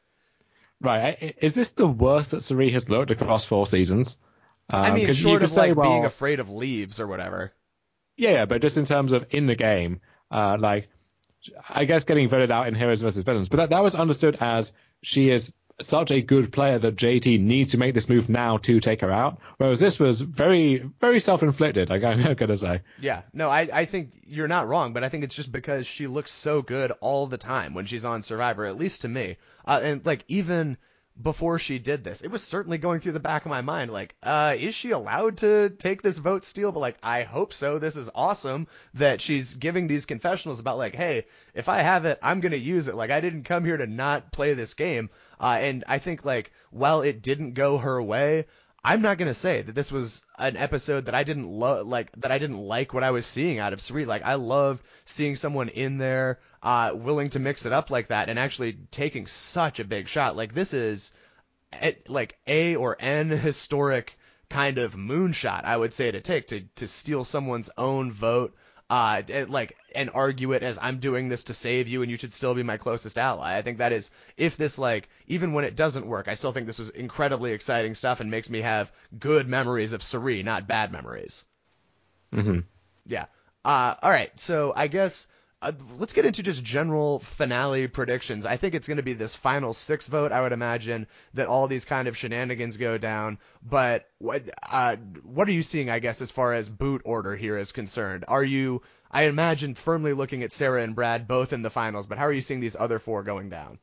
Right. Is this the worst that Cirie has looked across 4 seasons? I mean, short of like being afraid of leaves or whatever. Yeah, but just in terms of in the game, like, I guess getting voted out in Heroes versus Villains, but that was understood as she is such a good player that JT needs to make this move now to take her out, whereas this was very, very self-inflicted, I'm going to say. Yeah, no, I think you're not wrong, but I think it's just because she looks so good all the time when she's on Survivor, at least to me. And like even before she did this, it was certainly going through the back of my mind, like, is she allowed to take this vote steal? But like, I hope so. This is awesome that she's giving these confessionals about like, hey, if I have it, I'm going to use it. Like, I didn't come here to not play this game. And I think like, while it didn't go her way, I'm not going to say that this was an episode that I didn't like what I was seeing out of Cirie. Like, I love seeing someone in there, willing to mix it up like that and actually taking such a big shot. Like, this is like A or N historic kind of moonshot, I would say, to take to steal someone's own vote, and argue it as I'm doing this to save you and you should still be my closest ally. I think that is, if this, like, even when it doesn't work, I still think this was incredibly exciting stuff and makes me have good memories of Cirie, not bad memories. Mm-hmm. Yeah. All right. So I guess let's get into just general finale predictions. I think it's going to be this final 6 vote. I would imagine that all these kind of shenanigans go down. But what are you seeing, I guess, as far as boot order here is concerned? Are you, I imagine, firmly looking at Sarah and Brad both in the finals, but how are you seeing these other 4 going down?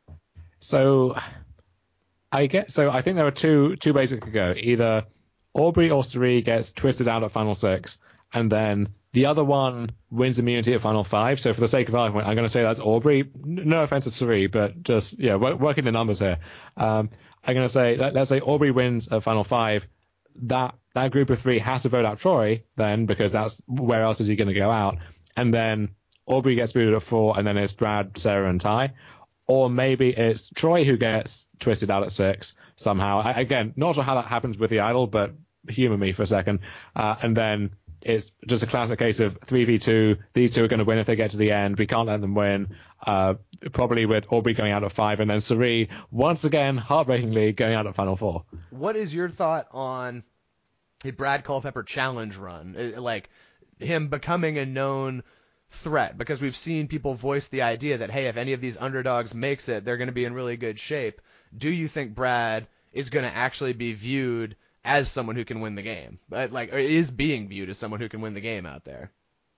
So I think there are two ways it could go. Either Aubrey or Cirie gets twisted out at final 6, and then the other one wins immunity at final 5. So for the sake of argument, I'm going to say that's Aubrey. No offense to Cirie, but just, yeah, working the numbers here. I'm going to say, let's say Aubrey wins at final 5. That group of 3 has to vote out Troy then, because that's, where else is he going to go out? And then Aubrey gets booted at 4, and then it's Brad, Sarah, and Ty. Or maybe it's Troy who gets twisted out at 6 somehow. Again, not sure how that happens with the Idol, but humor me for a second. And then it's just a classic case of 3v2. These 2 are going to win if they get to the end. We can't let them win. Probably with Aubrey going out at 5, and then Cirie, once again, heartbreakingly, going out at final 4. What is your thought on a Brad Culpepper challenge run? Like, him becoming a known threat, because we've seen people voice the idea that, hey, if any of these underdogs makes it, they're going to be in really good shape. Do you think Brad is going to actually be viewed as someone who can win the game, but like, or is being viewed as someone who can win the game out there?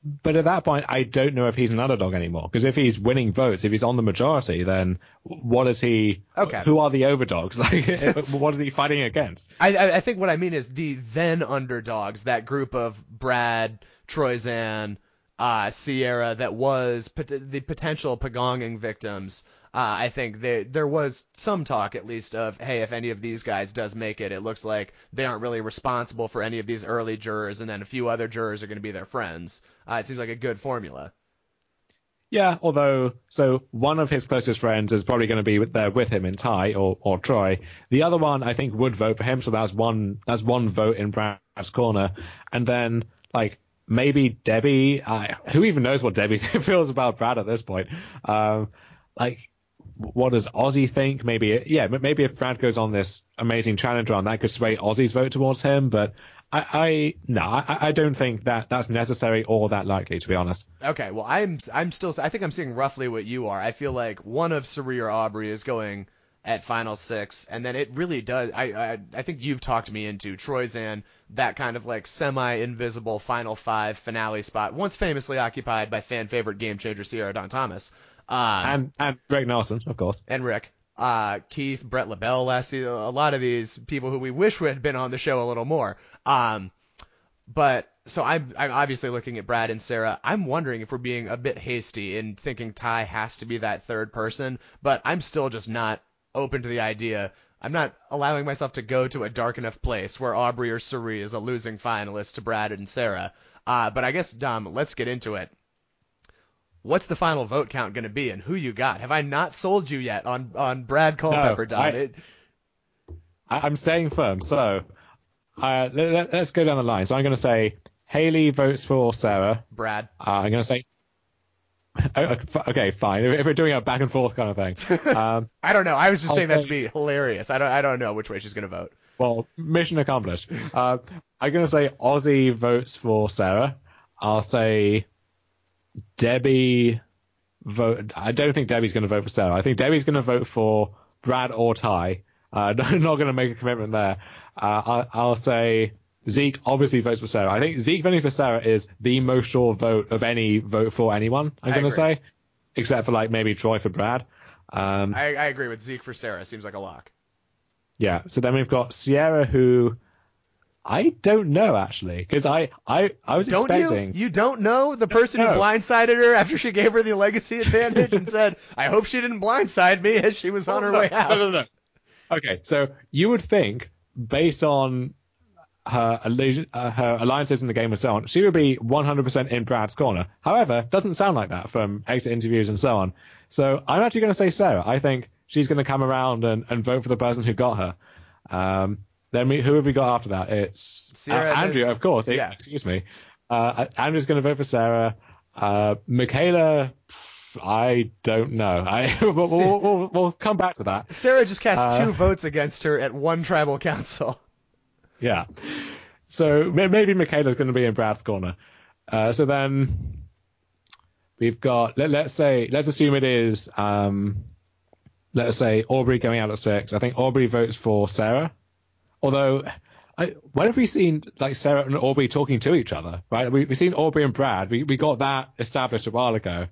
But at that point, I don't know if he's an underdog anymore. Because if he's winning votes, if he's on the majority, then what is he? Okay. Who are the overdogs? Like, what is he fighting against? I think what I mean is the then underdogs, that group of Brad, Troyzan, Sierra, that was the potential Pagonging victims. I think there was some talk, at least, of, hey, if any of these guys does make it, it looks like they aren't really responsible for any of these early jurors, and then a few other jurors are going to be their friends. It seems like a good formula. Yeah, although, so one of his closest friends is probably going to be there with him in Ty or Troy. The other one, I think, would vote for him, so that's one vote in Brad's corner. And then, like, maybe Debbie, who even knows what Debbie feels about Brad at this point? Like, what does Ozzy think? Maybe if Brad goes on this amazing challenge run, that could sway Ozzy's vote towards him, but I don't think that's necessary or that likely, to be honest. Okay, well, I think I'm seeing roughly what you are. I feel like one of Suri or Aubrey is going at final six, and then it really does. I think you've talked me into Troyzan, that kind of like semi-invisible final five finale spot, once famously occupied by fan favorite game changer Sierra Don Thomas. And Greg Nelson, of course. And Rick. Keith, Brett LaBelle last season, a lot of these people who we wish would have been on the show a little more. But so I'm obviously looking at Brad and Sarah. I'm wondering if we're being a bit hasty in thinking Ty has to be that third person, but I'm still just not open to the idea. I'm not allowing myself to go to a dark enough place where Aubrey or Suri is a losing finalist to Brad and Sarah. But I guess, Dom, let's get into it. What's the final vote count going to be, and who you got? Have I not sold you yet on Brad Culpepper, Dom? I'm staying firm. So let's go down the line. So I'm going to say Haley votes for Sarah. Brad. I'm going to say. Okay, fine. If we're doing a back and forth kind of thing. I don't know. I was just saying that to be hilarious. I don't know which way she's going to vote. Well, mission accomplished. I'm going to say Ozzy votes for Sarah. I'll say Debbie vote. I don't think Debbie's going to vote for Sarah. I think Debbie's going to vote for Brad or Ty. Not going to make a commitment there. I'll say Zeke obviously votes for Sarah. I think Zeke voting for Sarah is the most sure vote of any vote for anyone, I'm going to say, except for like maybe Troy for Brad. I agree with Zeke for Sarah. Seems like a lock. Yeah. So then we've got Sierra, who I don't know, actually, because I was expecting. You don't know the person who blindsided her after she gave her the legacy advantage and said, I hope she didn't blindside me as she was on her way out. No. Okay, so you would think, based on her alliances in the game and so on, she would be 100% in Brad's corner. However, doesn't sound like that from exit interviews and so on. So I'm actually going to say Sarah. I think she's going to come around and vote for the person who got her. Then who have we got after that? It's Andrea, of course. Yeah. Excuse me. Andrea's going to vote for Sarah. Michaela, I don't know. We'll come back to that. Sarah just cast 2 votes against her at one tribal council. Yeah. So maybe Michaela's going to be in Brad's corner. So then we've got, let's assume it is, let's say Aubrey going out at 6. I think Aubrey votes for Sarah. Although, when have we seen like Sarah and Aubrey talking to each other? Right, we've seen Aubrey and Brad. We got that established a while ago.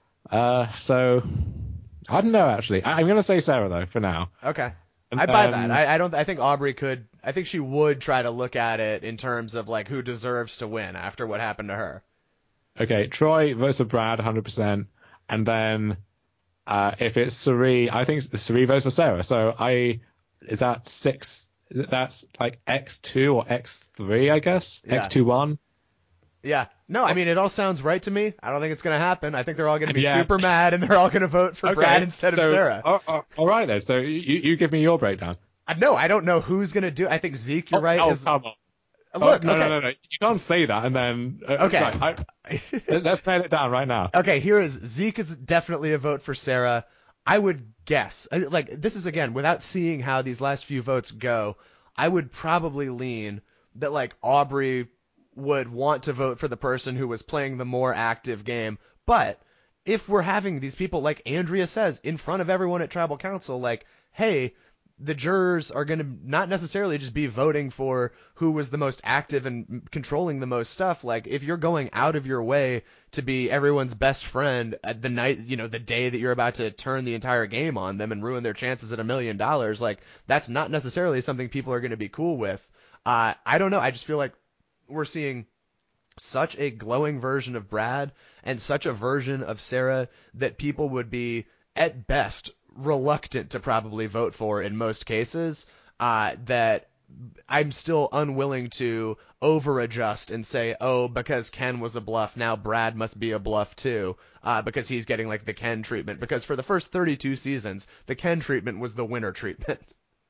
So I don't know actually. I'm going to say Sarah though for now. Okay, I buy that. I think Aubrey could. I think she would try to look at it in terms of like who deserves to win after what happened to her. Okay, Troy votes for Brad 100%, and then if it's Suri, I think Suri votes for Sarah. So is that 6? That's like X2 or X3, I guess. Yeah. X2-1. Yeah. No, I mean, it all sounds right to me. I don't think it's going to happen. I think they're all going to be super mad, and they're all going to vote for Brad instead of Sarah. All right, then. So you give me your breakdown. No, I don't know who's going to do it. I think Zeke, you're right. Come on. Look, no. You can't say that and then... okay. Right, let's nail it down right now. Okay, here is Zeke is definitely a vote for Sarah. I would guess, like, this is, again, without seeing how these last few votes go, I would probably lean that, like, Aubrey would want to vote for the person who was playing the more active game. But if we're having these people, like Andrea says, in front of everyone at Tribal Council, like, hey, the jurors are going to not necessarily just be voting for who was the most active and controlling the most stuff. Like, if you're going out of your way to be everyone's best friend at the night, the day that you're about to turn the entire game on them and ruin their chances at $1 million, like, that's not necessarily something people are going to be cool with. I don't know. I just feel like we're seeing such a glowing version of Brad and such a version of Sarah that people would be, at best, reluctant to probably vote for in most cases, that I'm still unwilling to over-adjust and say, oh, because Ken was a bluff, now Brad must be a bluff too, because he's getting like the Ken treatment. Because for the first 32 seasons, the Ken treatment was the winner treatment.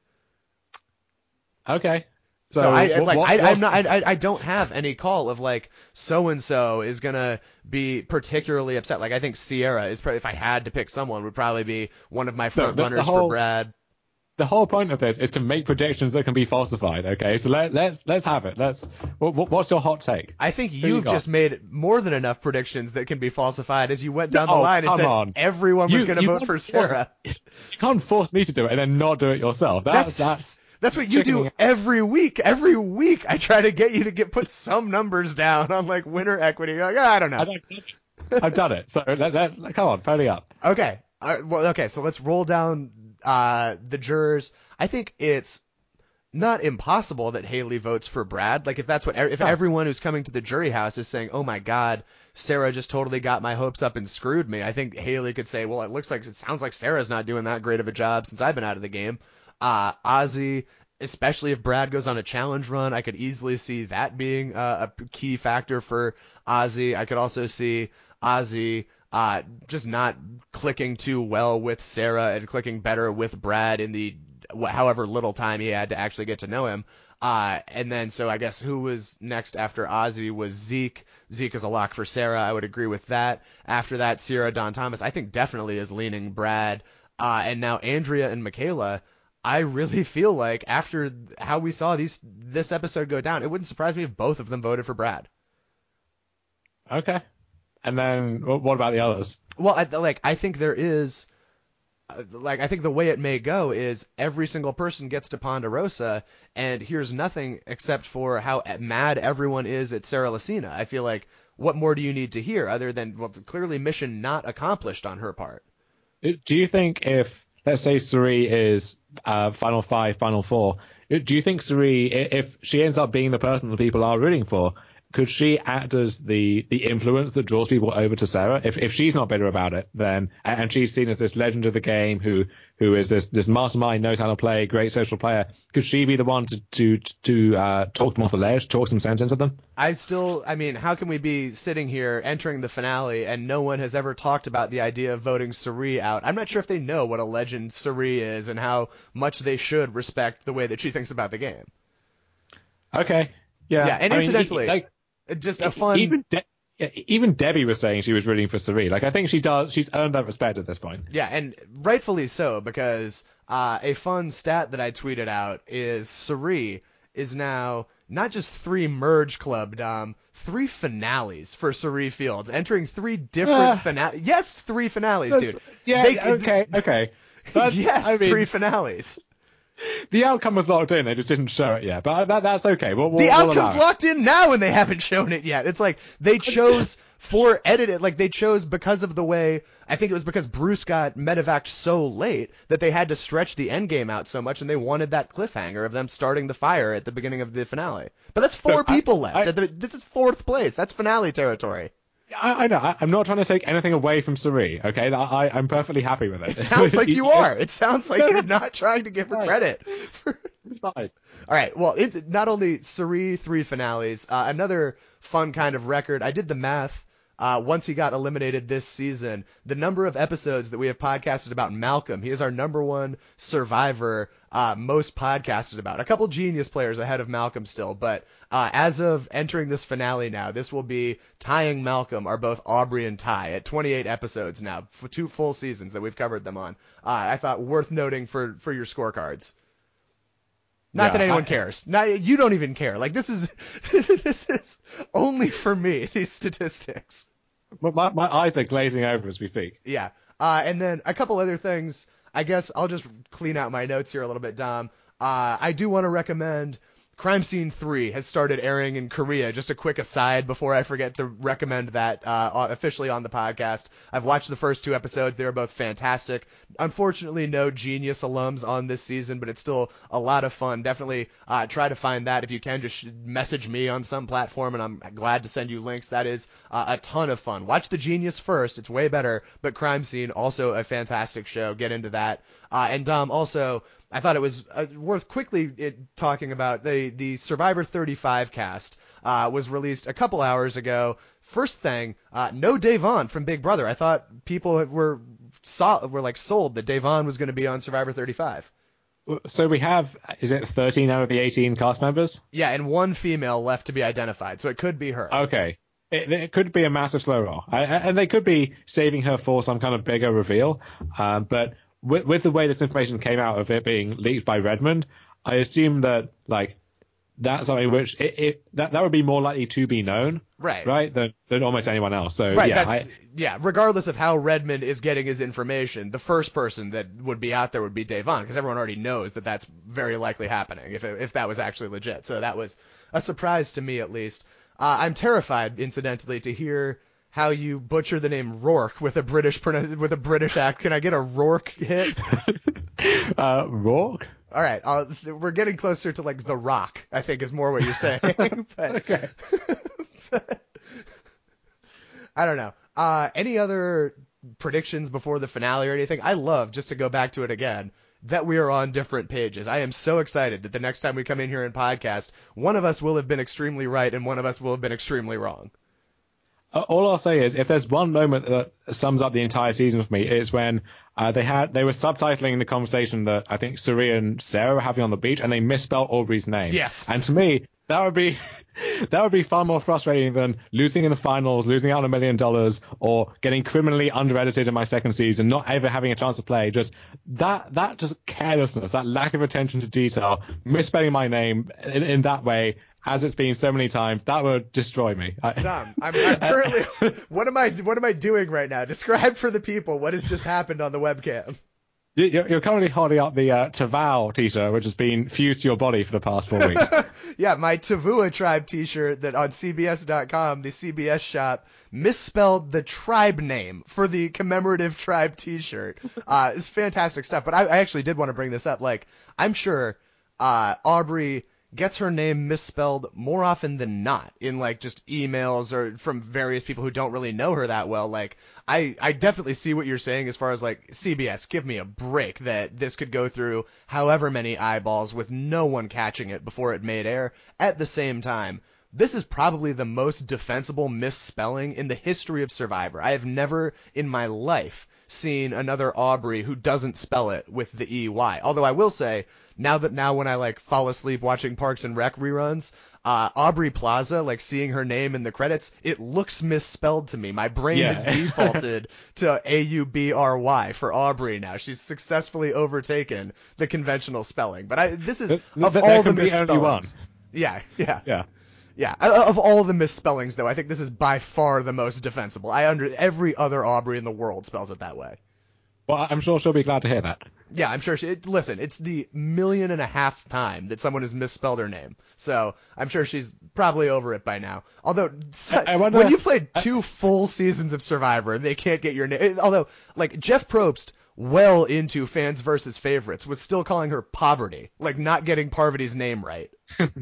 Okay. So I don't have any call of like so and so is gonna be particularly upset. Like, I think Sierra is probably, if I had to pick someone, would probably be one of my front runners for Brad. The whole point of this is to make predictions that can be falsified. Okay, so let's have it. What's your hot take? I think you've just made more than enough predictions that can be falsified as you went down the line and said everyone was going to vote for Sarah. You can't force me to do it and then not do it yourself. That's what you do every week. Every week I try to get you to put some numbers down on like winner equity. You're like, I don't know. I've done it. So come on, pony up. Okay. So let's roll down the jurors. I think it's not impossible that Haley votes for Brad. Like, if that's if everyone who's coming to the jury house is saying, oh my God, Sarah just totally got my hopes up and screwed me, I think Haley could say, well, it sounds like Sarah's not doing that great of a job since I've been out of the game. Ozzy, especially if Brad goes on a challenge run, I could easily see that being a key factor for Ozzy. I could also see Ozzy just not clicking too well with Sarah and clicking better with Brad in the however little time he had to actually get to know him. And then, so I guess who was next after Ozzy was Zeke. Zeke is a lock for Sarah. I would agree with that. After that, Sierra Dawn Thomas, I think definitely is leaning Brad. And now Andrea and Michaela, I really feel like after how we saw this episode go down, it wouldn't surprise me if both of them voted for Brad. Okay. And then what about the others? Well, I think there is, I think the way it may go is every single person gets to Ponderosa and hears nothing except for how mad everyone is at Sarah Lacina. I feel like, what more do you need to hear other than, well, clearly mission not accomplished on her part? Do you think if, let's say Cirie is Final 5, Final 4, do you think Cirie, if she ends up being the person that people are rooting for, could she act as the influence that draws people over to Sarah? If she's not bitter about it, then, and she's seen as this legend of the game who is this mastermind, knows how to play, great social player, could she be the one to talk them off the ledge, talk some sense into them? How can we be sitting here entering the finale and no one has ever talked about the idea of voting Cirie out? I'm not sure if they know what a legend Cirie is and how much they should respect the way that she thinks about the game. Okay. Yeah. Yeah, and incidentally, just a fun. Even Debbie was saying she was rooting for Cirie. Like, I think she's earned that respect at this point. Yeah, and rightfully so, because a fun stat that I tweeted out is Cirie is now not just 3 Merge Club, 3 finales for Cirie Fields, entering 3 different finales. Yes, 3 finales, dude. Yeah, okay. Yes, 3 finales. The outcome was locked in. They just didn't show it yet. But that's okay. The outcome's locked in now and they haven't shown it yet. It's like they chose they chose because of the way, I think it was because Bruce got medevaced so late that they had to stretch the end game out so much and they wanted that cliffhanger of them starting the fire at the beginning of the finale. But that's 4 people left. This is 4th place. That's finale territory. I know. I'm not trying to take anything away from Cirie, okay? I'm perfectly happy with it. It sounds like you are. It sounds like you're not trying to give her credit. It's fine. All right. Well, it's not only Cirie 3 finales, another fun kind of record. I did the math. Once he got eliminated this season, the number of episodes that we have podcasted about Malcolm, he is our number 1 survivor, most podcasted about. A couple genius players ahead of Malcolm still, but as of entering this finale now, this will be tying Malcolm are both Aubrey and Ty at 28 episodes now, for 2 full seasons that we've covered them on. I thought worth noting for your scorecards. Not that anyone cares. You don't even care. Like, this is only for me, these statistics. My eyes are glazing over as we speak. Yeah. And then a couple other things. I guess I'll just clean out my notes here a little bit, Dom. I do want to recommend Crime Scene 3 has started airing in Korea. Just a quick aside before I forget to recommend that officially on the podcast. I've watched the first 2 episodes. They were both fantastic. Unfortunately, no Genius alums on this season, but it's still a lot of fun. Definitely try to find that. If you can, just message me on some platform, and I'm glad to send you links. That is a ton of fun. Watch the Genius first. It's way better, but Crime Scene, also a fantastic show. Get into that. And Dom, also, I thought it was worth quickly talking about the Survivor 35 cast was released a couple hours ago. First thing, no Davon from Big Brother. I thought people were like sold that Davon was going to be on Survivor 35. So we have, is it 13 out of the 18 cast members? Yeah, and one female left to be identified, so it could be her. Okay. It could be a massive slow roll. And they could be saving her for some kind of bigger reveal. But with the way this information came out of it being leaked by Redmond, I assume that like that's something which that would be more likely to be known, right, than almost anyone else. So right, regardless of how Redmond is getting his information, the first person that would be out there would be Davon, because everyone already knows that that's very likely happening if that was actually legit. So that was a surprise to me, at least. I'm terrified, incidentally, to hear how you butcher the name Rourke with a British act. Can I get a Rourke hit? Rourke? All right, we're getting closer to like The Rock, I think, is more what you're saying. But, Okay. I don't know. Any other predictions before the finale or anything? I love, just to go back to it again, that we are on different pages. I am so excited that the next time we come in here and podcast, one of us will have been extremely right and one of us will have been extremely wrong. All I'll say is, if there's one moment that sums up the entire season for me, it's when they were subtitling the conversation that I think Suri and Sarah were having on the beach, and they misspelled Aubrey's name. Yes. And to me, that would be far more frustrating than losing in the finals, losing out on $1 million, or getting criminally under-edited in my second season, not ever having a chance to play. Just that just carelessness, that lack of attention to detail, misspelling my name in that way, as it's been so many times, that would destroy me. Dom, I'm currently. What am I doing right now? Describe for the people what has just happened on the webcam. You're currently holding up the Tavau t-shirt, which has been fused to your body for the past 4 weeks. Yeah, my Tavua Tribe t-shirt that on CBS.com, the CBS shop, misspelled the tribe name for the commemorative tribe t-shirt. It's fantastic stuff. But I actually did want to bring this up. Like, I'm sure Aubrey gets her name misspelled more often than not in like just emails or from various people who don't really know her that well. Like I definitely see what you're saying as far as like CBS, give me a break that this could go through however many eyeballs with no one catching it before it made air. At the same time, this is probably the most defensible misspelling in the history of Survivor. I have never in my life seen another Aubrey who doesn't spell it with the EY. Although I will say, now when I like fall asleep watching Parks and Rec reruns, Aubrey Plaza, like seeing her name in the credits, it looks misspelled to me. My brain has defaulted to Aubry for Aubrey now. She's successfully overtaken the conventional spelling. But this is of all the misspellings. Yeah. Yeah, of all the misspellings, though, I think this is by far the most defensible. Every other Aubrey in the world spells it that way. Well, I'm sure she'll be glad to hear that. Yeah, I'm sure listen, it's the 1.5 million time that someone has misspelled her name. So I'm sure she's probably over it by now. Although, when you played 2 full seasons of Survivor and they can't get your name, although, like, Jeff Probst, well into Fans versus Favorites, was still calling her Poverty, like not getting Parvati's name right.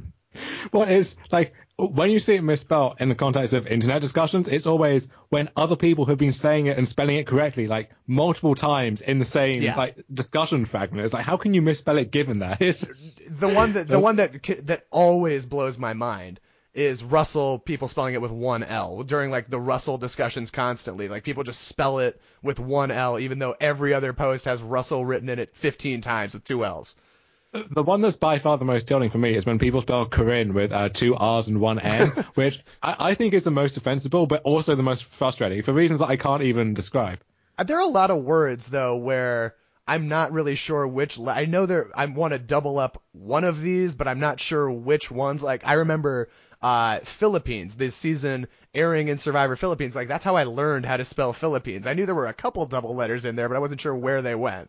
Well, it's like, when you see it misspelled in the context of internet discussions, it's always when other people have been saying it and spelling it correctly, like multiple times in the same like discussion fragment. It's like, how can you misspell it given that? The one that always blows my mind is Russell, people spelling it with 1 L during like the Russell discussions constantly. Like people just spell it with 1 L, even though every other post has Russell written in it 15 times with 2 L's. The one that's by far the most tilting for me is when people spell Corinne with 2 R's and 1 N, which I think is the most defensible, but also the most frustrating for reasons that I can't even describe. There are a lot of words, though, where I'm not really sure which. I know I want to double up one of these, but I'm not sure which ones. Like, I remember Philippines, this season airing in Survivor Philippines. Like, that's how I learned how to spell Philippines. I knew there were a couple double letters in there, but I wasn't sure where they went.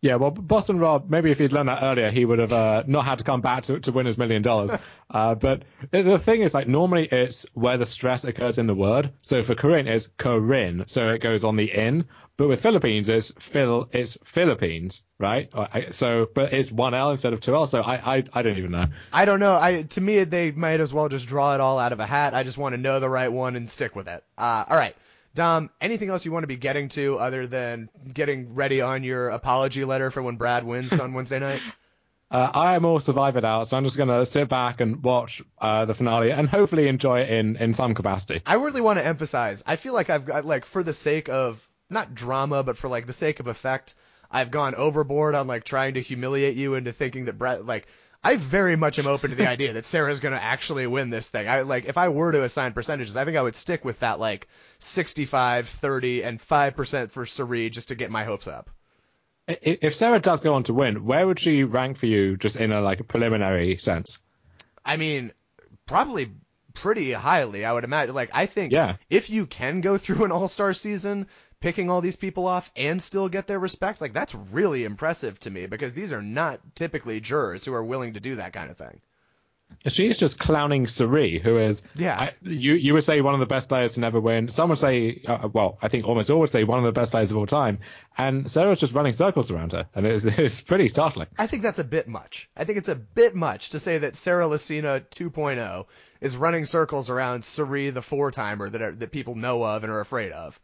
Yeah, well, Boston Rob, maybe if he'd learned that earlier, he would have not had to come back to win his $1 million. But the thing is, like, normally it's where the stress occurs in the word. So for Korean, it's Korean, so it goes on the in. But with Philippines, it's Philippines, right? But it's one L instead of two L. So I don't even know. I don't know. To me, they might as well just draw it all out of a hat. I just want to know the right one and stick with it. All right. Dom, anything else you want to be getting to other than getting ready on your apology letter for when Brad wins on Wednesday night? I am all survived out, so I'm just going to sit back and watch the finale and hopefully enjoy it in some capacity. I really want to emphasize, I feel like I've got, like, for the sake of, not drama, but for, like, the sake of effect, I've gone overboard on, like, trying to humiliate you into thinking that Brad, like, I very much am open to the idea that Sarah's going to actually win this thing. If I were to assign percentages, I think I would stick with that, like, 65, 30, and 5% for Sari just to get my hopes up. If Sarah does go on to win, where would she rank for you, just in a preliminary sense? I mean, probably pretty highly, I would imagine. Like, I think if you can go through an all-star season picking all these people off and still get their respect, like, that's really impressive to me, because these are not typically jurors who are willing to do that kind of thing. She's just clowning Sari, who is, you would say one of the best players to never win. Some would say, I think almost all would say one of the best players of all time. And Sarah's just running circles around her, and it's pretty startling. I think that's a bit much. I think it's a bit much to say that Sarah Lacina 2.0 is running circles around Sari, the four-timer that people know of and are afraid of.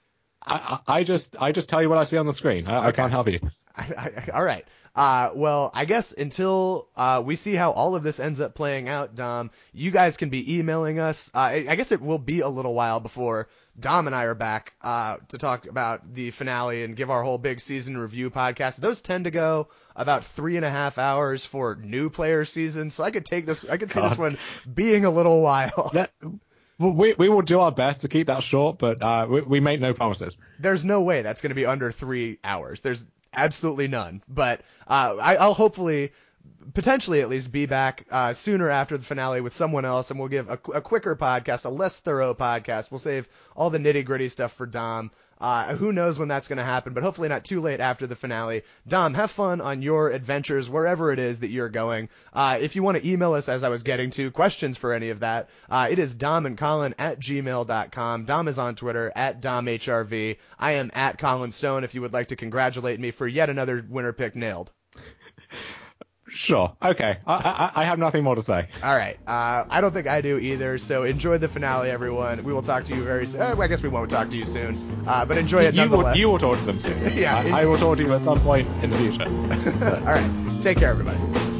I just tell you what I see on the screen. I can't help you. All right. Well, I guess until we see how all of this ends up playing out, Dom, you guys can be emailing us. I guess it will be a little while before Dom and I are back to talk about the finale and give our whole big season review podcast. Those tend to go about 3.5 hours for new player seasons, so I could see this one being a little while. We will do our best to keep that short, but we make no promises. There's no way that's going to be under 3 hours. There's absolutely none. But I'll hopefully, potentially at least, be back sooner after the finale with someone else, and we'll give a quicker podcast, a less thorough podcast. We'll save all the nitty-gritty stuff for Dom. Who knows when that's going to happen, but hopefully not too late after the finale. Dom, have fun on your adventures wherever it is that you're going. If you want to email us, as I was getting to, questions for any of that, it is domandcolin@gmail.com. Dom is on Twitter, @DomHRV. I am @Colin Stone if you would like to congratulate me for yet another winner pick nailed. Sure. Okay. I have nothing more to say. All right. I don't think I do either. So enjoy the finale, everyone. We will talk to you very soon. I guess we won't talk to you soon, but enjoy it nonetheless. You will talk to them soon. Yeah. I will talk to you at some point in the future. All right. Take care, everybody.